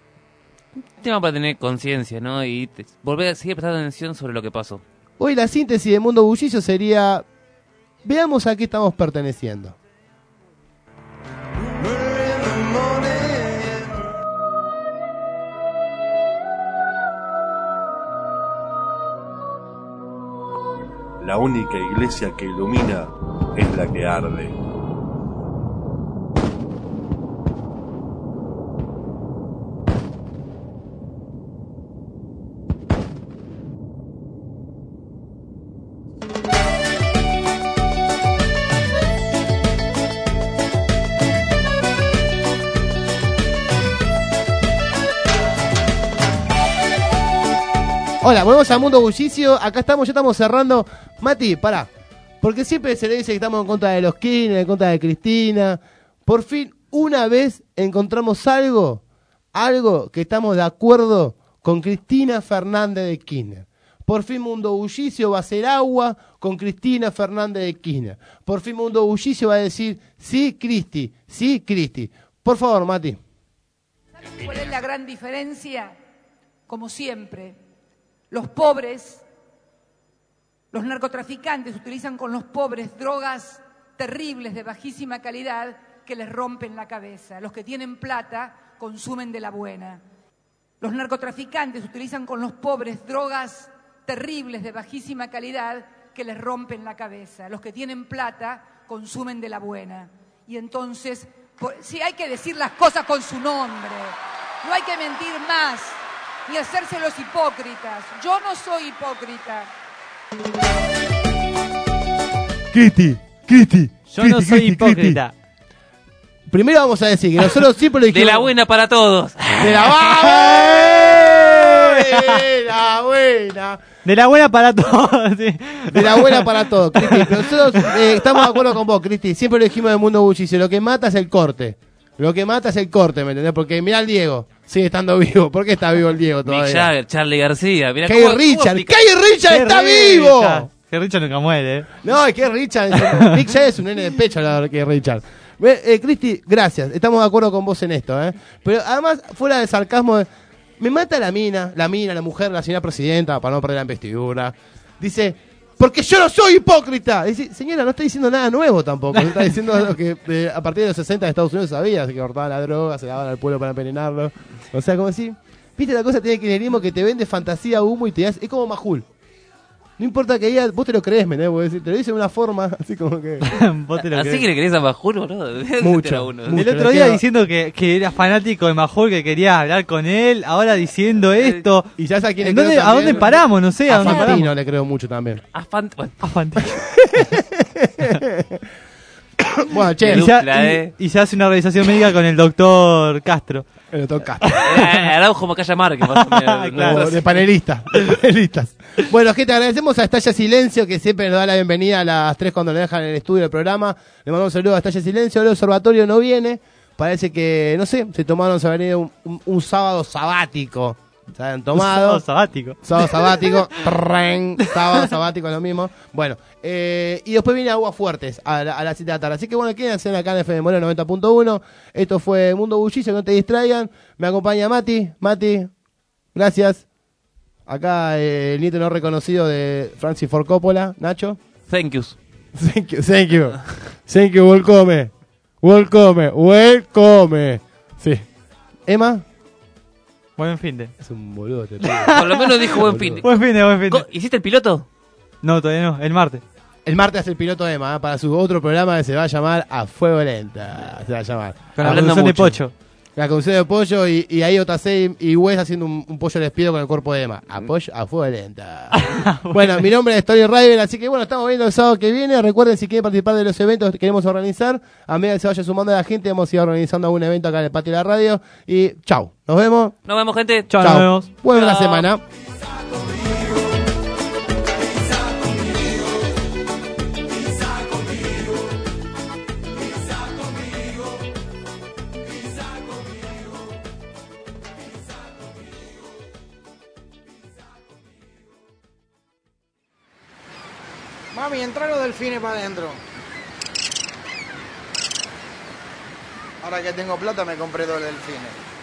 tema para tener conciencia, ¿no? Y volver a seguir prestando atención sobre lo que pasó. Hoy la síntesis de Mundo Bullicio sería: veamos a qué estamos perteneciendo. La única iglesia que ilumina es la que arde. Hola, volvemos a Mundo Bullicio. Acá estamos, ya estamos cerrando. Mati, pará. Porque siempre se le dice que estamos en contra de los Kirchner, en contra de Cristina. Por fin, una vez encontramos algo que estamos de acuerdo con Cristina Fernández de Kirchner. Por fin Mundo Bullicio va a hacer agua con Cristina Fernández de Kirchner. Por fin Mundo Bullicio va a decir, sí, Cristi, sí, Cristi. Por favor, Mati. ¿Sabes cuál es la gran diferencia? Como siempre, los pobres, los narcotraficantes utilizan con los pobres drogas terribles de bajísima calidad que les rompen la cabeza. Los que tienen plata consumen de la buena. Los narcotraficantes utilizan con los pobres drogas terribles de bajísima calidad que les rompen la cabeza. Los que tienen plata consumen de la buena. Y entonces, sí, hay que decir las cosas con su nombre. No hay que mentir más, ni hacerse los hipócritas. Yo no soy hipócrita. Cristi. Yo no soy hipócrita. Primero vamos a decir que nosotros siempre lo dijimos. De la buena para todos. De la buena. De la buena para todos. Sí. De la buena para todos, Cristi. Nosotros estamos de acuerdo con vos, Cristi. Siempre lo dijimos en el Mundo Bullicio. Lo que mata es el corte. Lo que mata es el corte, ¿me entendés? Porque mirá al Diego, sigue estando vivo. ¿Por qué está vivo el Diego todavía? Mick Jagger, Charlie García. Kay Richard está vivo. Que Richard nunca muere. No, es que Richard, Nick ya es un nene de pecho la que Richard. Cristi, gracias, estamos de acuerdo con vos en esto, Pero además, fuera del sarcasmo, me mata la mujer, la señora presidenta, para no perder la investidura. Dice, porque yo no soy hipócrita. Dice, señora, no está diciendo nada nuevo tampoco. Está diciendo lo que a partir de los 60 de Estados Unidos sabía, que cortaban la droga, se daban al pueblo para envenenarlo. O sea, como así, viste la cosa tiene kirchnerismo que te vende fantasía, humo y te das, es como Majul. No importa que diga, vos te lo crees, te lo dice de una forma así como que... ¿Vos te lo así que le crees a Majul, boludo? Mucho. El otro día diciendo que era fanático de Majul, que quería hablar con él, ahora diciendo esto. Y ya sabes a quién ¿A dónde paramos? No sé. A Fantino le creo mucho también. A Fantino. Bueno, che. Y se hace una realización médica con el doctor Castro. El doctor Castro. Araujo Macaya Márquez, más o menos. Claro, de panelistas. Bueno, gente, agradecemos a Estalla Silencio, que siempre nos da la bienvenida a las 3 cuando le dejan en el estudio del programa. Le mandamos un saludo a Estalla Silencio. El observatorio no viene. Parece que, no sé, se tomaron un sábado sabático. Se habían tomado. Sábado sabático. Sábado sabático es lo mismo. Bueno, y después viene Aguas Fuertes a las 7 de la tarde. Así que bueno, quédense acá en FM Moreno 90.1. Esto fue Mundo Bullicio, que no te distraigan. Me acompaña Mati, gracias. Acá el nieto no reconocido de Francis Ford Coppola, Nacho. Thank you, welcome. Sí. Emma. Buen fin de. Es un boludo. Por lo menos dijo buen fin de. Buen fin de. ¿Hiciste el piloto? No, todavía no, el martes. El martes hace el piloto de Emma, para su otro programa que se va a llamar A Fuego Lenta. Se va a llamar. Con la conducción de Pocho. La conducción de Pollo y ahí Otacey y Wes haciendo un pollo despido con el cuerpo de Emma. A Fuego Lenta. Bueno, mi nombre es Tony River, así que bueno, estamos viendo el sábado que viene. Recuerden, si quieren participar de los eventos que queremos organizar, a medida que se vaya sumando la gente, vamos a ir organizando algún evento acá en el patio de la radio. Y chau, nos vemos. Nos vemos, gente. Chau. Nos vemos. Buena semana. Mami, entra los delfines para adentro. Ahora que tengo plata me compré 2 delfines.